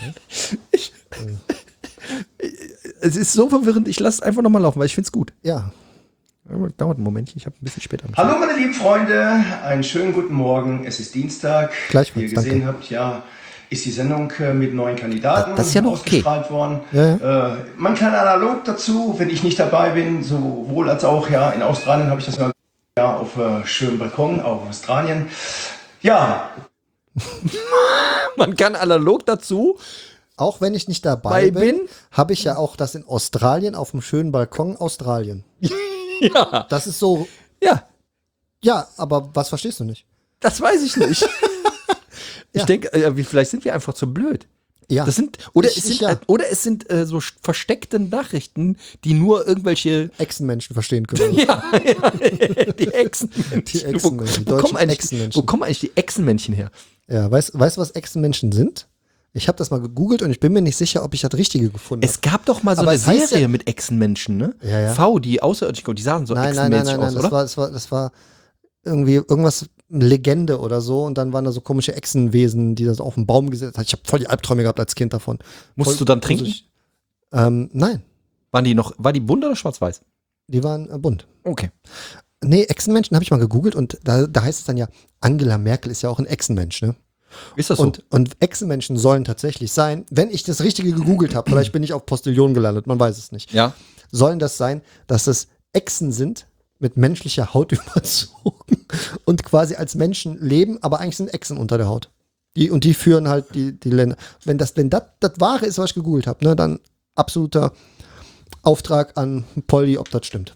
Es ist so verwirrend, ich lasse es einfach nochmal laufen, weil ich finde es gut. Ja. Aber dauert einen Momentchen, ich habe ein bisschen später angefangen. hallo meine lieben Freunde, einen schönen guten Morgen. Es ist Dienstag. Gleichfalls, Wie ihr gesehen danke. habt, ja, ist die Sendung äh, mit neuen Kandidaten Das ist ja noch okay. ausgestrahlt worden. Ja, Äh, man kann analog dazu, wenn ich nicht dabei bin, sowohl als auch ja in Australien habe ich das ja auf äh, schönem Balkon, auch in Australien. Ja, Man kann analog dazu. Auch wenn ich nicht dabei Bei bin, bin? habe ich ja auch das in Australien auf dem schönen Balkon Australien. Ja. Das ist so Ja, Ja, aber was verstehst du nicht? das weiß ich nicht. Ich Ja. denke, äh, wie- vielleicht sind wir einfach zu blöd. Ja. Das sind, oder, Ich- es ich sind, ja. äh, oder es sind äh, so sch- versteckte Nachrichten, die nur irgendwelche Echsenmenschen verstehen können. ja, ja, die Echsenmännchen. Die Echsenmännchen, die wo, wo, kommen deutschen eigentlich, Echsenmenschen. wo kommen eigentlich die Echsenmännchen her? Ja, weißt du, was Echsenmenschen sind? Ich habe das mal gegoogelt und ich bin mir nicht sicher, ob ich das Richtige gefunden habe. Es gab doch mal so Aber eine es heißt Serie ja- mit Echsenmenschen, ne? Ja, ja. V, die außerirdisch kommen, die sahen so Nein, nein, nein, echsenmäßig nein, nein, aus, das oder? war, das war, das war irgendwie irgendwas Legende oder so und dann waren da so komische Echsenwesen, die das auf den Baum gesetzt haben. Ich habe voll die Albträume gehabt als Kind davon. Musstest Voll du dann trinken? gruselig. Ähm, nein, Waren die noch, war die bunt oder schwarz-weiß? die waren äh, bunt. Okay. Nee, Echsenmenschen habe ich mal gegoogelt und da, da heißt es dann ja, Angela Merkel ist ja auch ein Echsenmensch, ne? Ist das so? Und, und Echsenmenschen sollen tatsächlich sein, wenn ich das Richtige gegoogelt habe, vielleicht bin ich auf Postillon gelandet, man weiß es nicht, ja. sollen das sein, dass es Echsen sind, mit menschlicher Haut überzogen und quasi als Menschen leben, aber eigentlich sind Echsen unter der Haut. Die, und die führen halt die, die Länder. Wenn das, wenn das das Wahre ist, was ich gegoogelt habe, ne, dann absoluter Auftrag an Polly, ob das stimmt.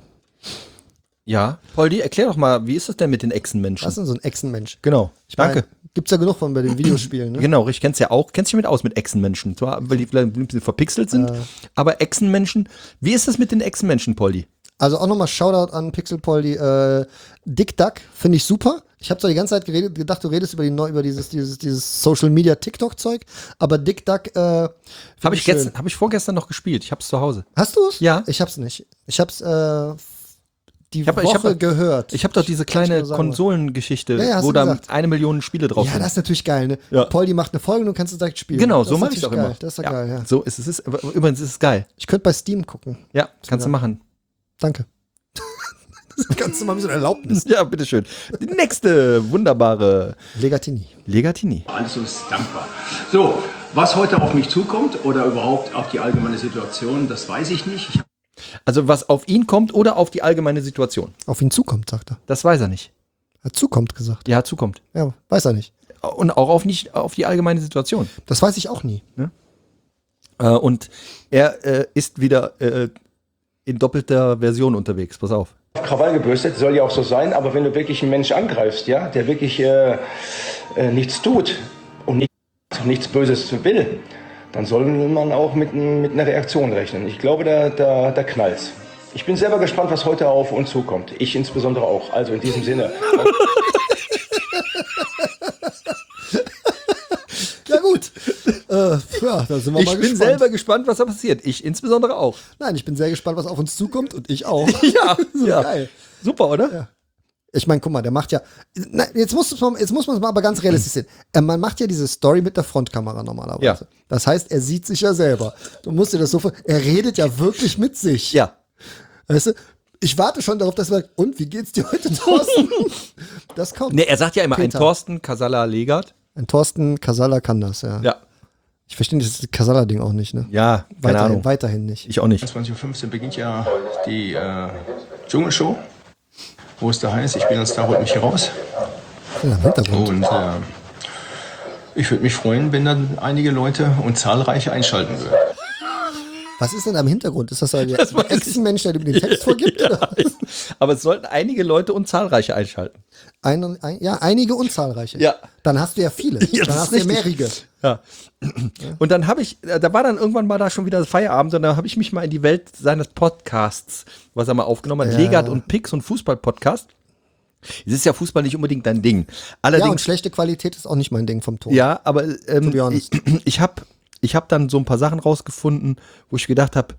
Ja. Poldi, erklär doch mal, wie ist das denn mit den Echsenmenschen? Was ist denn so ein Echsenmensch? Genau. Ich meine, Danke. gibt's ja genug von bei den Videospielen, ne? Genau, ich kenn's ja auch. Kennst du dich mit aus mit Echsenmenschen? Zwar, weil die vielleicht ein bisschen verpixelt sind, Äh. aber Echsenmenschen, wie ist das mit den Echsenmenschen, Poldi? Also auch nochmal Shoutout an Pixel Polly. Äh, Dick Duck finde ich super. Ich habe zwar die ganze Zeit geredet, gedacht, du redest über, die, neu- über dieses, dieses, dieses Social Media TikTok-Zeug, aber Dick Duck äh, Habe find ich, schön. gestern- hab ich vorgestern noch gespielt. Ich hab's zu Hause. Hast du es? Ja. Ich hab's nicht. Ich hab's äh, die Ich hab- ich Woche hab- gehört. Ich habe doch diese Kann ich kleine nur sagen, Konsolengeschichte, Ja, ja, hast wo du da gesagt. eine Million Spiele drauf ja, sind. das ist natürlich geil, ne? Ja. Polly macht eine Folge und du kannst es direkt spielen. Genau, Das so ist mache ich natürlich auch immer. geil. Das ist ja, geil, ja. So ist es. Ist, übrigens ist es geil. Ich könnte bei Steam gucken. Ja, kannst du machen. Danke. das kannst du mal ein bisschen Erlaubnis. Ja, bitteschön. Die nächste wunderbare Legatini. Legatini. Alles uns dankbar. So, was heute auf mich zukommt oder überhaupt auf die allgemeine Situation, das weiß ich nicht. Ich Also was auf ihn kommt oder auf die allgemeine Situation. Auf ihn zukommt, sagt er. Das weiß er nicht. Er hat zukommt gesagt. Ja, zukommt. Ja, weiß er nicht. Und auch auf nicht auf die allgemeine Situation. Das weiß ich auch nie. Äh, und er äh, ist wieder äh, in doppelter Version unterwegs. Pass auf. Krawall gebürstet, soll ja auch so sein, aber wenn du wirklich einen Mensch angreifst, ja, der wirklich äh, äh, nichts tut und nicht, nichts Böses will, dann soll man auch mit, n- mit einer Reaktion rechnen. Ich glaube, da, da, da knallt's. Ich bin selber gespannt, was heute auf uns zukommt. Ich insbesondere auch. Also in diesem Sinne. Ja gut. äh, ja, da sind wir Ich mal bin gespannt. selber gespannt, was da passiert. Ich insbesondere auch. Nein, ich bin sehr gespannt, was auf uns zukommt und ich auch. Ja, so ja. geil. Super, oder? Ja. Ich meine, guck mal, der macht ja. Na, jetzt, muss man, jetzt muss man es mal aber ganz realistisch sehen. Äh, man macht ja diese Story mit der Frontkamera normalerweise. Ja. Das heißt, er sieht sich ja selber. Du musst dir das so vor. Er redet ja wirklich mit sich. Ja. Weißt du? Ich warte schon darauf, dass er sagt, und wie geht's dir heute, Thorsten? Das kommt. Nee, er sagt ja immer Peter. ein Thorsten Casala Legert. Ein Thorsten Casala kann das, ja. Ja. Ich verstehe dieses Casala-Ding auch nicht, ne? Ja, keine Weiterhin, Ahnung. weiterhin nicht. Ich auch nicht. zwanzig Uhr fünfzehn beginnt ja die äh, Dschungelshow. Wo es da heißt, ich bin als da, holt mich hier raus. Ja, im Hintergrund. Und äh, ich würde mich freuen, wenn dann einige Leute und zahlreiche einschalten würden. Was ist denn am Hintergrund? Ist das so ein Das weiß ich. Echsenmensch, der dem den Text vorgibt? Ja, Oder? aber es sollten einige Leute und zahlreiche einschalten. Ein, ein, ja, einige und zahlreiche. Ja. Dann hast du ja viele. Ja, dann das hast ist du ja richtig. mehrere. Ja. Und dann habe ich, äh, da war dann irgendwann mal da schon wieder Feierabend und da habe ich mich mal in die Welt seines Podcasts, was er mal aufgenommen hat, Ja. Legat und Pix und Fußball-Podcast. Es ist ja Fußball nicht unbedingt dein Ding. Ja, und Allerdings, schlechte Qualität ist auch nicht mein Ding vom Ton. ja, aber ähm, To be honest. ich, ich habe ich hab dann so ein paar Sachen rausgefunden, wo ich gedacht habe,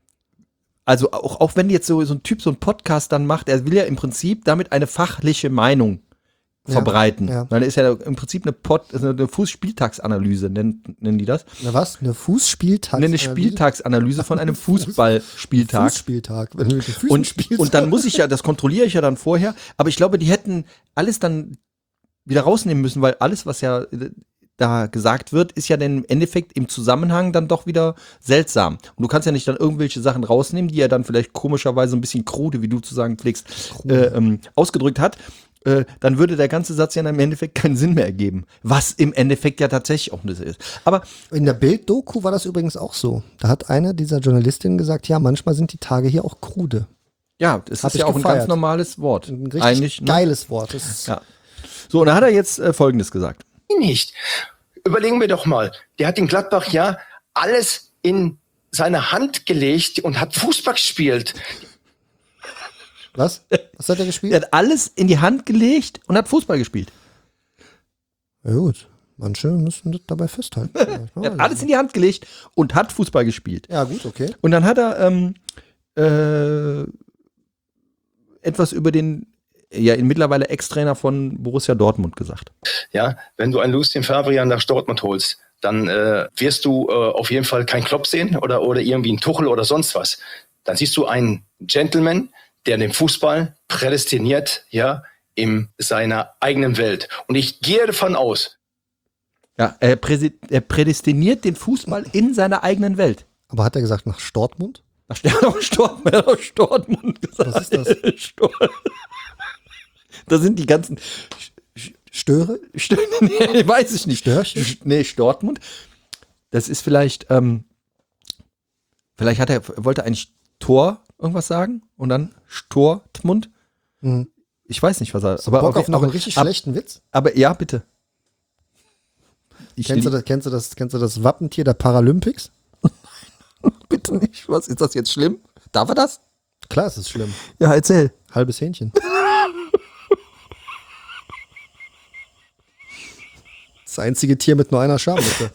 also auch, auch wenn jetzt so, so ein Typ so einen Podcast dann macht, er will ja im Prinzip damit eine fachliche Meinung Ja, verbreiten. ja. Dann ist ja im Prinzip eine, Pod, also eine Fußspieltagsanalyse, nennen, nennen die das. Na was? Eine Fußspieltag? Eine Spieltagsanalyse von einem Fußballspieltag. Fußspieltag. Wenn du mit den Füßen Und, spielst. und dann muss ich ja, das kontrolliere ich ja dann vorher, aber ich glaube, die hätten alles dann wieder rausnehmen müssen, weil alles, was ja äh, da gesagt wird, ist ja dann im Endeffekt im Zusammenhang dann doch wieder seltsam. Und du kannst ja nicht dann irgendwelche Sachen rausnehmen, die er dann vielleicht komischerweise ein bisschen krude, wie du zu sagen pflegst, äh, ähm, ausgedrückt hat. Äh, dann würde der ganze Satz ja im Endeffekt keinen Sinn mehr ergeben. Was im Endeffekt ja tatsächlich auch das ist. Aber In der Bild-Doku war das übrigens auch so. Da hat eine dieser Journalistinnen gesagt, ja, manchmal sind die Tage hier auch krude. Ja, das Hab ist ich ja auch gefeiert. ein ganz normales Wort. Ein richtig Eigentlich, ne? geiles Wort. Das ist, Ja. So, und da hat er jetzt äh, Folgendes gesagt. Nicht. Überlegen wir doch mal. Der hat in Gladbach ja alles in seine Hand gelegt und hat Fußball gespielt. Was? Was hat er gespielt? Er hat alles in die Hand gelegt und hat Fußball gespielt. Ja gut, manche müssen das dabei festhalten. Er hat alles in die Hand gelegt und hat Fußball gespielt. Ja gut, okay. Und dann hat er ähm, äh, etwas über den ja mittlerweile Ex-Trainer von Borussia Dortmund gesagt. Ja, wenn du einen Lucien Favre nach Dortmund holst, dann äh, wirst du äh, auf jeden Fall keinen Klopp sehen oder, oder irgendwie einen Tuchel oder sonst was. Dann siehst du einen Gentleman, der den Fußball prädestiniert, ja, in seiner eigenen Welt. Und ich gehe davon aus. Ja, er, präsi- er prädestiniert den Fußball in seiner eigenen Welt. Aber hat er gesagt nach Dortmund? Ach, der hat auch Dortmund, er hat auch Dortmund gesagt. Was ist das? Stor- Da sind die ganzen Störe? Stö- nee, weiß ich nicht. Störchen? Nee, Dortmund. Das ist vielleicht, ähm, vielleicht hat er, wollte eigentlich Tor irgendwas sagen und dann Stortmund. Hm. Ich weiß nicht, was er. Aber Bock okay, auf noch aber, einen richtig ab, schlechten Witz? aber ja, bitte. Ich Kennst du, das, kennst, du das, kennst du das Wappentier der Paralympics? bitte nicht. Was ist das jetzt schlimm? Darf er das? Klar, es ist schlimm. Ja, erzähl. Halbes Hähnchen. Das einzige Tier mit nur einer Schamlippe.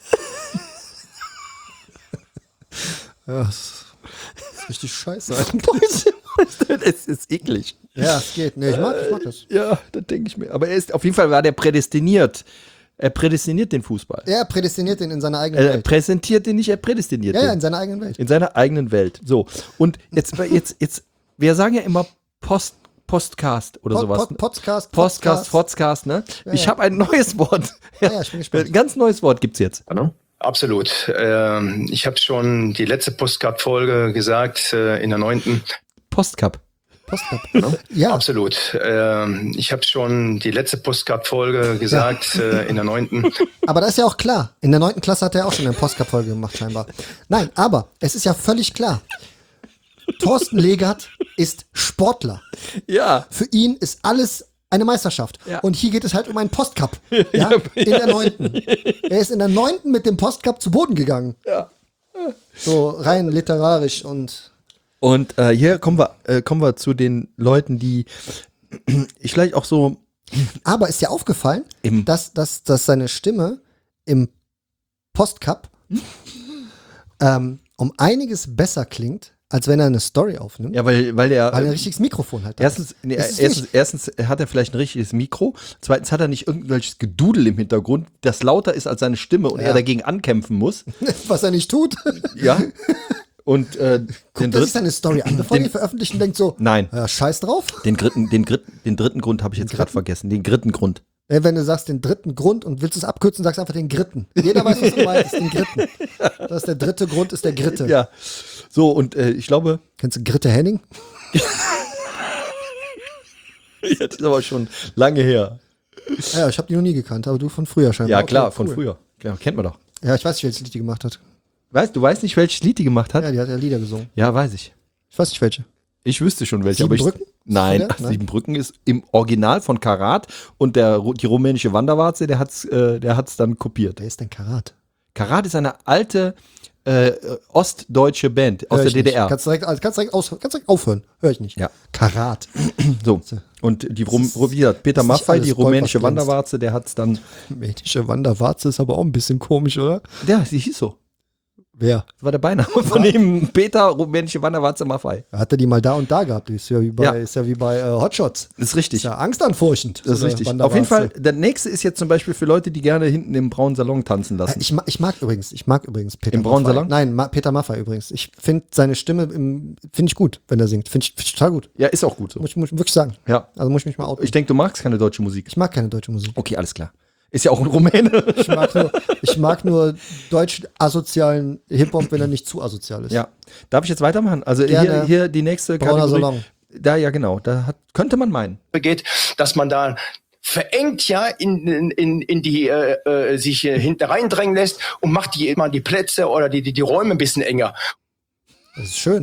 Ja, das ist richtig scheiße. Es ist eklig. Ja, es geht. Nee, ich mag, ich mag das. Ja, das denke ich mir. Aber er ist auf jeden Fall war der prädestiniert. Er prädestiniert den Fußball. Er prädestiniert den in seiner eigenen Er Welt. präsentiert den nicht, er prädestiniert Ja, den. ja, in seiner eigenen Welt. In seiner eigenen Welt. So. Und jetzt, jetzt, jetzt, wir sagen ja immer Post, Postcast oder Pod- sowas. Pod- Podcast, Postcast, Podcast. Podcast, ne? Ja, ich ja. habe ein neues Wort. Ja, ja, ich bin gespannt. Ein ganz neues Wort gibt's jetzt. Hallo? Absolut. Ähm, ich habe schon die letzte Postcard-Folge gesagt, äh, in der neunten. Postcup. Postcard. Hallo? Ja, Absolut. Ähm, ich habe schon die letzte Postcard-Folge gesagt, äh, in der neunten. aber das ist ja auch klar. In der neunten Klasse hat er auch schon eine Postcard-Folge gemacht, scheinbar. Nein, aber es ist ja völlig klar. Thorsten Legert ist Sportler. Ja. Für ihn ist alles eine Meisterschaft. Ja. Und hier geht es halt um einen Postcup. Ja, in der neunten. Er ist in der neunten mit dem Postcup zu Boden gegangen. Ja. So rein literarisch und Und äh, hier kommen wir, äh, kommen wir zu den Leuten, die ich vielleicht auch so aber ist dir aufgefallen, Im- dass, dass, dass seine Stimme im Postcup ähm, um einiges besser klingt, als wenn er eine Story aufnimmt, ja, weil, weil der weil er ein richtiges Mikrofon hat. Erstens, nee, Das ist erstens, nicht- erstens hat er vielleicht ein richtiges Mikro. Zweitens hat er nicht irgendwelches Gedudel im Hintergrund, das lauter ist als seine Stimme und Ja. er dagegen ankämpfen muss. was er nicht tut. Ja. Und äh, den, Guckt er sich dritten, seine Story an, bevor den- die veröffentlichen und denkt so, Nein. ja, scheiß drauf. den, dritten, den, dritten, den dritten Grund habe ich jetzt gerade vergessen. Den dritten Grund. Äh, Wenn du sagst den dritten Grund und willst es abkürzen, sagst einfach den dritten. Jeder weiß, was du meinst, den dritten. Das ist der dritte Grund, ist der dritte. Ja. So, und äh, ich glaube, Kennst du Gritte Henning? das ist aber schon lange her. Ja, ich habe die noch nie gekannt, aber du von früher scheinbar. Ja, Okay, klar, cool. von früher. Ja, kennt man doch. Ja, ich weiß nicht, welches Lied die gemacht hat. Weißt du, weißt nicht, welches Lied die gemacht hat? Ja, die hat ja Lieder gesungen. Ja, weiß ich. Ich weiß nicht, welche. Ich wüsste schon welche. Sieben aber ich, Brücken? Nein, Ist das der? Nein. Siebenbrücken ist im Original von Karat und der, die rumänische Wanderwarze, der hat's, äh, der hat's dann kopiert. Wer ist denn Karat? Karat ist eine alte äh, ostdeutsche Band aus Hör der ich D D R. Nicht. Kannst direkt, also kannst direkt, aus, kannst direkt aufhören. Hör ich nicht. Ja. Karat. So. Und die Rum, ist- wie gesagt, Peter ist nicht Maffay, alles die Gold, rumänische was glänzt. Wanderwarze, der hat's dann. Mädchen Wanderwarze ist aber auch ein bisschen komisch, oder? Ja, sie hieß so. Wer? Das war der Beiname von ihm. Peter, rumänische Wanderwarze Maffay. Hat er die mal da und da gehabt? Ist ja wie bei, Ja. ist ja wie bei äh, Hotshots. Das ist richtig. Ist ja angstanfurchend. Das ist so eine richtig. Auf Wanderwarze. jeden Fall, der nächste ist jetzt zum Beispiel für Leute, die gerne hinten im braunen Salon tanzen Äh, lassen. Ich, ma- ich mag übrigens, ich mag übrigens Peter Im braunen Maffay. Salon? Nein, Ma Peter Maffay übrigens. Ich finde seine Stimme im- finde ich gut, wenn er singt. Finde ich, find ich total gut. Ja, ist auch gut so. Muss ich, muss ich wirklich sagen. Ja. Also muss ich mich mal outen. Ich denke, du magst keine deutsche Musik. Ich mag keine deutsche Musik. Okay, alles klar. Ist ja auch ein Rumäne. Ich mag nur, ich mag nur deutsch asozialen Hip-Hop, wenn er nicht zu asozial ist. Ja. Darf ich jetzt weitermachen? Also Gerne. hier, hier die nächste Brauner Kategorie. Salon. Da, ja, genau. Da hat, könnte man meinen. Geht, dass man da verengt ja in, in, in die äh, äh, sich äh, hinter reindrängen lässt und macht die immer die Plätze oder die, die, die Räume ein bisschen enger. Das ist schön.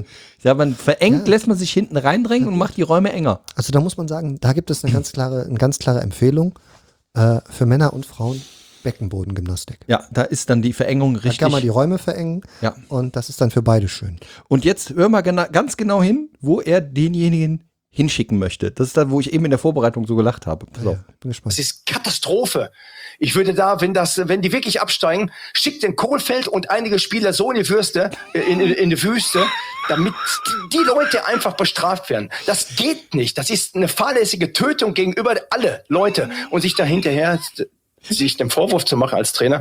Ja, man verengt, Ja. lässt man sich hinten reindrängen und macht die Räume enger. Also da muss man sagen, da gibt es eine ganz klare, eine ganz klare Empfehlung äh, für Männer und Frauen, Beckenbodengymnastik. Ja, da ist dann die Verengung Da richtig. kann man die Räume verengen Ja. und das ist dann für beide schön. Und jetzt hör mal gena- ganz genau hin, wo er denjenigen hinschicken möchte. Das ist da, wo ich eben in der Vorbereitung so gelacht habe. Pass auf. Ja, bin gespannt. Das ist Katastrophe. Ich würde da, wenn das, wenn die wirklich absteigen, schickt den Kohlfeld und einige Spieler so in die Fürste, in, in, in die Wüste, damit die, die Leute einfach bestraft werden. Das geht nicht. Das ist eine fahrlässige Tötung gegenüber alle Leute. Und sich da hinterher, sich den Vorwurf zu machen als Trainer.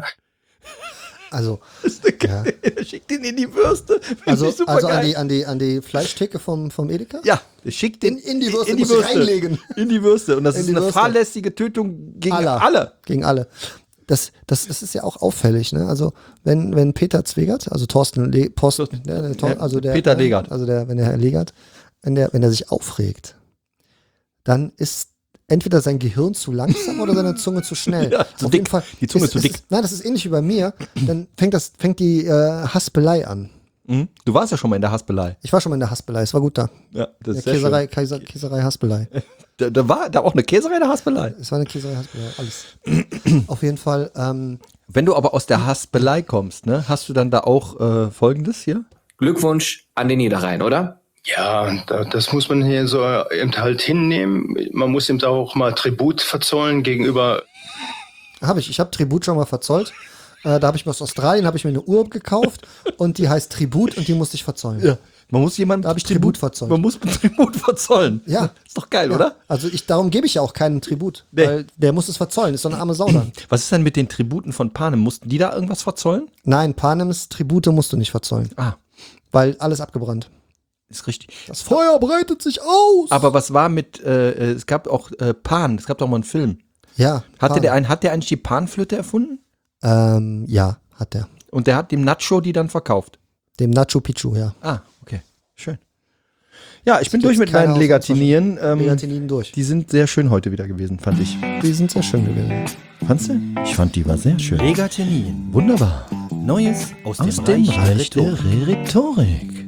Also, ja. Er schickt ihn in die Würste. Find also, ich super also an geil. die, an die, an die Fleischtheke vom, vom Edeka? Ja, er schickt den In- in die Würste, muss ich reinlegen. In die Würste. Und das In ist die eine Würste. fahrlässige Tötung gegen Aller. alle. Gegen alle. Das, das, das ist ja auch auffällig, ne? Also, wenn, wenn Peter Zwegert, also Thorsten, Le Post, ne, der, Thor, Ja, also der, Peter ne, Legert. also der, wenn der Herr Legert, wenn der, wenn er sich aufregt, dann ist entweder sein Gehirn zu langsam oder seine Zunge zu schnell. Ja, zu Auf dick. jeden Fall. Die Zunge ist, zu ist, dick. Ist, nein, das ist ähnlich wie bei mir. Dann fängt das, fängt die äh, Haspelei an. Mhm. Du warst ja schon mal in der Haspelei. Ich war schon mal in der Haspelei, es war gut da. Ja, das Der ist sehr Käserei, Kaiser, Käserei Haspelei. schön. Da, da war da auch eine Käserei der Haspelei. Es war eine Käserei Haspelei, alles. Auf jeden Fall, ähm, Wenn du aber aus der Haspelei kommst, ne, hast du dann da auch äh, Folgendes hier? Glückwunsch an den Niederrhein, oder? Ja, da, das muss man hier so eben halt hinnehmen. Man muss ihm da auch mal Tribut verzollen gegenüber. habe ich. Ich habe Tribut schon mal verzollt. Äh, da habe ich mir aus Australien habe ich mir eine Uhr gekauft und die heißt Tribut und die musste ich verzollen. Ja. Man muss jemandem Da hab ich Tribut verzollt. Man muss Tribut verzollen. Ja. Ist doch geil, Ja. oder? Also ich, darum gebe ich ja auch keinen Tribut, Nee. weil der muss es verzollen. Ist so eine arme Sau dann. Was ist denn mit den Tributen von Panem? Mussten die da irgendwas verzollen? Nein, Panems Tribute musst du nicht verzollen, Ah, weil alles abgebrannt. ist richtig. Das Feuer breitet sich aus. Aber was war mit, äh, es gab auch äh, Pan, es gab doch mal einen Film. ja. Hatte Pan. der einen, hat der eigentlich die Panflöte erfunden? Ähm, ja, hat der. Und der hat dem Nacho die dann verkauft. Dem Nacho Pichu, ja. Ah, okay. Schön. Ja, ich bin gibt's durch mit keine meinen Aus- Legatinieren. Ähm, Legatiniden durch. Die sind sehr schön heute wieder gewesen, fand ich. Die sind sehr schön gewesen. Fandst du? Ich fand die war sehr schön. Legatinien. Wunderbar. Neues aus, dem, Reich, der Rhetorik.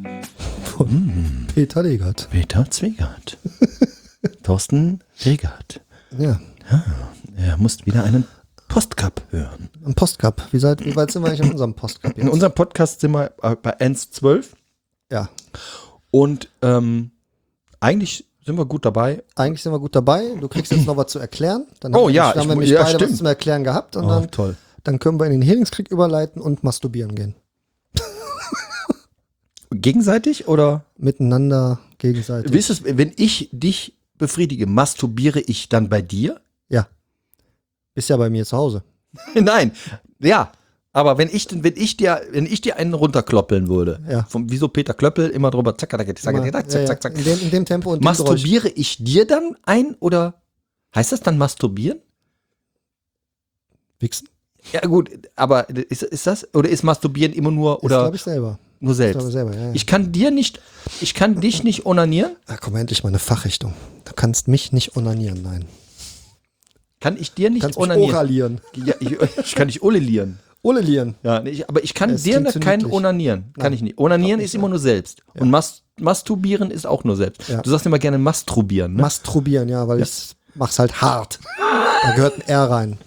Von Peter Legert. Peter Zwegert. Thorsten Regert. Ja. Er muss wieder einen Postcup hören. Ein Postcup. Wie, seid, wie weit sind wir eigentlich in unserem Postcup In jetzt? unserem Podcast sind wir äh, bei eins zwölf Ja. und ähm, eigentlich sind wir gut dabei. Eigentlich sind wir gut dabei. Du kriegst jetzt noch was zu erklären. Dann Oh haben wir, ja, dann haben wir ich- nämlich ja, beide stimmt. was zum Erklären gehabt und Oh, dann, toll. dann können wir in den Heringskrieg überleiten und masturbieren gehen. Gegenseitig oder? Miteinander, gegenseitig. Wie ist es, wenn ich dich befriedige, masturbiere ich dann bei dir? Ja. Bist ja bei mir zu Hause. Nein, ja. Aber wenn ich, wenn ich dir, wenn ich dir einen runterkloppeln würde, Ja. vom, wie so Peter Klöppel, immer drüber, zack, zack, zack, zack, Immer, zack, ja, ja. zack, zack. In, dem, in dem Tempo und dem Geräusch. Masturbiere ich dir dann ein oder heißt das dann masturbieren? Wichsen? Ja gut, aber ist, ist das oder ist masturbieren immer nur Ist, oder glaube ich, selber. nur Ich selbst? glaube selber, ja, ja. Ich kann dir nicht, ich kann dich nicht onanieren. Ah, komm, endlich mal eine Fachrichtung. Du kannst mich nicht onanieren, nein. Kann ich dir Du nicht kannst mich onanieren? oralieren. Ja, ich, ich kann dich olelieren. Olelieren. Ja, nee, ich, aber ich kann Es dir klingt so kein niedlich. onanieren. Kann Nein, ich nicht. Onanieren nicht ist immer nur selbst. Und mas masturbieren ist auch nur selbst. Ja. Du sagst immer gerne masturbieren, ne? Masturbieren, ja, weil ich mach's halt hart. Da gehört ein R rein.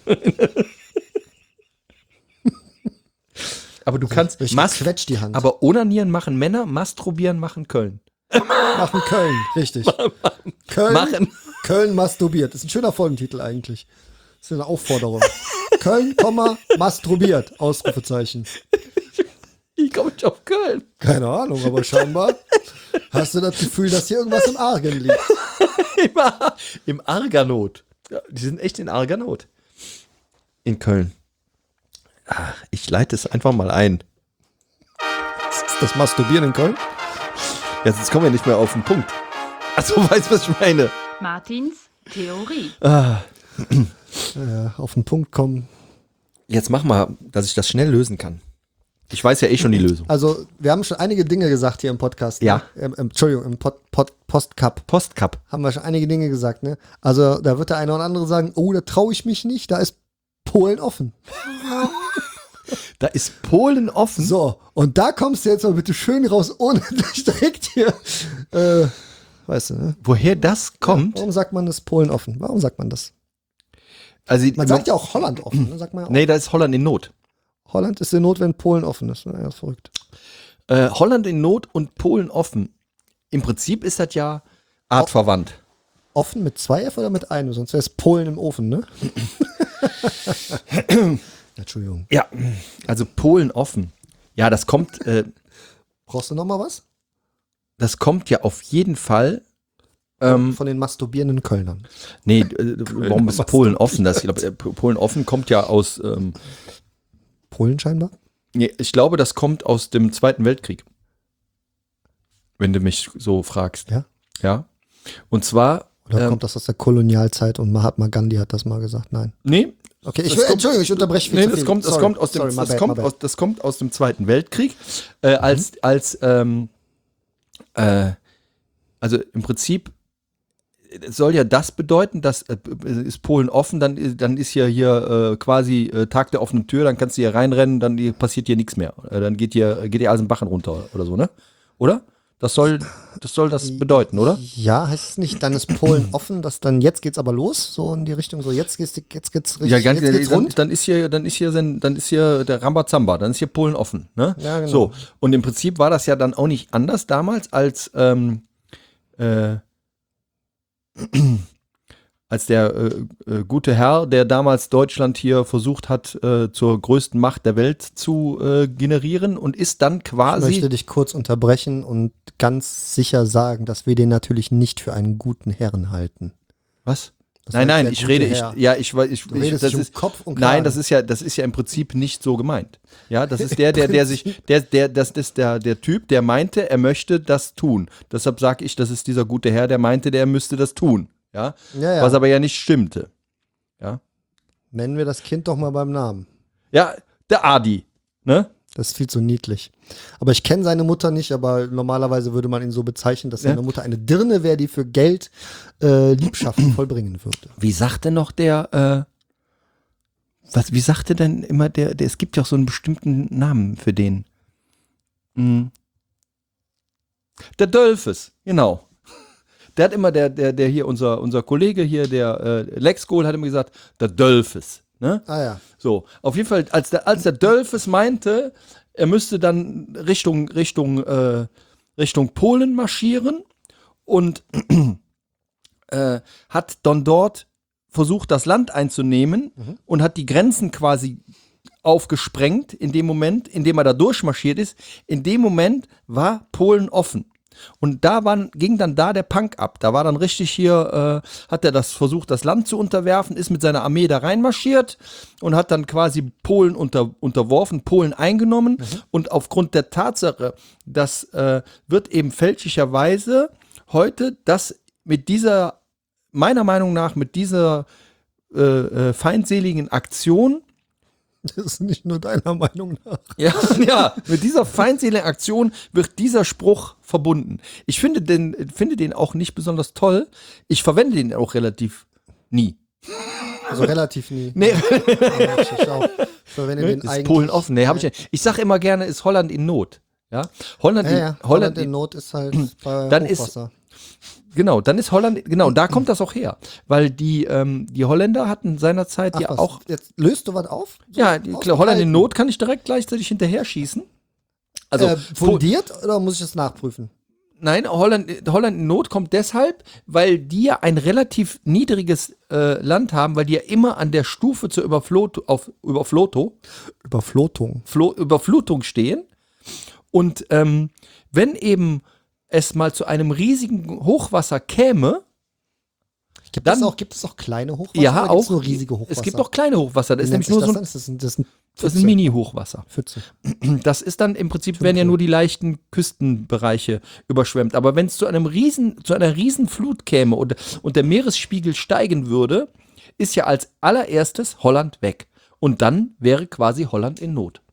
aber du kannst Richtig mas quetscht die Hand. aber onanieren machen Männer, masturbieren machen Köln. Machen Köln, richtig. Köln, Machen. Köln masturbiert. Das ist ein schöner Folgentitel eigentlich. Das ist eine Aufforderung. Köln, Komma, masturbiert. Ausrufezeichen. Ich komme nicht auf Köln. Keine Ahnung, aber scheinbar hast du das Gefühl, dass hier irgendwas im Argen liegt. Im, Ar Im Arganot. Ja, die sind echt in Arganot. In Köln. Ach, ich leite es einfach mal ein. Ist das Masturbieren in Köln? Jetzt, jetzt kommen wir nicht mehr auf den Punkt. Also, weißt du, was ich meine? Martins Theorie. Ah, Ja, auf den Punkt kommen. jetzt mach mal, dass ich das schnell lösen kann. Ich weiß ja eh schon die Lösung. Also, wir haben schon einige Dinge gesagt hier im Podcast. Ja. Ne? Im, im, Entschuldigung, im Pod, Pod, Postcup Postcup. haben wir schon einige Dinge gesagt. Ne? Also, da wird der eine oder andere sagen, oh, da traue ich mich nicht, da ist Polen offen. Da ist Polen offen. So, und da kommst du jetzt mal bitte schön raus, ohne dich direkt hier, äh, weißt du, ne? Woher das kommt? Warum sagt man das Polen offen? Warum sagt man das? Also, Man sagt ja auch Holland offen, ne? Sagt man ja auch. Nee, da ist Holland in Not. Holland ist in Not, wenn Polen offen ist. Ja, das ist verrückt. Äh, Holland in Not und Polen offen. Im Prinzip ist das ja artverwandt. Offen mit zwei F oder mit einem? Sonst wäre es Polen im Ofen, ne? Entschuldigung. Ja, also Polen offen. Ja, das kommt, äh, Brauchst du noch mal was? das kommt ja auf jeden Fall. Ähm, Von den masturbierenden Kölnern. nee, äh, warum ist Polen offen? Das, ich glaube, äh, Polen offen kommt ja aus. Ähm, Polen scheinbar? nee, ich glaube, das kommt aus dem Zweiten Weltkrieg. Wenn du mich so fragst. Ja? Ja. Und zwar. Oder ähm, kommt das aus der Kolonialzeit und Mahatma Gandhi hat das mal gesagt? Nein. Nee. Okay, ich Das will, kommt- Entschuldigung, ich unterbreche viel Nee, zu das viel. kommt, das Sorry. kommt aus dem, Sorry, my das bad, kommt my bad. aus, das kommt aus dem Zweiten Weltkrieg, äh, als, als, ähm, äh, also im Prinzip es soll ja das bedeuten, dass äh, ist Polen offen, dann, dann ist ja hier äh, quasi äh, Tag der offenen Tür, dann kannst du hier reinrennen, dann die, passiert hier nichts mehr. Äh, dann geht hier, geht hier alles im Bachen runter oder so, ne? Oder? Das soll, das soll das bedeuten, oder? Ja, heißt es nicht, dann ist Polen offen, dass dann jetzt geht's aber los, so in die Richtung, so jetzt geht's, jetzt geht's richtig, Ja, ganz, jetzt geht's dann, rund. dann ist hier, dann ist hier, sein- dann ist hier der Rambazamba, dann ist hier Polen offen, ne? Ja, genau. So. Und im Prinzip war das ja dann auch nicht anders damals, als, ähm, äh, als der äh, äh, gute Herr, der damals Deutschland hier versucht hat, äh, zur größten Macht der Welt zu äh, generieren und ist dann Ich quasi. möchte dich kurz unterbrechen und ganz sicher sagen, dass wir den natürlich nicht für einen guten Herrn halten. Was? Das Nein, heißt, nein, der ich gute rede, ich, Herr. ja, ich, weiß- ich, Du ich redest das dich um ist, Kopf und Kragen. nein, das ist ja, das ist ja im Prinzip nicht so gemeint. Ja, das ist der, der, der sich, der, der, das ist der, der Typ, der meinte, er möchte das tun. Deshalb sage ich, das ist dieser gute Herr, der meinte, der müsste das tun. Ja, Ja, ja. was aber ja nicht stimmte. Nennen wir das Kind doch mal beim Namen. Ja, der Adi, ne? Das ist viel zu niedlich. Aber ich kenne seine Mutter nicht, aber normalerweise würde man ihn so bezeichnen, dass Ja. seine Mutter eine Dirne wäre, die für Geld äh, Liebschaften vollbringen würde. Wie sagte noch der, äh, was, wie sagte denn immer der, der, es gibt ja auch so einen bestimmten Namen für den. Hm. Der Dölfes, genau. Der hat immer, der, der, der hier, unser, unser Kollege hier, der äh, Lex Gohl, hat immer gesagt, der Dölfes. Ne? Ah ja. So, auf jeden Fall, als der, als der Dölfes meinte, er müsste dann Richtung, Richtung, äh, Richtung Polen marschieren und äh, hat dann dort versucht, das Land einzunehmen und hat die Grenzen quasi aufgesprengt in dem Moment, in dem er da durchmarschiert ist. In dem Moment war Polen offen. Und da waren, ging dann da der Punk ab. Da war dann richtig hier, äh, hat er das versucht, das Land zu unterwerfen, ist mit seiner Armee da reinmarschiert und hat dann quasi Polen unter, unterworfen, Polen eingenommen. Mhm. Und aufgrund der Tatsache, dass äh, wird eben fälschlicherweise heute das mit dieser, meiner Meinung nach, mit dieser äh, äh, feindseligen Aktion, Das ist nicht nur deiner Meinung nach. ja, ja, mit dieser feindseligen Aktion wird dieser Spruch verbunden. Ich finde den, finde den auch nicht besonders toll. Ich verwende den auch relativ nie. Also relativ nie. Nee. Ja, ich auch. Ich verwende den Ist eigentlich. Polen offen? Nee, hab ich nicht. Ich sage immer gerne, ist Holland in Not. Ja, Holland, Ja, in, ja. Holland, Holland in in, Not ist halt bei Dann ist- Hochwasser. genau, dann ist Holland, genau, da kommt das auch her. Weil die, ähm, die Holländer hatten seinerzeit Ach, ja was? auch, Jetzt löst du was auf? So ja, die, aus klar, dem Holland in Kalten. Not kann ich direkt gleichzeitig hinterher schießen. Also, äh, Pol- fundiert oder muss ich das nachprüfen? Nein, Holland, Holland in Not kommt deshalb, weil die ja ein relativ niedriges äh, Land haben, weil die ja immer an der Stufe zur Überflut, auf, Überfloto, Überflutung. Flo, Überflutung stehen. Und ähm, wenn eben es mal zu einem riesigen Hochwasser käme, Gibt, Dann- es auch, gibt es auch kleine Hochwasser? ja oder gibt's auch, nur riesige Hochwasser? es gibt auch kleine Hochwasser, das Wie ist nennt nämlich sich nur das so ein, dann? Ist das ein, das ist ein, das ist ein Mini-Hochwasser. Pfütze. Das ist dann im Prinzip, werden ja nur die leichten Küstenbereiche überschwemmt. Aber wenn es zu einem riesen, zu einer riesen Flut käme und, und der Meeresspiegel steigen würde, ist ja als allererstes Holland weg. Und dann wäre quasi Holland in Not.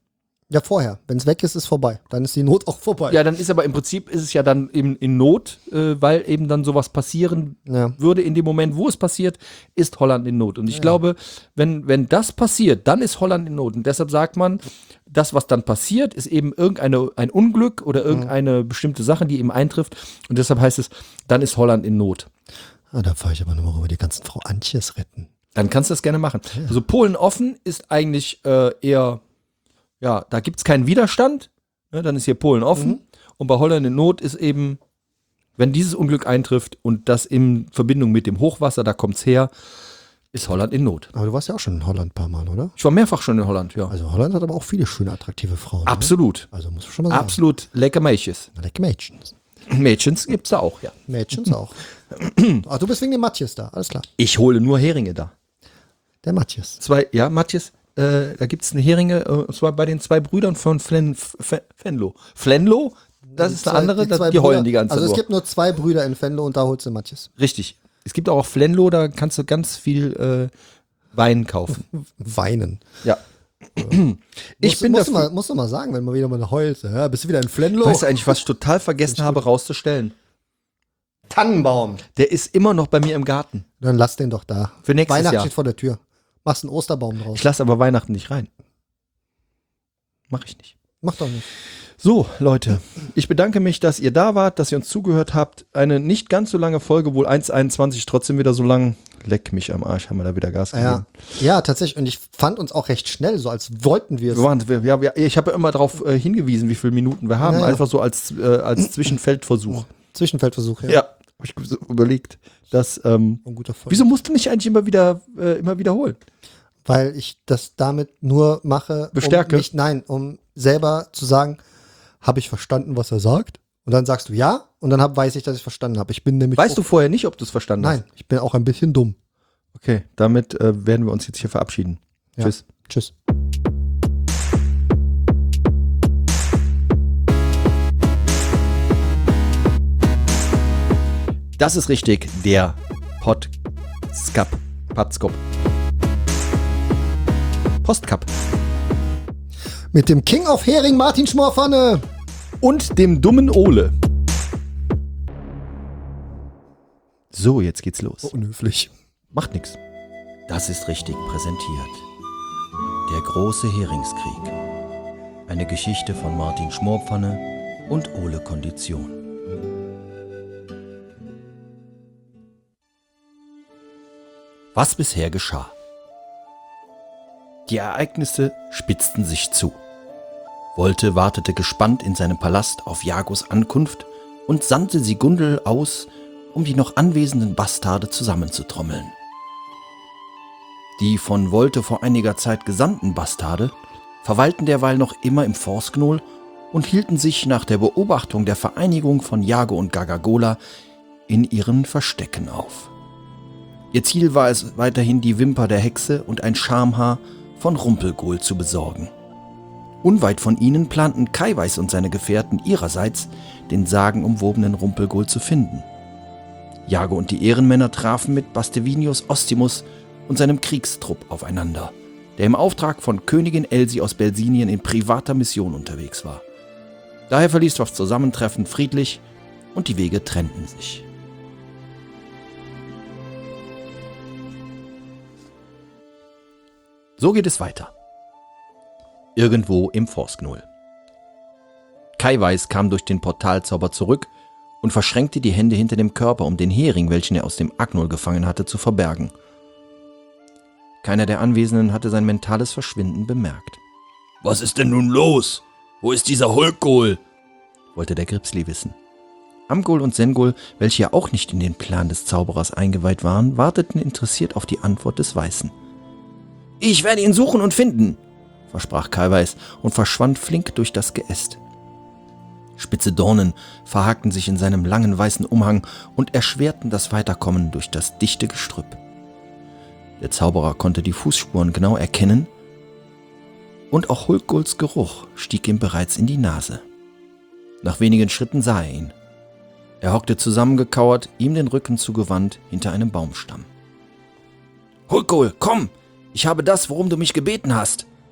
Ja, vorher. Wenn es weg ist, ist vorbei. Dann ist die Not auch vorbei. Ja, dann ist aber im Prinzip ist es ja dann in, in Not, äh, weil eben dann sowas passieren Ja. würde. In dem Moment, wo es passiert, ist Holland in Not. Und ich ja. glaube, wenn, wenn das passiert, dann ist Holland in Not. Und deshalb sagt man, das, was dann passiert, ist eben irgendeine ein Unglück oder irgendeine mhm. bestimmte Sache, die eben eintrifft. Und deshalb heißt es, dann ist Holland in Not. Ah, da fahre ich aber nochmal rüber, die ganzen Frau Antjes retten. Dann kannst du das gerne machen. Ja. Also Polen offen ist eigentlich äh, eher, ja, da gibt es keinen Widerstand. Ne, dann ist hier Polen offen. Mhm. Und bei Holland in Not ist eben, wenn dieses Unglück eintrifft und das in Verbindung mit dem Hochwasser, da kommt es her, ist Holland in Not. Aber du warst ja auch schon in Holland ein paar Mal, oder? Ich war mehrfach schon in Holland, ja. Also Holland hat aber auch viele schöne, attraktive Frauen. Absolut. Ne? Also muss ich schon mal sagen. Absolut lecker Mädchens. Lecker Mädchens. Mädchens gibt's da auch, ja. Mädchens auch. Ach, du bist wegen dem Matthias da, alles klar. Ich hole nur Heringe da. Der Matthias. Zwei, ja, Matthias, äh, da gibt's eine Heringe, äh, und zwar bei den zwei Brüdern von Flen, F- Fenlo. Flenlo, das Die ist zwei, eine andere, die, das, zwei die heulen Brüder. die ganze Zeit. Also es nur. gibt nur zwei Brüder in Venlo und da holst du Matthias. Richtig. Es gibt auch Flenlo, da kannst du ganz viel äh, Wein kaufen. Weinen. Ja. Ich ich bin musst, du dafür, mal, musst du mal sagen, wenn man wieder mal heult. Ja, bist du wieder in Flenlo? weißt du eigentlich, was ich total vergessen habe rauszustellen? Tannenbaum. Der ist immer noch bei mir im Garten. Dann lass den doch da. Für nächstes Weihnachten Jahr. steht vor der Tür. Machst einen Osterbaum draus. Ich lasse aber Weihnachten nicht rein. Mach ich nicht. Mach doch nicht. So, Leute, ich bedanke mich, dass ihr da wart, dass ihr uns zugehört habt. Eine nicht ganz so lange Folge, wohl eins einundzwanzig, trotzdem wieder so lang. Leck mich am Arsch, haben wir da wieder Gas gegeben. Ja, ja, tatsächlich. Und ich fand uns auch recht schnell, so als wollten wir es. Wir waren, wir, ja, wir, ich habe ja immer darauf äh, hingewiesen, wie viele Minuten wir haben. Ja, ja. Einfach so als, äh, als Zwischenfeldversuch. Zwischenfeldversuch, ja. Ja, habe ich so überlegt, dass. Ähm, Ein guter Folge. wieso musst du mich eigentlich immer wieder äh, immer wiederholen? Weil ich das damit nur mache, Bestärke? um mich, nein, um selber zu sagen, habe ich verstanden, was er sagt? Und dann sagst du ja und dann hab, weiß ich, dass ich verstanden habe. Ich bin nämlich Weißt auch, du vorher nicht, ob du es verstanden Nein, ich bin auch ein bisschen dumm. hast? Okay, damit äh, werden wir uns jetzt hier verabschieden. Ja. Tschüss. Tschüss. Das ist richtig, der Podskap. Podskop. Postcup. Mit dem King of Hering Martin Schmorpfanne. Und dem dummen Ole. So, jetzt geht's los. Unhöflich. Macht nix. Das ist richtig präsentiert. Der große Heringskrieg. Eine Geschichte von Martin Schmorpfanne und Ole Kondition. Was bisher geschah. Die Ereignisse spitzten sich zu. Wolte wartete gespannt in seinem Palast auf Jagos Ankunft und sandte Sigundel aus, um die noch anwesenden Bastarde zusammenzutrommeln. Die von Wolte vor einiger Zeit gesandten Bastarde verweilten derweil noch immer im Forsknol und hielten sich nach der Beobachtung der Vereinigung von Jago und Gagagola in ihren Verstecken auf. Ihr Ziel war es weiterhin, die Wimper der Hexe und ein Schamhaar von Rumpelgol zu besorgen. Unweit von ihnen planten Kaiweis und seine Gefährten ihrerseits, den sagenumwobenen Rumpelgol zu finden. Jago und die Ehrenmänner trafen mit Bastevinius Ostimus und seinem Kriegstrupp aufeinander, der im Auftrag von Königin Elsie aus Belsinien in privater Mission unterwegs war. Daher verlief das Zusammentreffen friedlich und die Wege trennten sich. So geht es weiter. Irgendwo im Forsknol. Kaiweis kam durch den Portalzauber zurück und verschränkte die Hände hinter dem Körper, um den Hering, welchen er aus dem Agnol gefangen hatte, zu verbergen. Keiner der Anwesenden hatte sein mentales Verschwinden bemerkt. »Was ist denn nun los? Wo ist dieser Hulkgol?« wollte der Gripsli wissen. Amgol und Sengol, welche ja auch nicht in den Plan des Zauberers eingeweiht waren, warteten interessiert auf die Antwort des Weißen. »Ich werde ihn suchen und finden«, versprach Kaiweis und verschwand flink durch das Geäst. Spitze Dornen verhakten sich in seinem langen weißen Umhang und erschwerten das Weiterkommen durch das dichte Gestrüpp. Der Zauberer konnte die Fußspuren genau erkennen und auch Hulkgols Geruch stieg ihm bereits in die Nase. Nach wenigen Schritten sah er ihn. Er hockte zusammengekauert, ihm den Rücken zugewandt, hinter einem Baumstamm. »Hulkgol, komm! Ich habe das, worum du mich gebeten hast«,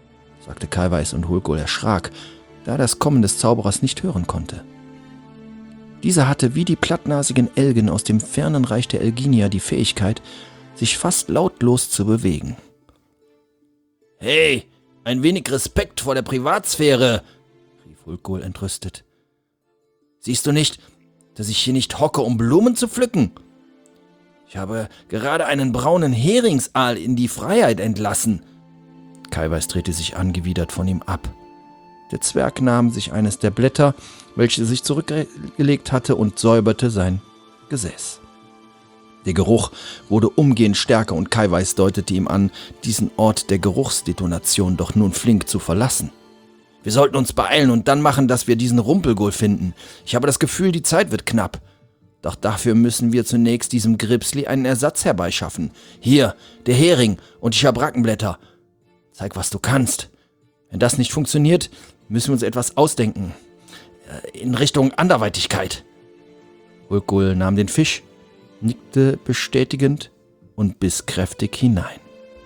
sagte Keiweis, und Hulkul erschrak, da er das Kommen des Zauberers nicht hören konnte. Dieser hatte wie die plattnasigen Elgen aus dem fernen Reich der Elginier die Fähigkeit, sich fast lautlos zu bewegen. »Hey, ein wenig Respekt vor der Privatsphäre«, rief Hulkul entrüstet. »Siehst du nicht, dass ich hier nicht hocke, um Blumen zu pflücken? Ich habe gerade einen braunen Heringsaal in die Freiheit entlassen.« Keiweis drehte sich angewidert von ihm ab. Der Zwerg nahm sich eines der Blätter, welche sich zurückgelegt hatte, und säuberte sein Gesäß. Der Geruch wurde umgehend stärker und Keiweis deutete ihm an, diesen Ort der Geruchsdetonation doch nun flink zu verlassen. »Wir sollten uns beeilen und dann machen, dass wir diesen Rumpelgul finden. Ich habe das Gefühl, die Zeit wird knapp. Doch dafür müssen wir zunächst diesem Gripsli einen Ersatz herbeischaffen. Hier, der Hering und die Schabrackenblätter. Zeig, was du kannst. Wenn das nicht funktioniert, müssen wir uns etwas ausdenken. In Richtung Anderweitigkeit.« Hulkul nahm den Fisch, nickte bestätigend und biss kräftig hinein.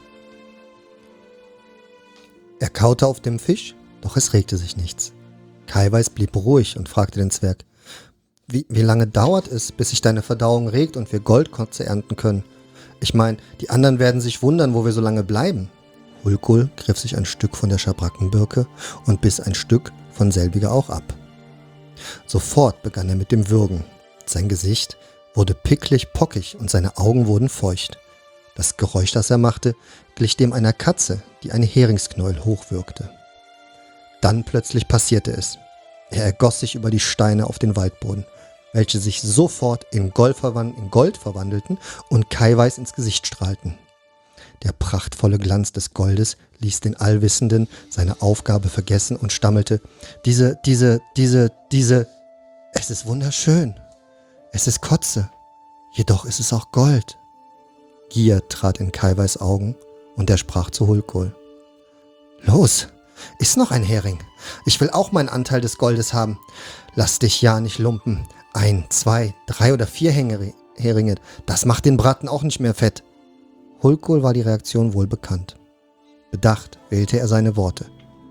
Er kaute auf dem Fisch, doch es regte sich nichts. Keiweis blieb ruhig und fragte den Zwerg, wie, wie lange dauert es, bis sich deine Verdauung regt und wir Goldkotze ernten können? Ich meine, die anderen werden sich wundern, wo wir so lange bleiben. Hulkul griff sich ein Stück von der Schabrackenbirke und biss ein Stück von selbiger auch ab. Sofort begann er mit dem Würgen. Sein Gesicht wurde picklig pockig und seine Augen wurden feucht. Das Geräusch, das er machte, glich dem einer Katze, die eine Heringsknäuel hochwürgte. Dann plötzlich passierte es. Er ergoss sich über die Steine auf den Waldboden, welche sich sofort in Gold, verwand- in Gold verwandelten und Keiweis ins Gesicht strahlten. Der prachtvolle Glanz des Goldes ließ den Allwissenden seine Aufgabe vergessen und stammelte, diese, diese, diese, diese, es ist wunderschön. Es ist Kotze, jedoch ist es auch Gold. Gier trat in Keiweis Augen und er sprach zu Hulkul. Los, iss noch ein Hering. Ich will auch meinen Anteil des Goldes haben. Lass dich ja nicht lumpen. Ein, zwei, drei oder vier Heringe, das macht den Braten auch nicht mehr fett. Hulkul war die Reaktion wohl bekannt. Bedacht wählte er seine Worte.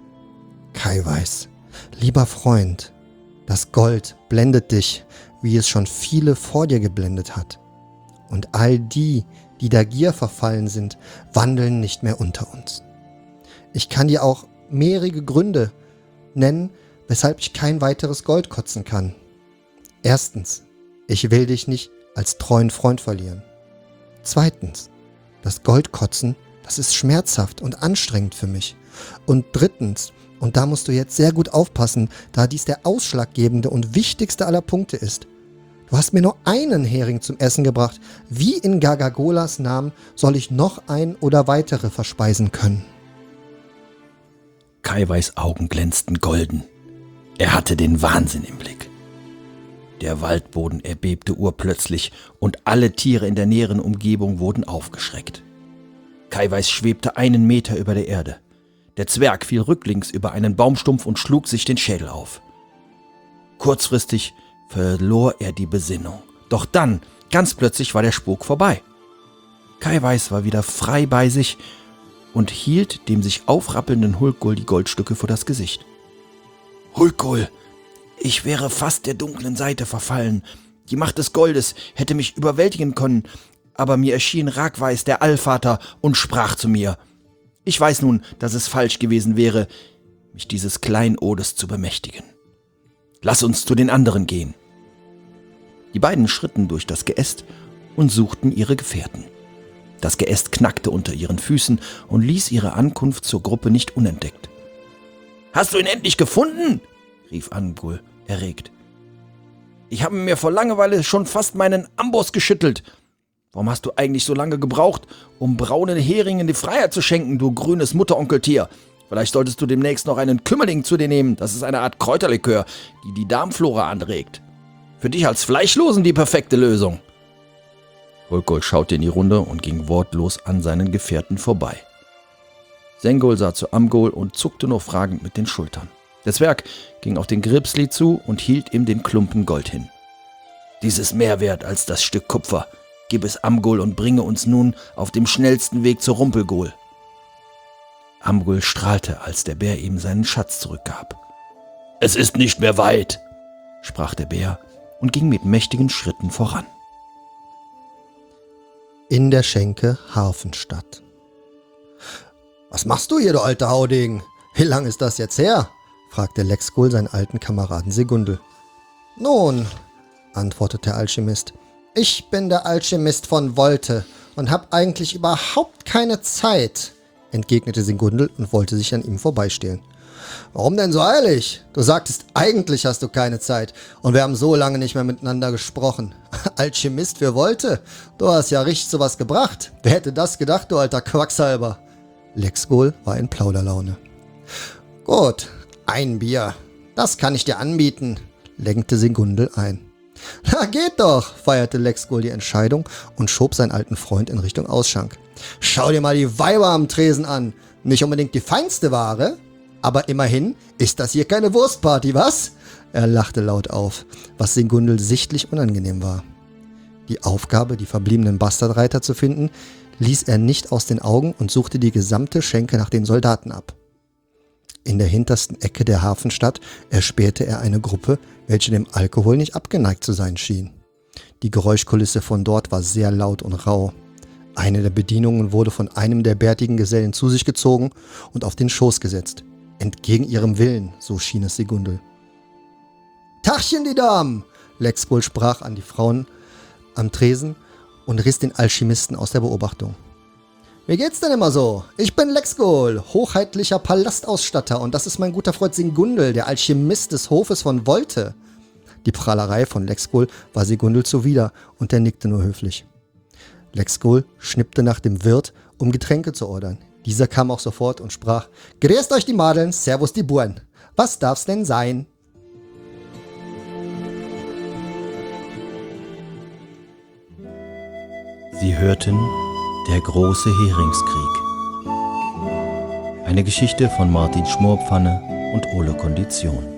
Keiweis, lieber Freund, das Gold blendet dich, wie es schon viele vor dir geblendet hat. Und all die, die der Gier verfallen sind, wandeln nicht mehr unter uns. Ich kann dir auch mehrere Gründe nennen, weshalb ich kein weiteres Gold kotzen kann. Erstens, ich will dich nicht als treuen Freund verlieren. Zweitens, das Goldkotzen, das ist schmerzhaft und anstrengend für mich. Und drittens, und da musst du jetzt sehr gut aufpassen, da dies der ausschlaggebende und wichtigste aller Punkte ist. Du hast mir nur einen Hering zum Essen gebracht. Wie in Gargagolas Namen soll ich noch ein oder weitere verspeisen können? Keiweis Augen glänzten golden. Er hatte den Wahnsinn im Blick. Der Waldboden erbebte urplötzlich und alle Tiere in der näheren Umgebung wurden aufgeschreckt. Keiweis schwebte einen Meter über der Erde. Der Zwerg fiel rücklings über einen Baumstumpf und schlug sich den Schädel auf. Kurzfristig verlor er die Besinnung. Doch dann, ganz plötzlich, war der Spuk vorbei. Keiweis war wieder frei bei sich und hielt dem sich aufrappelnden Hulkul die Goldstücke vor das Gesicht. »Hulkul, ich wäre fast der dunklen Seite verfallen. Die Macht des Goldes hätte mich überwältigen können, aber mir erschien Ragweis, der Allvater, und sprach zu mir. Ich weiß nun, dass es falsch gewesen wäre, mich dieses Kleinodes zu bemächtigen. Lass uns zu den anderen gehen.« Die beiden schritten durch das Geäst und suchten ihre Gefährten. Das Geäst knackte unter ihren Füßen und ließ ihre Ankunft zur Gruppe nicht unentdeckt. »Hast du ihn endlich gefunden?« rief Amgul erregt. »Ich habe mir vor Langeweile schon fast meinen Amboss geschüttelt. Warum hast du eigentlich so lange gebraucht, um braunen Heringen die Freiheit zu schenken, du grünes Mutteronkeltier? Vielleicht solltest du demnächst noch einen Kümmerling zu dir nehmen. Das ist eine Art Kräuterlikör, die die Darmflora anregt. Für dich als Fleischlosen die perfekte Lösung.« Hulkul schaute in die Runde und ging wortlos an seinen Gefährten vorbei. Zengul sah zu Amgul und zuckte nur fragend mit den Schultern. Der Zwerg ging auf den Gripsli zu und hielt ihm den Klumpen Gold hin. »Dies ist mehr wert als das Stück Kupfer. Gib es Amgul und bringe uns nun auf dem schnellsten Weg zur Rumpelgul.« Amgul strahlte, als der Bär ihm seinen Schatz zurückgab. »Es ist nicht mehr weit«, sprach der Bär und ging mit mächtigen Schritten voran. In der Schenke Hafenstadt. »Was machst du hier, du alter Haudegen? Wie lang ist das jetzt her?« fragte Lexgol seinen alten Kameraden Segundel. »Nun«, antwortete der Alchemist, »ich bin der Alchemist von Volte und hab eigentlich überhaupt keine Zeit«, entgegnete Segundel und wollte sich an ihm vorbeistehlen. »Warum denn so eilig? Du sagtest, eigentlich hast du keine Zeit und wir haben so lange nicht mehr miteinander gesprochen. Alchemist für Volte? Du hast ja richtig sowas gebracht. Wer hätte das gedacht, du alter Quacksalber?« Lexgol war in Plauderlaune. »Gut, ein Bier. Das kann ich dir anbieten«, lenkte Segundel ein. »Na geht doch«, feierte Lexgol die Entscheidung und schob seinen alten Freund in Richtung Ausschank. »Schau dir mal die Weiber am Tresen an. Nicht unbedingt die feinste Ware, aber immerhin ist das hier keine Wurstparty, was?« Er lachte laut auf, was Segundel sichtlich unangenehm war. Die Aufgabe, die verbliebenen Bastardreiter zu finden, ließ er nicht aus den Augen und suchte die gesamte Schenke nach den Soldaten ab. In der hintersten Ecke der Hafenstadt erspähte er eine Gruppe, welche dem Alkohol nicht abgeneigt zu sein schien. Die Geräuschkulisse von dort war sehr laut und rau. Eine der Bedienungen wurde von einem der bärtigen Gesellen zu sich gezogen und auf den Schoß gesetzt. Entgegen ihrem Willen, so schien es Segundel. »Tachchen, die Damen!« Lexgol sprach an die Frauen am Tresen und riss den Alchemisten aus der Beobachtung. »Wie geht's denn immer so? Ich bin Lexgol, hoheitlicher Palastausstatter, und das ist mein guter Freund Segundel, der Alchemist des Hofes von Volte.« Die Prahlerei von Lexgol war Segundel zuwider und er nickte nur höflich. Lexgol schnippte nach dem Wirt, um Getränke zu ordern. Dieser kam auch sofort und sprach: »Grüßt euch die Madeln, servus die Buren. Was darf's denn sein?« Sie hörten Der große Heringskrieg. Eine Geschichte von Martin Schmorpfanne und Ole Kondition.